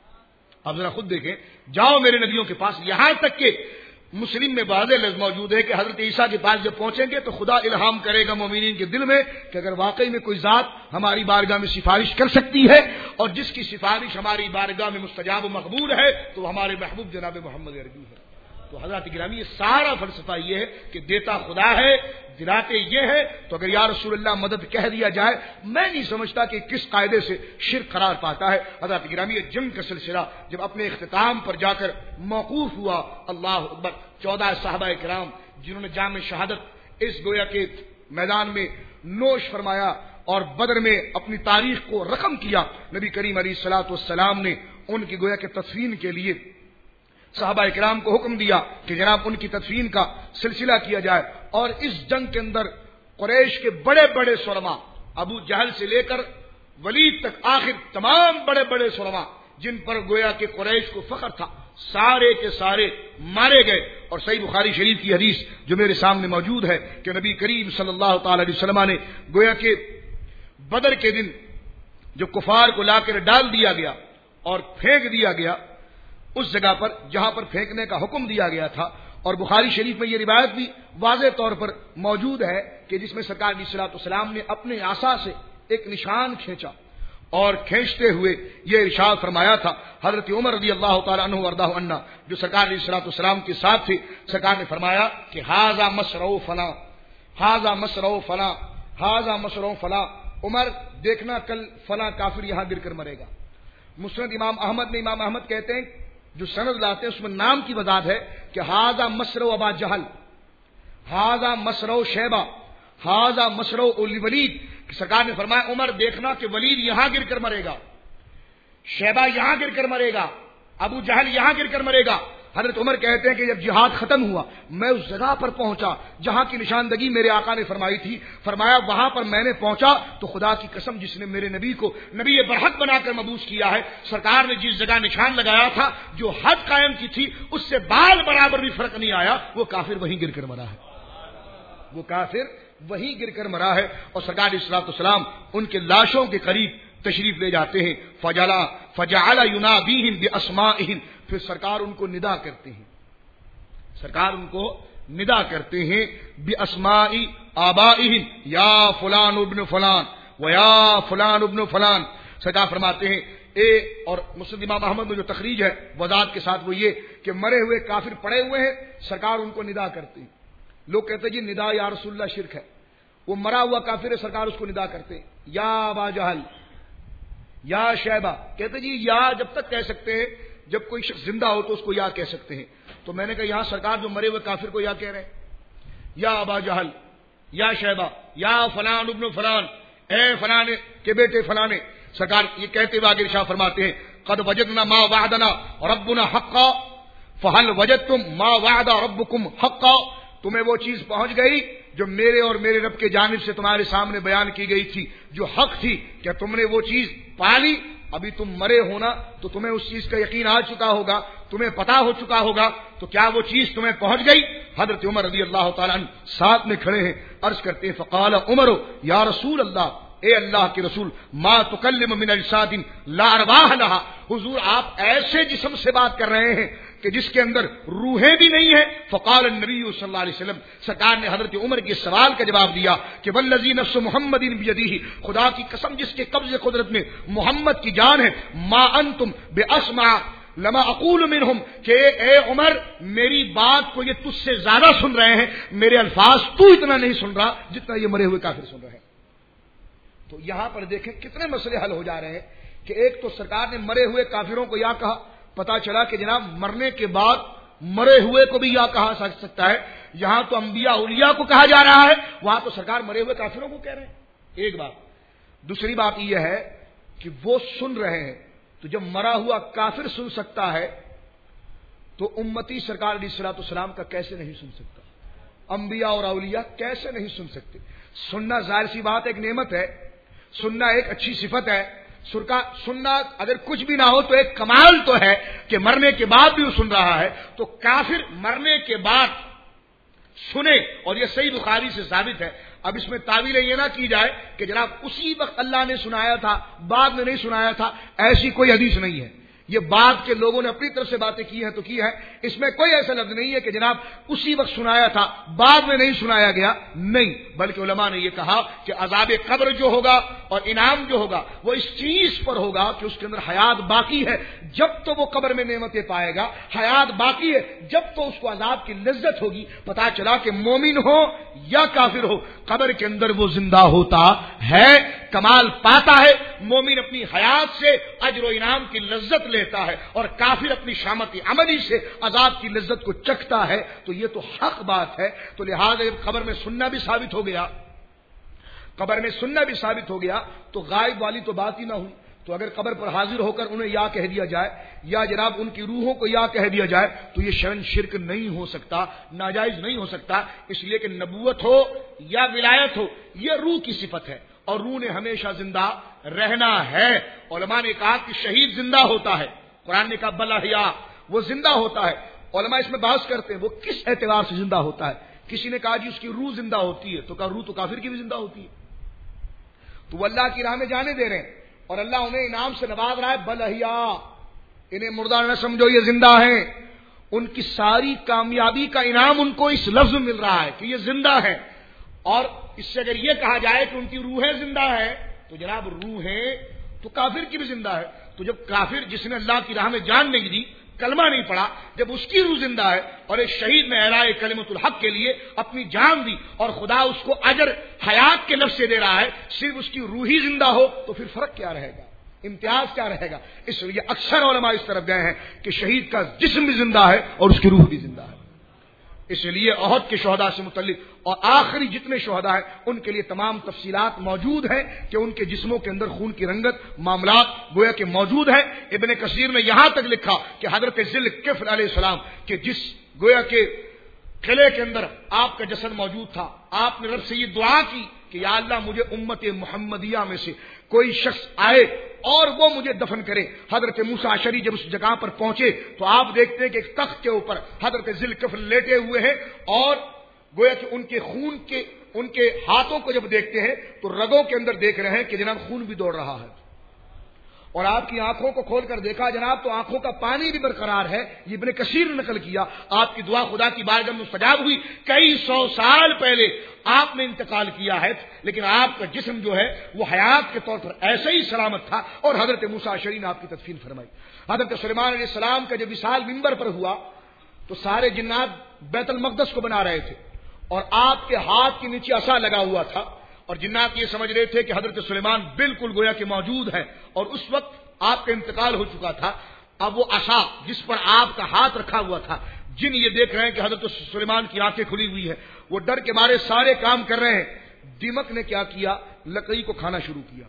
Speaker 1: آپ ذرا خود دیکھیں، جاؤ میرے نبیوں کے پاس۔ یہاں تک کہ مسلم میں واضح لفظ موجود ہے کہ حضرت عیسیٰ کے پاس جب پہنچیں گے تو خدا الہام کرے گا مومنین کے دل میں کہ اگر واقعی میں کوئی ذات ہماری بارگاہ میں سفارش کر سکتی ہے اور جس کی سفارش ہماری بارگاہ میں مستجاب و مقبول ہے تو وہ ہمارے محبوب جناب محمد عربی ہے۔ تو حضرات گرامی یہ سارا فلسفہ یہ ہے کہ دیتا خدا ہے، دلاتے یہ ہے، تو اگر یا رسول اللہ مدد کہہ دیا جائے، میں نہیں سمجھتا کہ کس قاعدے سے شرک قرار پاتا ہے۔ حضرات گرامی یہ جنگ کا سلسلہ جب اپنے اختتام پر جا کر موقوف ہوا، اللہ اکبر، چودہ صحابہ کرام جنہوں نے جام شہادت اس گویا کے میدان میں نوش فرمایا اور بدر میں اپنی تاریخ کو رقم کیا، نبی کریم علیہ الصلوۃ والسلام نے ان کی گویا کے تدفین کے لیے صحابہ کرام کو حکم دیا کہ جناب ان کی تدفین کا سلسلہ کیا جائے۔ اور اس جنگ کے اندر قریش کے بڑے بڑے سرما، ابو جہل سے لے کر ولید تک، آخر تمام بڑے بڑے سرما جن پر گویا کہ قریش کو فخر تھا، سارے کے سارے مارے گئے۔ اور صحیح بخاری شریف کی حدیث جو میرے سامنے موجود ہے کہ نبی کریم صلی اللہ تعالی علیہ وسلم نے گویا کہ بدر کے دن جو کفار کو لا کر ڈال دیا گیا اور پھینک دیا گیا اس جگہ پر جہاں پر پھینکنے کا حکم دیا گیا تھا، اور بخاری شریف میں یہ روایت بھی واضح طور پر موجود ہے کہ جس میں سرکار علیہ الصلوۃ والسلام نے اپنے عصا سے ایک نشان کھینچا اور کھینچتے ہوئے یہ ارشاد فرمایا تھا۔ حضرت عمر رضی اللہ تعالیٰ عنہ وردہ عنہ جو سرکار علیہ الصلوۃ والسلام کے ساتھ تھے، سرکار نے فرمایا کہ ھذا مسرع فلاں، ھذا مسرع فلاں، ھذا مسرع فلاں، عمر دیکھنا کل فلاں کافر یہاں گر کر مرے گا۔ مسند امام احمد میں امام احمد کہتے ہیں جو سند لاتے ہیں اس میں نام کی وضاحت ہے کہ ھذا مسرع ابا جہل، ھذا مسرع شیبہ، ھذا مسرع الولید۔ سرکار نے فرمایا عمر دیکھنا کہ ولید یہاں گر کر مرے گا، شیبہ یہاں گر کر مرے گا، ابو جہل یہاں گر کر مرے گا۔ حضرت عمر کہتے ہیں کہ جب جہاد ختم ہوا میں اس جگہ پر پہنچا جہاں کی نشاندگی میرے آقا نے فرمائی تھی، فرمایا وہاں پر میں نے پہنچا تو خدا کی قسم جس نے میرے نبی کو نبی برحق بنا کر مبعوث کیا ہے، سرکار نے جس جگہ نشان لگایا تھا جو حد قائم کی تھی اس سے بال برابر بھی فرق نہیں آیا، وہ کافر وہیں گر کر مرا ہے، وہ کافر وہیں گر کر مرا ہے۔ اور سرکار علیہ الصلوۃ والسلام ان کے لاشوں کے قریب تشریف لے جاتے ہیں، فجلا فجعل ینادیہم باسمائہم، پھر سرکار ان کو ندا کرتے ہیں، سرکار ان کو ندا کرتے ہیں باسماء آبائہم، یا فلان ابن فلان و یا فلان ابن فلان۔ سرکار فرماتے ہیں اے، اور مسند امام احمد میں جو تخریج ہے وضاحت کے ساتھ وہ یہ کہ مرے ہوئے کافر پڑے ہوئے ہیں، سرکار ان کو ندا کرتے ہیں۔ لوگ کہتے ہیں جی ندا یا رسول اللہ شرک ہے، وہ مرا ہوا کافر ہے، سرکار اس کو ندا کرتے ہیں یا ابا جہل، یا شیبہ، کہتے جی یا جب تک کہہ سکتے ہیں جب کوئی شخص زندہ ہو تو اس کو یا کہہ سکتے ہیں۔ تو میں نے کہا یہاں سرکار جو مرے ہوئے کافر کو یا کہہ رہے ہیں، یا ابا جہل، یا شیبہ، یا فلان ابن فلان، اے فلان کے بیٹے فلانے۔ سرکار یہ کہتے ہوئے آگے ارشاد فرماتے ہیں قد وجدنا ما وعدنا ربنا حقا فهل وجدتم ما وعد ربكم حقا، تمہیں وہ چیز پہنچ گئی جو میرے اور میرے رب کے جانب سے تمہارے سامنے بیان کی گئی تھی، جو حق تھی، کیا تم نے وہ چیز پالی؟ ابھی تم مرے ہونا تو تمہیں اس چیز کا یقین آ چکا ہوگا، تمہیں پتا ہو چکا ہوگا، تو کیا وہ چیز تمہیں پہنچ گئی؟ حضرت عمر رضی اللہ تعالیٰ عنہ ساتھ میں کھڑے ہیں، عرض کرتے ہیں فقال عمر یا رسول اللہ، اے اللہ کے رسول، ما تکلم من اجساد لا ارواح لها، حضور آپ ایسے جسم سے بات کر رہے ہیں کہ جس کے اندر روحیں بھی نہیں ہیں۔ فقال النبی صلی اللہ علیہ وسلم، سرکار نے حضرت عمر کے سوال کا جواب دیا کہ والذی نفس محمد بیدہ، خدا کی قسم جس کے قبض قدرت میں محمد کی جان ہے، ما انتم باسمع لما اقول منہم کہ اے عمر میری بات کو یہ تجھ سے زیادہ سن رہے ہیں، میرے الفاظ تو اتنا نہیں سن رہا جتنا یہ مرے ہوئے کافر سن رہے ہیں۔ تو یہاں پر دیکھیں کتنے مسئلے حل ہو جا رہے ہیں کہ ایک تو سرکار نے مرے ہوئے کافروں کو یا کہا، پتا چلا کہ جناب مرنے کے بعد مرے ہوئے کو بھی یا کہا سکتا ہے، یہاں تو انبیاء اولیاء کو کہا جا رہا ہے، وہاں تو سرکار مرے ہوئے کافروں کو کہہ رہے ہیں۔ ایک بات۔ دوسری بات یہ ہے کہ وہ سن رہے ہیں، تو جب مرا ہوا کافر سن سکتا ہے تو امتی سرکار علیہ الصلوۃ والسلام کا کیسے نہیں سن سکتا؟ انبیاء اور اولیاء کیسے نہیں سن سکتے؟ سننا ظاہر سی بات ایک نعمت ہے، سننا ایک اچھی صفت ہے، سننا اگر کچھ بھی نہ ہو تو ایک کمال تو ہے کہ مرنے کے بعد بھی وہ سن رہا ہے۔ تو کافر مرنے کے بعد سنے، اور یہ صحیح بخاری سے ثابت ہے۔ اب اس میں تعویل یہ نہ کی جائے کہ جناب اسی وقت اللہ نے سنایا تھا بعد میں نہیں سنایا تھا، ایسی کوئی حدیث نہیں ہے۔ یہ بعد کے لوگوں نے اپنی طرف سے باتیں کی ہیں تو کی ہے، اس میں کوئی ایسا لفظ نہیں ہے کہ جناب اسی وقت سنایا تھا بعد میں نہیں سنایا گیا، نہیں، بلکہ علماء نے یہ کہا کہ عذاب قبر جو ہوگا اور انعام جو ہوگا وہ اس چیز پر ہوگا کہ اس کے اندر حیات باقی ہے، جب تو وہ قبر میں نعمتیں پائے گا، حیات باقی ہے جب تو اس کو عذاب کی لذت ہوگی۔ پتا چلا کہ مومن ہو یا کافر ہو قبر کے اندر وہ زندہ ہوتا ہے، کمال پاتا ہے۔ مومن اپنی حیات سے اجر و انعام کی لذت لیتا ہے اور کافر اپنی شامت عملی سے عذاب کی لذت کو چکھتا ہے، تو یہ تو حق بات ہے۔ تو لہذا جب قبر میں سننا بھی ثابت ہو گیا، قبر میں سننا بھی ثابت ہو گیا تو غائب والی تو بات ہی نہ ہوئی۔ تو اگر قبر پر حاضر ہو کر انہیں یا کہہ دیا جائے یا جناب ان کی روحوں کو یا کہہ دیا جائے تو یہ شرن شرک نہیں ہو سکتا، ناجائز نہیں ہو سکتا، اس لیے کہ نبوت ہو یا ولایت ہو یہ روح کی صفت ہے اور روح نے ہمیشہ زندہ رہنا ہے۔ علماء نے کہا کہ شہید زندہ ہوتا ہے، قرآن نے کہا بل احیاء، وہ زندہ ہوتا ہے۔ علماء اس میں بحث کرتے ہیں وہ کس اعتبار سے زندہ ہوتا ہے۔ کسی نے کہا جی اس کی روح زندہ ہوتی ہے، تو کہا روح تو کافر کی بھی زندہ ہوتی ہے، تو وہ اللہ کی راہ میں جانے دے رہے ہیں اور اللہ انہیں انعام سے نواز رہا ہے، بل احیاء، انہیں مردہ نہ سمجھو یہ زندہ ہیں۔ ان کی ساری کامیابی کا انعام ان کو اس لفظ میں مل رہا ہے کہ یہ زندہ ہے۔ اور اس سے اگر یہ کہا جائے کہ ان کی روحیں زندہ ہے تو جناب روحیں تو کافر کی بھی زندہ ہے۔ تو جب کافر جس نے اللہ کی راہ میں جان نہیں دی، کلمہ نہیں پڑا، جب اس کی روح زندہ ہے اور ایک شہید نے اعلاء کلمۃ الحق کے لیے اپنی جان دی اور خدا اس کو اجر حیات کے لفظ سے دے رہا ہے، صرف اس کی روح ہی زندہ ہو تو پھر فرق کیا رہے گا، امتیاز کیا رہے گا؟ اس لیے اکثر علماء اس طرف گئے ہیں کہ شہید کا جسم بھی زندہ ہے اور اس کی روح بھی زندہ ہے۔ اس لیے احد کے شہداء سے متعلق اور آخری جتنے شہداء ہیں ان کے لیے تمام تفصیلات موجود ہیں کہ ان کے جسموں کے اندر خون کی رنگت معاملات گویا کہ موجود ہیں۔ ابن کثیر نے یہاں تک لکھا کہ حضرت ذوالکفل علیہ السلام کہ جس گویا کہ قلعے کے اندر آپ کا جسد موجود تھا، آپ نے رب سے یہ دعا کی کہ یا اللہ مجھے امت محمدیہ میں سے کوئی شخص آئے اور وہ مجھے دفن کرے۔ حضرت موسیٰ اشعری جب اس جگہ پر پہنچے تو آپ دیکھتے ہیں کہ ایک تخت کے اوپر حضرت ذوالکفل لیٹے ہوئے ہیں اور گویا کہ ان کے خون کے ان کے ہاتھوں کو جب دیکھتے ہیں تو رگوں کے اندر دیکھ رہے ہیں کہ جناب خون بھی دوڑ رہا ہے، اور آپ کی آنکھوں کو کھول کر دیکھا جناب تو آنکھوں کا پانی بھی برقرار ہے۔ یہ ابن کثیر نے نقل کیا، آپ کی دعا خدا کی بارگاہ میں مستجاب ہوئی۔ کئی سو سال پہلے آپ نے انتقال کیا ہے لیکن آپ کا جسم جو ہے وہ حیات کے طور پر ایسے ہی سلامت تھا، اور حضرت موسیٰ اشعری نے آپ کی تدفین فرمائی۔ حضرت سلیمان علیہ السلام کا جب وصال منبر پر ہوا تو سارے جنات بیت المقدس کو بنا رہے تھے اور آپ کے ہاتھ کے نیچے عصا لگا ہوا تھا، اور جنات یہ سمجھ رہے تھے کہ حضرت سلیمان بالکل گویا کہ موجود ہے اور اس وقت آپ کا انتقال ہو چکا تھا۔ اب وہ عصا جس پر آپ کا ہاتھ رکھا ہوا تھا، جن یہ دیکھ رہے ہیں کہ حضرت سلیمان کی آنکھیں کھلی ہوئی ہے، وہ ڈر کے مارے سارے کام کر رہے ہیں۔ دیمک نے کیا کیا؟ لکڑی کو کھانا شروع کیا۔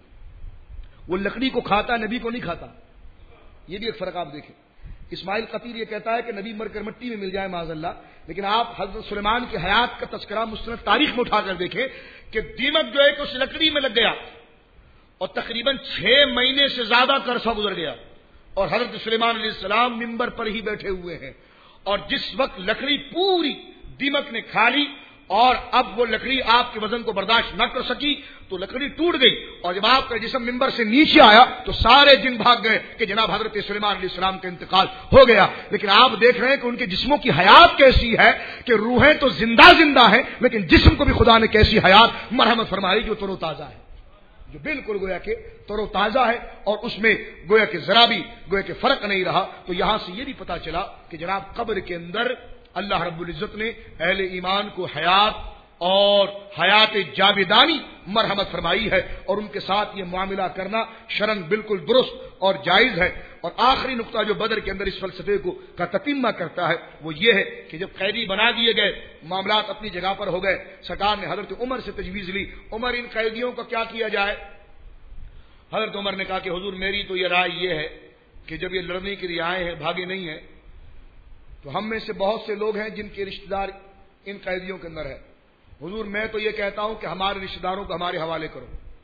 Speaker 1: وہ لکڑی کو کھاتا، نبی کو نہیں کھاتا۔ یہ بھی ایک فرق آپ دیکھیں۔ اسماعیل قطیر یہ کہتا ہے کہ نبی مر کر مٹی میں مل جائے معاذ اللہ، لیکن آپ حضرت سلیمان کی حیات کا تذکرہ مستند تاریخ میں اٹھا کر دیکھیں کہ دیمک جو ہے کہ اس لکڑی میں لگ گیا اور تقریباً چھ مہینے سے زیادہ کا عرصہ گزر گیا، اور حضرت سلیمان علیہ السلام منبر پر ہی بیٹھے ہوئے ہیں، اور جس وقت لکڑی پوری دیمک نے کھا لی اور اب وہ لکڑی آپ کے وزن کو برداشت نہ کر سکی تو لکڑی ٹوٹ گئی، اور جب آپ کا جسم منبر سے نیچے آیا تو سارے جن بھاگ گئے کہ جناب حضرت سلیمان علیہ السلام کا انتقال ہو گیا۔ لیکن آپ دیکھ رہے ہیں کہ ان کے جسموں کی حیات کیسی ہے کہ روحیں تو زندہ زندہ ہیں لیکن جسم کو بھی خدا نے کیسی حیات مرحمت فرمائی جو تر و تازہ ہے۔ جو بالکل گویا کہ تر و تازہ ہے اور اس میں گویا کہ ذرا بھی گویا کہ فرق نہیں رہا. تو یہاں سے یہ بھی پتا چلا کہ جناب قبر کے اندر اللہ رب العزت نے اہل ایمان کو حیات اور حیات جاویدانی مرحمت فرمائی ہے اور ان کے ساتھ یہ معاملہ کرنا شرعاً بالکل درست اور جائز ہے. اور آخری نقطہ جو بدر کے اندر اس فلسفے کو کا تتمہ کرتا ہے وہ یہ ہے کہ جب قیدی بنا دیے گئے, معاملات اپنی جگہ پر ہو گئے, سرکار نے حضرت عمر سے تجویز لی, عمر ان قیدیوں کو کیا کیا جائے؟ حضرت عمر نے کہا کہ حضور میری تو یہ رائے یہ ہے کہ جب یہ لڑنے کے لیے آئے ہیں, بھاگے نہیں ہیں, تو ہم میں سے بہت سے لوگ ہیں جن کے رشتہ دار ان قیدیوں کے اندر ہے. حضور میں تو یہ کہتا ہوں کہ ہمارے رشتہ داروں کو ہمارے حوالے کرو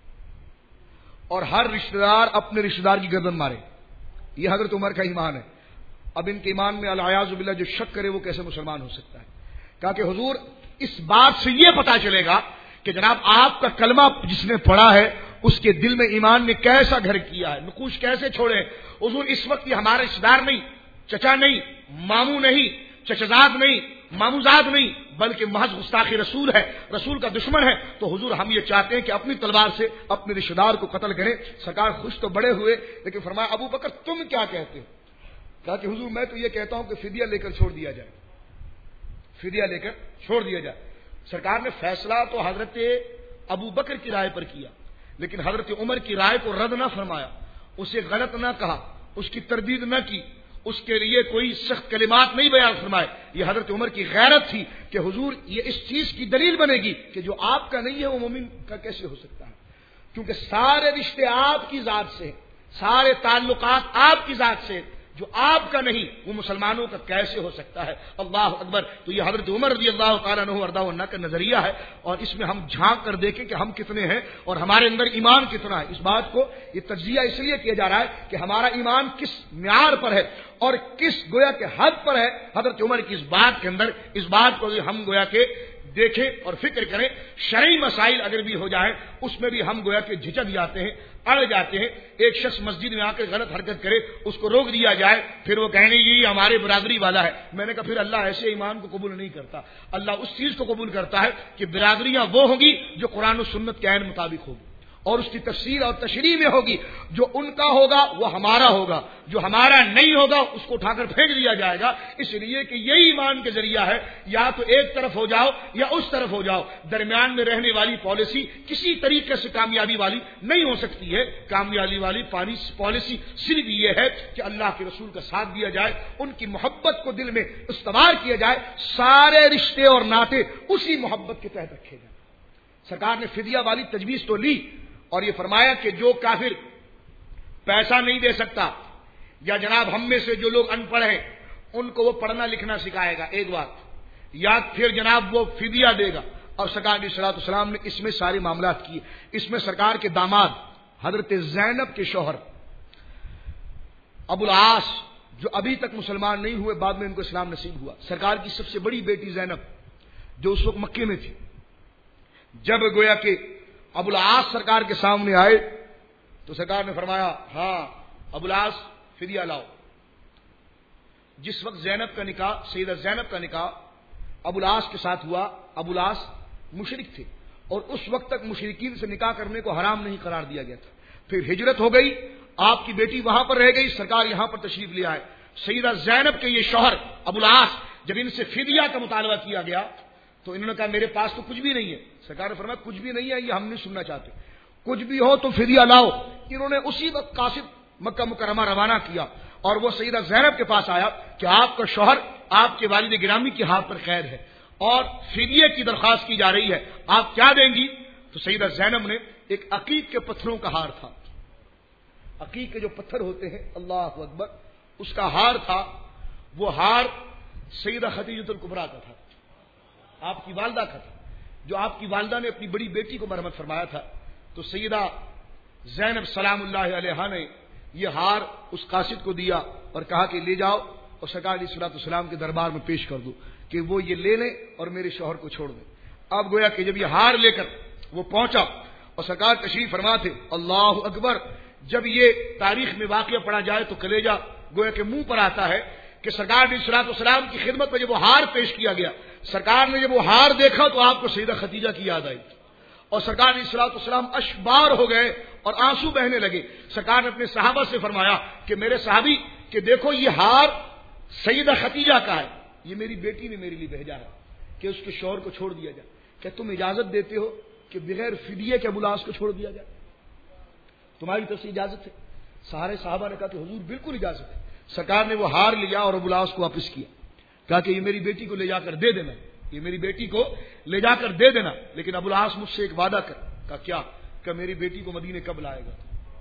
Speaker 1: اور ہر رشتہ دار اپنے رشتہ دار کی گردن مارے. یہ حضرت عمر کا ایمان ہے. اب ان کے ایمان میں العیاذ باللہ جو شک کرے وہ کیسے مسلمان ہو سکتا ہے؟ کہا کہ حضور اس بات سے یہ پتا چلے گا کہ جناب آپ کا کلمہ جس نے پڑھا ہے اس کے دل میں ایمان نے کیسا گھر کیا ہے, نقوش کیسے چھوڑے. حضور اس وقت یہ ہمارے رشتہ دار نہیں, چچا نہیں, ماموں نہیں, چچزاد نہیں, ماموزاد نہیں, بلکہ محض گستاخ رسول ہے, رسول کا دشمن ہے. تو حضور ہم یہ چاہتے ہیں کہ اپنی تلوار سے اپنے رشتہ دار کو قتل کریں. سرکار خوش تو بڑے ہوئے, لیکن فرمایا ابو بکر تم کیا کہتے ہو؟ کہا کہ حضور میں تو یہ کہتا ہوں کہ فدیہ لے کر چھوڑ دیا جائے, فدیہ لے کر چھوڑ دیا جائے. سرکار نے فیصلہ تو حضرت ابو بکر کی رائے پر کیا, لیکن حضرت عمر کی رائے کو رد نہ فرمایا, اسے غلط نہ کہا, اس کی تردید نہ کی, اس کے لیے کوئی سخت کلمات نہیں بیان فرمائے. یہ حضرت عمر کی غیرت تھی کہ حضور یہ اس چیز کی دلیل بنے گی کہ جو آپ کا نہیں ہے وہ مومن کا کیسے ہو سکتا ہے, کیونکہ سارے رشتے آپ کی ذات سے, سارے تعلقات آپ کی ذات سے, جو آپ کا نہیں وہ مسلمانوں کا کیسے ہو سکتا ہے؟ اللہ اکبر. تو یہ حضرت عمر رضی اللہ تعالیٰ عنہ وارضہ عنہ کا نظریہ ہے, اور اس میں ہم جھانک کر دیکھیں کہ ہم کتنے ہیں اور ہمارے اندر ایمان کتنا ہے. اس بات کو یہ تجزیہ اس لیے کیا جا رہا ہے کہ ہمارا ایمان کس معیار پر ہے اور کس گویا کے حد پر ہے. حضرت عمر کی اس بات کے اندر اس بات کو ہم گویا کے دیکھیں اور فکر کریں. شرعی مسائل اگر بھی ہو جائیں اس میں بھی ہم گویا کہ جھجک جاتے ہیں, اڑ جاتے ہیں. ایک شخص مسجد میں آ کر غلط حرکت کرے, اس کو روک دیا جائے, پھر وہ کہیں گے یہ ہمارے برادری والا ہے. میں نے کہا پھر اللہ ایسے ایمان کو قبول نہیں کرتا. اللہ اس چیز کو قبول کرتا ہے کہ برادریاں وہ ہوں گی جو قرآن و سنت کے عین مطابق ہوگی اور اس کی تفسیر اور تشریح میں ہوگی. جو ان کا ہوگا وہ ہمارا ہوگا, جو ہمارا نہیں ہوگا اس کو اٹھا کر پھینک دیا جائے گا. اس لیے کہ یہی ایمان کے ذریعہ ہے, یا تو ایک طرف ہو جاؤ یا اس طرف ہو جاؤ. درمیان میں رہنے والی پالیسی کسی طریقے سے کامیابی والی نہیں ہو سکتی ہے. کامیابی والی پالیسی صرف یہ ہے کہ اللہ کے رسول کا ساتھ دیا جائے, ان کی محبت کو دل میں استوار کیا جائے, سارے رشتے اور ناطے اسی محبت کے تحت رکھے جائیں. سرکار نے فدیہ والی تجویز تو لی اور یہ فرمایا کہ جو کافر پیسہ نہیں دے سکتا, یا جناب ہم میں سے جو لوگ ان پڑھ ہیں ان کو وہ پڑھنا لکھنا سکھائے گا, ایک بات, یا پھر جناب وہ فدیہ دے گا. اور سرکار علیہ الصلوۃ والسلام نے اس میں سارے معاملات کیے. اس میں سرکار کے داماد حضرت زینب کے شوہر ابو العاص جو ابھی تک مسلمان نہیں ہوئے, بعد میں ان کو اسلام نصیب ہوا. سرکار کی سب سے بڑی بیٹی زینب جو اس وقت مکے میں تھی, جب گویا کہ ابو العاص سرکار کے سامنے آئے تو سرکار نے فرمایا ہاں ابو العاص فدیہ لاؤ. جس وقت زینب کا نکاح, سیدہ زینب کا نکاح ابو العاص کے ساتھ ہوا, ابو العاص مشرک تھے اور اس وقت تک مشرکین سے نکاح کرنے کو حرام نہیں قرار دیا گیا تھا. پھر ہجرت ہو گئی, آپ کی بیٹی وہاں پر رہ گئی, سرکار یہاں پر تشریف لے آئے. سیدہ زینب کے یہ شوہر ابو العاص جب ان سے فدیہ کا مطالبہ کیا گیا تو انہوں نے کہا میرے پاس تو کچھ بھی نہیں ہے. سرکار نے فرمایا کچھ بھی نہیں ہے, یہ ہم نہیں سننا چاہتے, کچھ بھی ہو تو فدیہ لاؤ. انہوں نے اسی وقت قاصد مکہ مکرمہ روانہ کیا اور وہ سیدہ زینب کے پاس آیا کہ آپ کا شوہر آپ کے والد گرامی کے ہاتھ پر قید ہے اور فدیے کی درخواست کی جا رہی ہے, آپ کیا دیں گی؟ تو سیدہ زینب نے ایک عقیق کے پتھروں کا ہار تھا, عقیق کے جو پتھر ہوتے ہیں اللہ اکبر, اس کا ہار تھا. وہ ہار سیدہ خدیجہ الکبریٰ کا تھا, آپ کی والدہ کا تھا, جو آپ کی والدہ نے اپنی بڑی بیٹی کو مرحمت فرمایا تھا. تو سیدہ زینب سلام اللہ علیہا نے یہ ہار اس قاصد کو دیا اور کہا کہ لے جاؤ اور سرکار علیہ الصلوۃ والسلام کے دربار میں پیش کر دو کہ وہ یہ لے لیں اور میرے شوہر کو چھوڑ دیں. اب گویا کہ جب یہ ہار لے کر وہ پہنچا اور سرکار تشریف فرما تھے, اللہ اکبر, جب یہ تاریخ میں واقعہ پڑھا جائے تو کلیجہ گویا کہ منہ پر آتا ہے کہ سرکار علیہ الصلوۃ والسلام کی خدمت میں جب وہ ہار پیش کیا گیا, سرکار نے جب وہ ہار دیکھا تو آپ کو سیدہ خدیجہ کی یاد آئی اور سرکار علیہ الصلوۃ والسلام اشبار ہو گئے اور آنسو بہنے لگے. سرکار نے اپنے صحابہ سے فرمایا کہ میرے صحابی کہ دیکھو یہ ہار سیدہ خدیجہ کا ہے, یہ میری بیٹی نے میرے لیے بھیجا ہے کہ اس کے شوہر کو چھوڑ دیا جائے. کیا تم اجازت دیتے ہو کہ بغیر فدیے کے ابو العاص کو چھوڑ دیا جائے؟ تمہاری طرف سے اجازت ہے؟ سارے صحابہ نے کہا کہ حضور بالکل اجازت ہے. سرکار نے وہ ہار لیا اور ابو العاص کو واپس کیا, کہا کہ یہ میری بیٹی کو لے جا کر دے دینا, یہ میری بیٹی کو لے جا کر دے دینا. لیکن ابو العاص مجھ سے ایک وعدہ کر. کہا کیا؟ کہ میری بیٹی کو مدینے کب لائے گا؟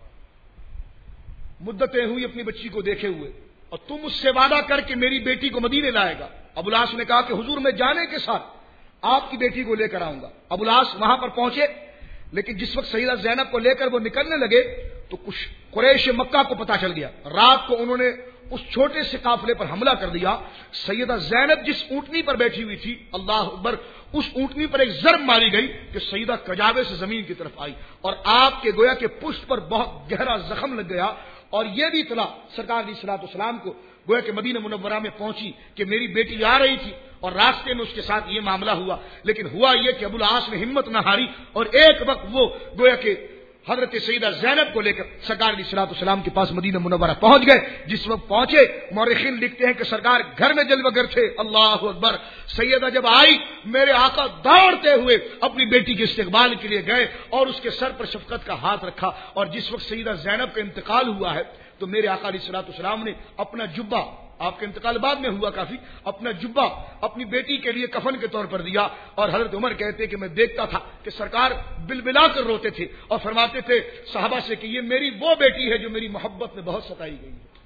Speaker 1: مدتیں ہوئی اپنی بچی کو دیکھے ہوئے, اور تم مجھ سے وعدہ کر کے میری بیٹی کو مدینے لائے گا. ابو العاص نے کہا کہ حضور میں جانے کے ساتھ آپ کی بیٹی کو لے کر آؤں گا. ابو العاص وہاں پر پہنچے, لیکن جس وقت سیدہ زینب کو لے کر وہ نکلنے لگے تو کچھ قریش مکہ کو پتا چل گیا. رات کو انہوں نے اس چھوٹے سے قافلے پر حملہ کر دیا. سیدہ زینب جس اونٹنی پر بیٹھی ہوئی تھی, اللہ اکبر, اس اونٹنی پر ایک ضرب ماری گئی کہ سیدہ کجاوے سے زمین کی طرف آئی, اور آپ کے گویا کے پشت پر بہت گہرا زخم لگ گیا. اور یہ بھی اطلاع سرکار علیہ الصلوۃ والسلام کو گویا کہ مدینہ منورہ میں پہنچی کہ میری بیٹی آ رہی تھی, اور راستے میں اس کے ساتھ یہ معاملہ ہوا. لیکن ہوا یہ کہ ابو العاص نے ہمت نہ ہاری, اور ایک وقت وہ گویا کہ حضرت سیدہ زینب کو لے کر سرکار علیہ الصلوۃ والسلام کے پاس مدینہ منورہ پہنچ گئے. جس وقت پہنچے, مورخین لکھتے ہیں کہ سرکار گھر میں جلوہ گر تھے. اللہ اکبر. سیدہ جب آئی, میرے آقا دوڑتے ہوئے اپنی بیٹی کے استقبال کے لیے گئے اور اس کے سر پر شفقت کا ہاتھ رکھا. اور جس وقت سیدہ زینب کا انتقال ہوا ہے تو میرے آقا علیہ الصلوۃ والسلام نے اپنا جبہ, آپ کا انتقال بعد میں ہوا کافی, اپنا جبہ اپنی بیٹی کے لیے کفن کے طور پر دیا. اور حضرت عمر کہتے کہ میں دیکھتا تھا کہ سرکار بلبلا کر روتے تھے اور فرماتے تھے صحابہ سے کہ یہ میری وہ بیٹی ہے جو میری محبت میں بہت ستائی گئی ہے,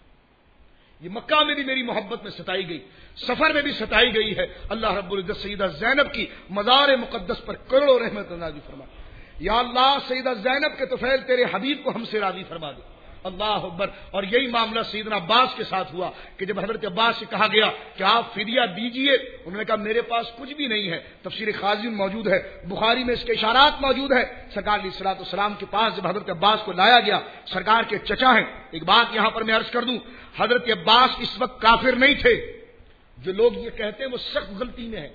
Speaker 1: یہ مکہ میں بھی میری محبت میں ستائی گئی, سفر میں بھی ستائی گئی ہے. اللہ رب العزت سیدہ زینب کی مزار مقدس پر کروڑوں رحمت نازل فرما. یا اللہ سیدہ زینب کے طفیل تیرے حبیب کو ہم سے راضی فرما دے. اللہ اکبر. اور یہی معاملہ سیدنا عباس کے ساتھ ہوا کہ جب حضرت عباس سے کہا گیا کہ آپ فدیہ دیجئے, انہوں نے کہا میرے پاس کچھ بھی نہیں ہے. تفسیر خازن موجود ہے, بخاری میں اس کے اشارات موجود ہے. سرکار علیہ الصلوۃ والسلام کے پاس جب حضرت عباس کو لایا گیا, سرکار کے چچا ہیں. ایک بات یہاں پر میں عرض کر دوں, حضرت عباس اس وقت کافر نہیں تھے. جو لوگ یہ کہتے ہیں وہ سخت غلطی میں ہے.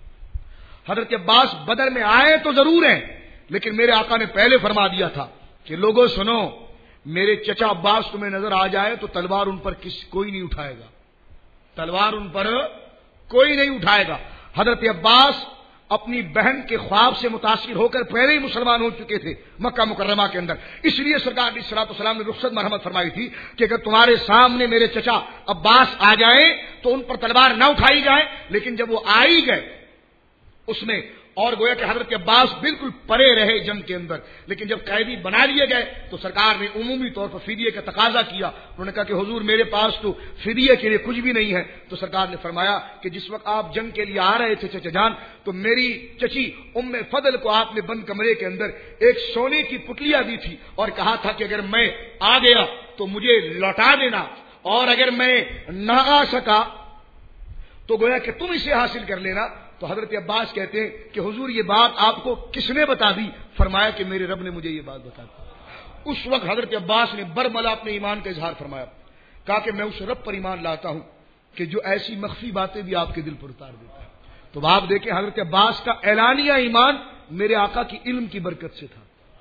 Speaker 1: حضرت عباس بدر میں آئے تو ضرور ہیں, لیکن میرے آقا نے پہلے فرما دیا تھا کہ لوگوں سنو, میرے چچا عباس تمہیں نظر آ جائے تو تلوار ان پر کس کوئی نہیں اٹھائے گا, تلوار ان پر کوئی نہیں اٹھائے گا. حضرت عباس اپنی بہن کے خواب سے متاثر ہو کر پہلے ہی مسلمان ہو چکے تھے مکہ مکرمہ کے اندر. اس لیے سرکار علیہ الصلوۃ والسلام نے رخصت مرحمت فرمائی تھی کہ اگر تمہارے سامنے میرے چچا عباس آ جائیں تو ان پر تلوار نہ اٹھائی جائے. لیکن جب وہ آ ہی گئے اس میں, اور گویا کہ حضرت عباس بالکل پرے رہے جنگ کے اندر, لیکن جب قیدی بنا لیے گئے تو سرکار نے عمومی طور پر فدیے کا تقاضا کیا. انہوں نے کہا کہ حضور میرے پاس تو فدیے کے لیے کچھ بھی نہیں ہے. تو سرکار نے فرمایا کہ جس وقت آپ جنگ کے لیے آ رہے تھے چچا جان, تو میری چچی ام فضل کو آپ نے بند کمرے کے اندر ایک سونے کی پتلیاں دی تھی اور کہا تھا کہ اگر میں آ گیا تو مجھے لوٹا دینا, اور اگر میں نہ آ سکا تو گویا کہ تم اسے حاصل کر لینا. تو حضرت عباس کہتے ہیں کہ حضور یہ بات آپ کو کس نے بتا دی؟ فرمایا کہ میرے رب نے مجھے یہ بات بتا دی. اس وقت حضرت عباس نے برملا اپنے ایمان کا اظہار فرمایا, کہا کہ میں اس رب پر ایمان لاتا ہوں کہ جو ایسی مخفی باتیں بھی آپ کے دل پر اتار دیتا ہے. تو آپ دیکھیں حضرت عباس کا اعلانیہ ایمان میرے آقا کی علم کی برکت سے تھا.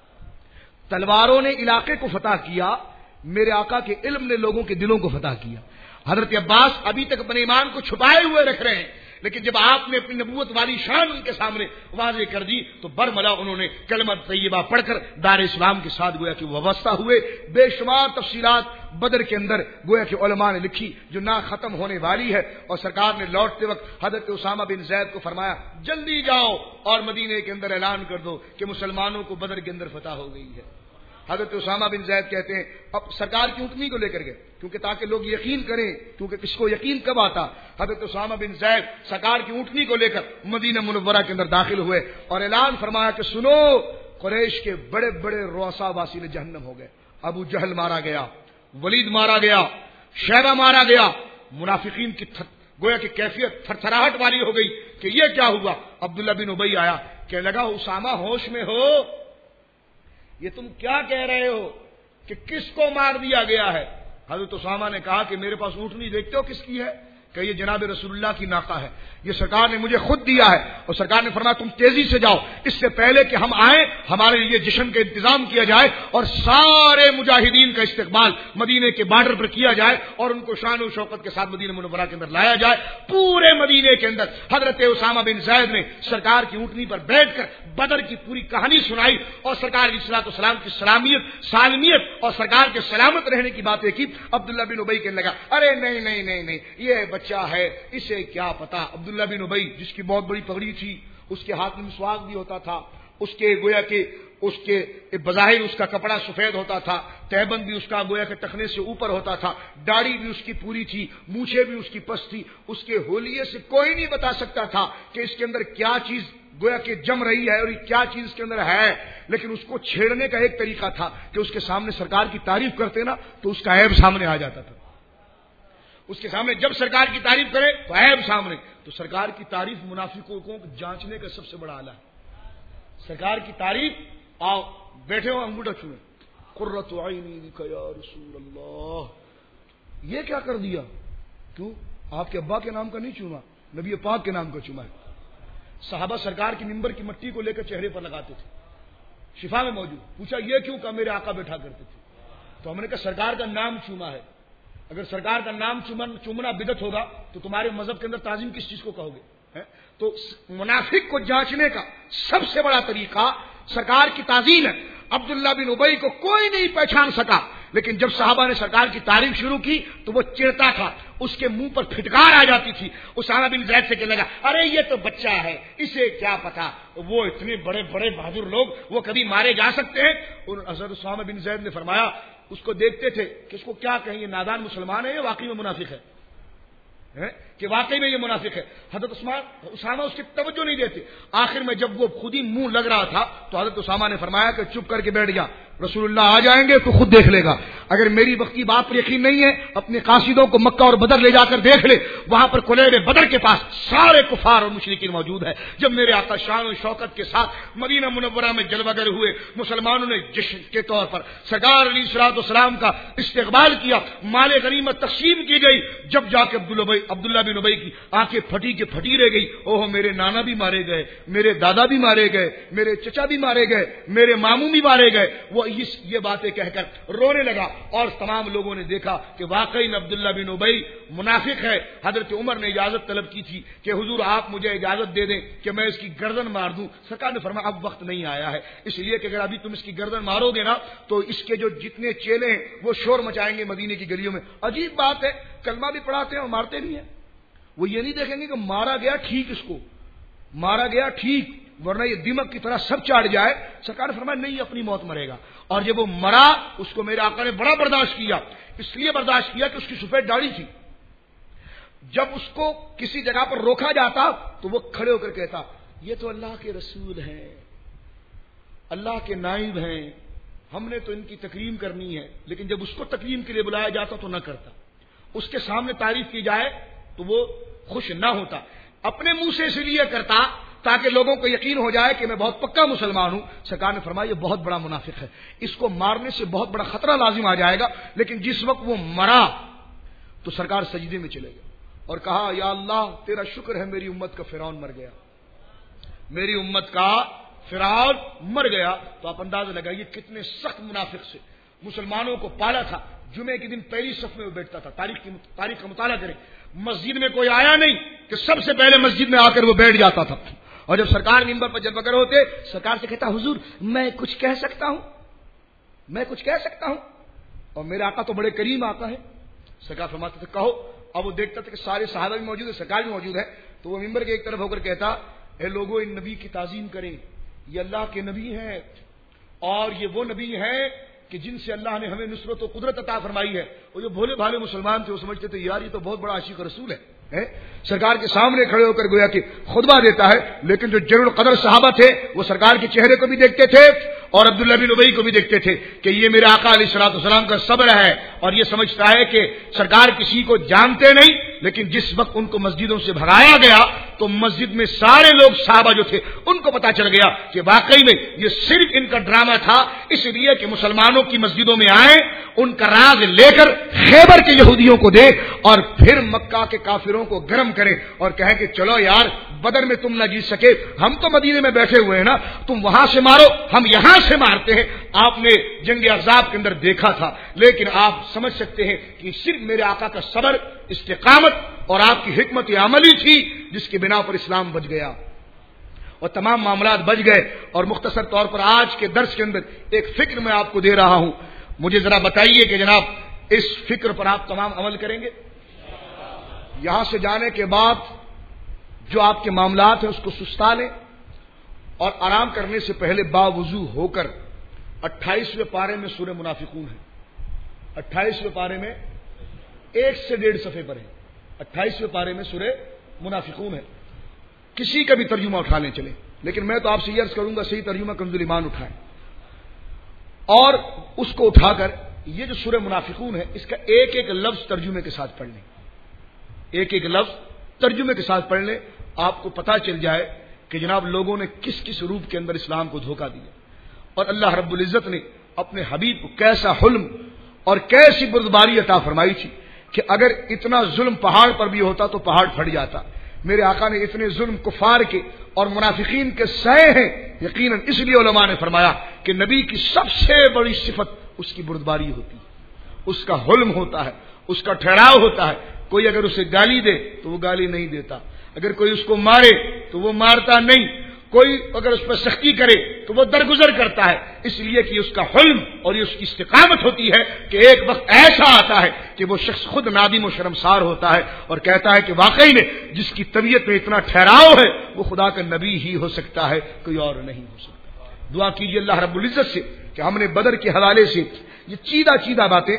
Speaker 1: تلواروں نے علاقے کو فتح کیا, میرے آقا کے علم نے لوگوں کے دلوں کو فتح کیا. حضرت عباس ابھی تک اپنے ایمان کو چھپائے ہوئے رکھ رہے ہیں, لیکن جب آپ نے اپنی نبوت والی شان ان کے سامنے واضح کر دی تو برملا انہوں نے کلمہ طیبہ پڑھ کر دار اسلام کے ساتھ گویا کہ وابستہ ہوئے. بے شمار تفصیلات بدر کے اندر گویا کہ علماء نے لکھی جو نہ ختم ہونے والی ہے. اور سرکار نے لوٹتے وقت حضرت اسامہ بن زید کو فرمایا جلدی جاؤ اور مدینے کے اندر اعلان کر دو کہ مسلمانوں کو بدر کے اندر فتح ہو گئی ہے. حضرت اسامہ بن زید کہتے ہیں اب سرکار کی اونٹنی کو لے کر گئے کیونکہ تاکہ لوگ یقین کریں, کیونکہ کس کو یقین کب آتا. حضرت اسامہ بن زید سرکار کی اونٹنی کو لے کر مدینہ منورہ کے اندر داخل ہوئے اور اعلان فرمایا کہ سنو, قریش کے بڑے بڑے رؤسا واصل جہنم ہو گئے. ابو جہل مارا گیا, ولید مارا گیا, شیبہ مارا گیا. منافقین کی گویا کہ کیفیت تھر تھراہٹ والی ہو گئی کہ یہ کیا ہوا. عبداللہ بن ابی آیا, کہنے لگا اسامہ ہوش میں ہو, یہ تم کیا کہہ رہے ہو کہ کس کو مار دیا گیا ہے؟ حضرت اسامہ نے کہا کہ میرے پاس اونٹنی دیکھتے ہو کس کی ہے؟ کہ یہ جناب رسول اللہ کی ناقہ ہے، یہ سرکار نے مجھے خود دیا ہے، اور سرکار نے فرمایا تم تیزی سے جاؤ، اس سے پہلے کہ ہم آئیں ہمارے لیے جشن کا انتظام کیا جائے اور سارے مجاہدین کا استقبال مدینے کے بارڈر پر کیا جائے اور ان کو شان و شوکت کے ساتھ مدینہ منورہ کے اندر لایا جائے۔ پورے مدینے کے اندر حضرت اسامہ بن زید نے سرکار کی اونٹنی پر بیٹھ کر بدر کی پوری کہانی سنائی اور سرکار علیہ الصلوۃ والسلام کی سلامیت سالمیت اور سرکار کے سلامت رہنے کی باتیں کی۔ عبداللہ بن ابی کہنے لگا ارے نہیں نہیں نہیں نہیں یہ بچہ ہے، اسے کیا پتا۔ عبداللہ بن ابی جس کی بہت بڑی پگڑی تھی، اس کے ہاتھ میں مسواک بھی ہوتا تھا، اس کے گویا کہ اس کے بظاہر اس کا کپڑا سفید ہوتا تھا، تہبند بھی اس کا گویا کہ ٹخنے سے اوپر ہوتا تھا، داڑھی بھی اس کی پوری تھی، مونچھیں بھی اس کی پس تھی، اس کے ہولیے سے کوئی نہیں بتا سکتا تھا کہ اس کے اندر کیا چیز گویا کہ جم رہی ہے اور کیا چیز اس کے اندر ہے، لیکن اس کو چھیڑنے کا ایک طریقہ تھا کہ اس کے سامنے سرکار کی تعریف کرتے نا تو اس کا عیب سامنے آ جاتا تھا۔ اس کے سامنے جب سرکار کی تعریف کرے تو عیب سامنے، تو سرکار کی تعریف منافقوں کو جانچنے کا سب سے بڑا آلہ ہے۔ سرکار کی تعریف، آؤ بیٹھے ہو انگوٹھا چھوئے، قرۃ عینی بک یا رسول اللہ، یہ کیا کر دیا؟ کیوں؟ آپ کے ابا کے نام کا نہیں چوما، نبی پاک کے نام کا چوما ہے۔ صحابہ سرکار کی ممبر کی مٹی کو لے کر چہرے پر لگاتے تھے، شفا میں موجود۔ پوچھا یہ کیوں؟ کہ میرے آقا بیٹھا کرتے تھے۔ تو ہم نے کہا سرکار کا نام چوما ہے، اگر سرکار کا نام چومنا بدعت ہوگا تو تمہارے مذہب کے اندر تعظیم کس چیز کو کہو گے؟ تو منافق کو جانچنے کا سب سے بڑا طریقہ سرکار کی تعظیم ہے۔ عبداللہ بن ابی کو کوئی نہیں پہچان سکا، لیکن جب صحابہ نے سرکار کی تعریف شروع کی تو وہ چڑھتا تھا، اس کے منہ پر پھٹکار آ جاتی تھی۔ اسامہ بن زید سے کہنے لگا ارے یہ تو بچہ ہے، اسے کیا پتا، وہ اتنے بڑے بڑے بہادر لوگ وہ کبھی مارے جا سکتے ہیں؟ اور حضرت اسامہ بن زید نے فرمایا، اس کو دیکھتے تھے کہ اس کو کیا کہیں، یہ نادان مسلمان ہے یا واقعی میں منافق ہے کہ واقعی میں یہ منافق ہے۔ حضرت عثمان اسامہ اس کی توجہ نہیں دیتے۔ آخر میں جب وہ خود ہی منہ لگ رہا تھا تو حضرت اسامہ نے فرمایا کہ چپ کر کے بیٹھ جا، رسول اللہ آ جائیں گے تو خود دیکھ لے گا، اگر میری وقت کی بات پر یقین نہیں ہے اپنے قاصدوں کو مکہ اور بدر لے جا کر دیکھ لے، وہاں پر قلیب بدر کے پاس سارے کفار اور مشرکین موجود ہیں۔ جب میرے آقا شان و شوکت کے ساتھ مدینہ منورہ میں جلوہ گر ہوئے، مسلمانوں نے جشن کے طور پر سرکار علیہ الصلوۃ والسلام کا استقبال کیا، مال غنیمت تقسیم کی گئی، جب جا کے عبداللہ عبداللہ بن ابی کی آنکھیں پھٹی کے پھٹی رہ گئی، اوہ میرے نانا بھی مارے گئے، میرے دادا بھی مارے گئے، میرے چچا بھی مارے گئے، میرے ماموں بھی مارے گئے۔ وہ اس یہ باتیں کہہ کر رونے لگا، اور تمام لوگوں نے دیکھا کہ واقعی میں عبداللہ بن ابی منافق ہے۔ حضرت عمر نے اجازت طلب کی تھی کہ حضور آپ مجھے اجازت دے دیں کہ میں اس کی گردن مار دوں۔ سرکار نے فرمایا اب وقت نہیں آیا ہے، اس لیے کہ اگر ابھی تم اس کی گردن مارو گے نا تو اس کے جو جتنے چیلے ہیں وہ شور مچائیں گے مدینے کی گلیوں میں۔ عجیب بات ہے، کلمہ بھی پڑھاتے ہیں اور مارتے بھی ہیں۔ وہ یہ نہیں دیکھیں گے کہ مارا گیا ٹھیک، اس کو مارا گیا ٹھیک، ورنہ یہ دیمک کی طرح سب چاٹ جائے۔ سرکار نے فرمایا نہیں، اپنی موت مرے گا۔ اور جب وہ مرا اس کو میرے آقا نے بڑا برداشت کیا، اس لیے برداشت کیا کہ اس کی سفید داڑھی تھی۔ جب اس کو کسی جگہ پر روکا جاتا تو وہ کھڑے ہو کر کہتا یہ تو اللہ کے رسول ہیں، اللہ کے نائب ہیں، ہم نے تو ان کی تکریم کرنی ہے، لیکن جب اس کو تکریم کے لیے بلایا جاتا تو نہ کرتا، اس کے سامنے تعریف کی جائے تو وہ خوش نہ ہوتا، اپنے منہ سے اس لیے کرتا تاکہ لوگوں کو یقین ہو جائے کہ میں بہت پکا مسلمان ہوں۔ سرکار نے فرمایا یہ بہت بڑا منافق ہے، اس کو مارنے سے بہت بڑا خطرہ لازم آ جائے گا۔ لیکن جس وقت وہ مرا تو سرکار سجدے میں چلے گئے اور کہا یا اللہ تیرا شکر ہے میری امت کا فرعون مر گیا، میری امت کا فرعون مر گیا۔ تو آپ اندازہ لگائیے کتنے سخت منافق سے مسلمانوں کو پالا تھا۔ جمعے کے دن پہلی صف میں وہ بیٹھتا تھا، تاریخ کی تاریخ کا مطالعہ کریں، مسجد میں کوئی آیا نہیں کہ سب سے پہلے مسجد میں آ کر وہ بیٹھ جاتا تھا، اور جب سرکار ممبر پر جلوہ گر ہوتے سرکار سے کہتا حضور میں کچھ کہہ سکتا ہوں، میں کچھ کہہ سکتا ہوں، اور میرے آقا تو بڑے کریم آقا ہے۔ سرکار فرماتے تھے کہو۔ اب وہ دیکھتا تھا کہ سارے صحابہ بھی موجود ہے، سرکار بھی موجود ہے، تو وہ ممبر کے ایک طرف ہو کر کہتا اے لوگوں ان نبی کی تعظیم کریں، یہ اللہ کے نبی ہیں، اور یہ وہ نبی ہیں کہ جن سے اللہ نے ہمیں نصرت و قدرت عطا فرمائی ہے۔ اور جو بھولے بھالے مسلمان تھے وہ سمجھتے تھے یار یہ تو بہت بڑا عاشق رسول ہے، سرکار کے سامنے کھڑے ہو کر گویا کہ خطبہ دیتا ہے۔ لیکن جو جلیل القدر صحابہ تھے وہ سرکار کے چہرے کو بھی دیکھتے تھے اور عبداللہ بن ابی کو بھی دیکھتے تھے کہ یہ میرے آقا علیہ الصلوۃ والسلام کا صبر ہے، اور یہ سمجھتا ہے کہ سرکار کسی کو جانتے نہیں، لیکن جس وقت ان کو مسجدوں سے بھگایا گیا تو تو مسجد میں سارے لوگ صحابہ جو تھے ان کو پتا چل گیا کہ واقعی میں یہ صرف ان کا ڈرامہ تھا، اس لیے کہ مسلمانوں کی مسجدوں میں آئیں، ان کا راز لے کر خیبر کے یہودیوں کو دے اور پھر مکہ کے کافروں کو گرم کریں اور کہیں کہ چلو یار بدر میں تم نہ جیت سکے، ہم تو مدینے میں بیٹھے ہوئے ہیں نا، تم وہاں سے مارو ہم یہاں سے مارتے ہیں۔ آپ نے جنگ احزاب کے اندر دیکھا تھا، لیکن آپ سمجھ سکتے ہیں کہ صرف میرے آقا کا صبر، استقامت اور آپ کی حکمت عملی تھی جس کی بنا پر اسلام بچ گیا اور تمام معاملات بچ گئے۔ اور مختصر طور پر آج کے درس کے اندر ایک فکر میں آپ کو دے رہا ہوں، مجھے ذرا بتائیے کہ جناب اس فکر پر آپ تمام عمل کریں گے؟ یہاں سے جانے کے بعد جو آپ کے معاملات ہیں اس کو سستا لیں اور آرام کرنے سے پہلے باوضو ہو کر اٹھائیسویں پارے میں سورہ منافقون ہے، اٹھائیسویں پارے میں ایک سے ڈیڑھ صفحے پر ہے، اٹھائیسویں پارے میں سورہ منافقون ہے، کسی کا بھی ترجمہ اٹھا لیں چلے، لیکن میں تو آپ سے یہ عرض کروں گا صحیح ترجمہ کنز ایمان اٹھائیں اور اس کو اٹھا کر یہ جو سورہ منافقون ہے اس کا ایک ایک لفظ ترجمے کے ساتھ پڑھ لیں، ایک ایک لفظ ترجمے کے ساتھ پڑھ لیں، آپ کو پتہ چل جائے کہ جناب لوگوں نے کس کس روپ کے اندر اسلام کو دھوکہ دیا اور اللہ رب العزت نے اپنے حبیب کو کیسا حلم اور کیسی بردباری عطا فرمائی تھی کہ اگر اتنا ظلم پہاڑ پر بھی ہوتا تو پہاڑ پھٹ جاتا۔ میرے آقا نے اتنے ظلم کفار کے اور منافقین کے سہے ہیں، یقیناً اس لیے علماء نے فرمایا کہ نبی کی سب سے بڑی صفت اس کی بردباری ہوتی ہے، اس کا حلم ہوتا ہے، اس کا ٹھہراؤ ہوتا ہے۔ کوئی اگر اسے گالی دے تو وہ گالی نہیں دیتا، اگر کوئی اس کو مارے تو وہ مارتا نہیں، کوئی اگر اس پر سختی کرے تو وہ درگزر کرتا ہے، اس لیے کہ اس کا حلم اور اس کی استقامت ہوتی ہے کہ ایک وقت ایسا آتا ہے کہ وہ شخص خود نادم و شرمسار ہوتا ہے اور کہتا ہے کہ واقعی میں جس کی طبیعت میں اتنا ٹھہراؤ ہے وہ خدا کا نبی ہی ہو سکتا ہے، کوئی اور نہیں ہو سکتا۔ دعا کیجیے اللہ رب العزت سے کہ ہم نے بدر کے حوالے سے یہ چیدہ چیدہ باتیں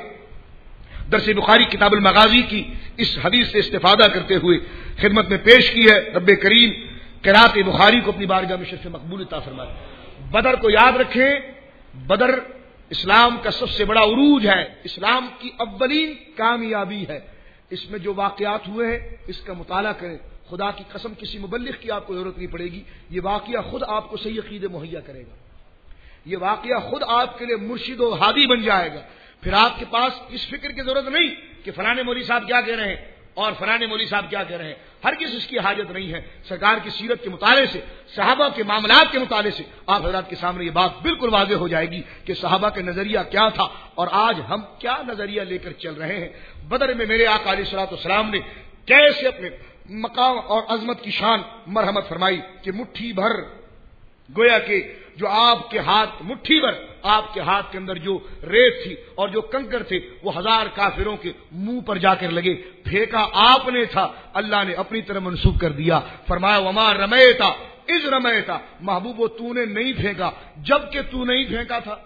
Speaker 1: درس بخاری کتاب المغازی کی اس حدیث سے استفادہ کرتے ہوئے خدمت میں پیش کی ہے۔ رب کریم قرات بخاری کو اپنی بارگاہ میں شرف مقبول عطا فرمائے۔ بدر کو یاد رکھیں، بدر اسلام کا سب سے بڑا عروج ہے، اسلام کی اولین کامیابی ہے۔ اس میں جو واقعات ہوئے ہیں اس کا مطالعہ کریں، خدا کی قسم کسی مبلغ کی آپ کو ضرورت نہیں پڑے گی، یہ واقعہ خود آپ کو صحیح عقیدے مہیا کرے گا، یہ واقعہ خود آپ کے لیے مرشد و ہادی بن جائے گا۔ پھر آپ کے پاس اس فکر کی ضرورت نہیں کہ فلاں مولوی صاحب کیا کہہ رہے ہیں اور فلاں مولوی صاحب کیا کہہ رہے ہیں، ہر کسی اس کی حاجت نہیں ہے۔ سرکار کی سیرت کے مطالعے سے، صحابہ کے معاملات کے مطالعے سے آپ حضرات کے سامنے یہ بات بالکل واضح ہو جائے گی کہ صحابہ کا نظریہ کیا تھا اور آج ہم کیا نظریہ لے کر چل رہے ہیں۔ بدر میں میرے آقا علیہ الصلوۃ والسلام نے کیسے اپنے مقام اور عظمت کی شان مرحمت فرمائی کہ مٹھی بھر گویا کہ جو آپ کے ہاتھ مٹھی بھر آپ کے ہاتھ کے اندر جو ریت تھی اور جو کنکر تھے وہ ہزار کافروں کے منہ پر جا کر لگے، پھینکا آپ نے تھا، اللہ نے اپنی طرف منسوب کر دیا، فرمایا وما رمیتا اذ رمیتا، محبوب و تو نے نہیں پھینکا جب کہ تو نہیں پھینکا تھا۔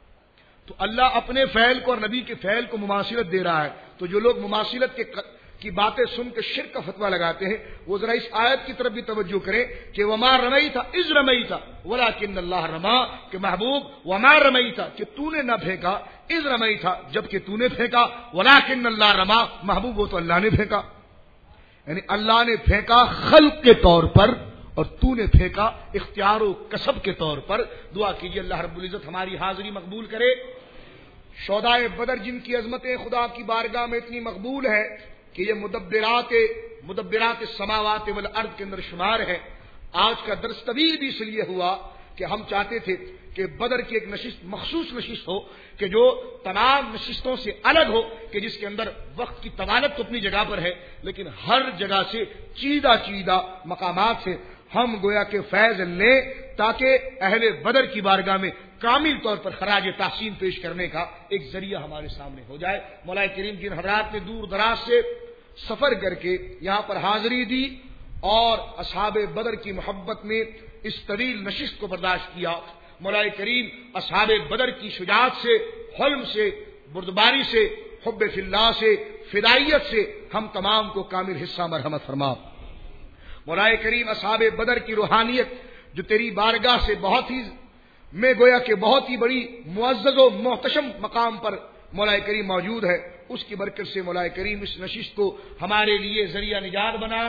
Speaker 1: تو اللہ اپنے فعل کو اور نبی کے فعل کو مماثلت دے رہا ہے، تو جو لوگ مماثلت کے کی باتیں سن کے شرک کا فتویٰ لگاتے ہیں وہ ذرا اس آیت کی طرف بھی توجہ کریں کہ وما رمیتا اذ رمیتا ولکن اللہ رما، کہ محبوب وما رمیتا کہ تو نے نہ پھینکا، اذ رمیتا جب کہ تو نے پھینکا، ولکن اللہ رما محبوب وہ تو اللہ نے پھینکا، یعنی اللہ نے پھینکا خلق کے طور پر اور تو نے پھینکا اختیار و کسب کے طور پر۔ دعا کیجیے اللہ رب العزت ہماری حاضری مقبول کرے۔ شہدائے بدر جن کی عظمتیں خدا کی بارگاہ میں اتنی مقبول ہے کہ یہ مدبرات مدبرات السماوات والارض کے اندر شمار ہے۔ آج کا درس طویل بھی اس لیے ہوا کہ ہم چاہتے تھے کہ بدر کی ایک نشست مخصوص نشست ہو کہ جو تمام نشستوں سے الگ ہو، کہ جس کے اندر وقت کی طوالت تو اپنی جگہ پر ہے لیکن ہر جگہ سے چیدہ چیدہ مقامات سے ہم گویا کہ فیض لیں تاکہ اہل بدر کی بارگاہ میں کامل طور پر خراج تحسین پیش کرنے کا ایک ذریعہ ہمارے سامنے ہو جائے۔ مولا کریم جن حضرات نے دور دراز سے سفر کر کے یہاں پر حاضری دی اور اصحاب بدر کی محبت میں اس طویل نشست کو برداشت کیا، مولا کریم اصحاب بدر کی شجاعت سے، حلم سے، بردباری سے، حب فی اللہ سے، فدائیت سے ہم تمام کو کامل حصہ مرحمت فرما۔ مولا کریم اصحاب بدر کی روحانیت جو تیری بارگاہ سے بہت ہی میں گویا کہ بہت ہی بڑی معزز و محتشم مقام پر مولا کریم موجود ہے، اس کی برکت سے مولا کریم اس نشست کو ہمارے لیے ذریعہ نجات بنا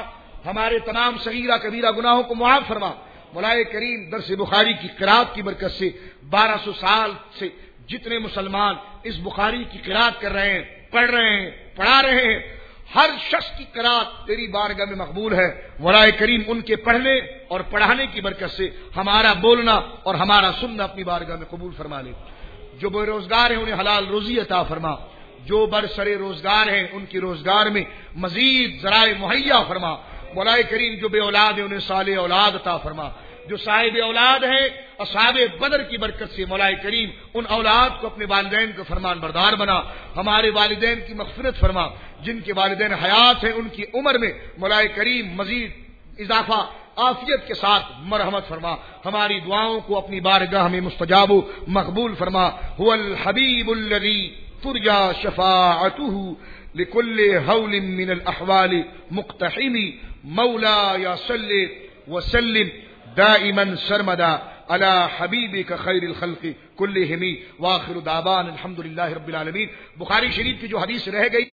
Speaker 1: ہمارے تمام صغیرہ کبیرہ گناہوں کو معاف فرما۔ مولا کریم درس بخاری کی قرات کی برکت سے بارہ سو سال سے جتنے مسلمان اس بخاری کی قرات کر رہے ہیں، پڑھ رہے ہیں، پڑھا رہے ہیں، ہر شخص کی قرات تیری بارگاہ میں مقبول ہے۔ مولا کریم ان کے پڑھنے اور پڑھانے کی برکت سے ہمارا بولنا اور ہمارا سننا اپنی بارگاہ میں قبول فرما لے۔ جو بے روزگار ہیں انہیں حلال روزی عطا فرما، جو برسرے روزگار ہیں ان کی روزگار میں مزید ذرائع مہیا فرما۔ مولا کریم جو بے اولاد ہیں انہیں صالح اولاد عطا فرما، جو صاحب اولاد ہیں اصحاب بدر کی برکت سے مولا کریم ان اولاد کو اپنے والدین کو فرمان بردار بنا۔ ہمارے والدین کی مغفرت فرما، جن کے والدین حیات ہیں ان کی عمر میں مولا کریم مزید اضافہ عافیت کے ساتھ مرحمت فرما۔ ہماری دعاؤں کو اپنی بارگاہ میں مستجاب و مقبول فرما۔ هو الحبیب الذی ترجى شفاعته لكل هول من الاحوال مقتحم مولاي صل وسلم دائما سرمدا على حبیبک خیر الخلق كلهم واخر دعوانا الحمد للہ رب العالمین۔ بخاری شریف کی جو حدیث رہ گئی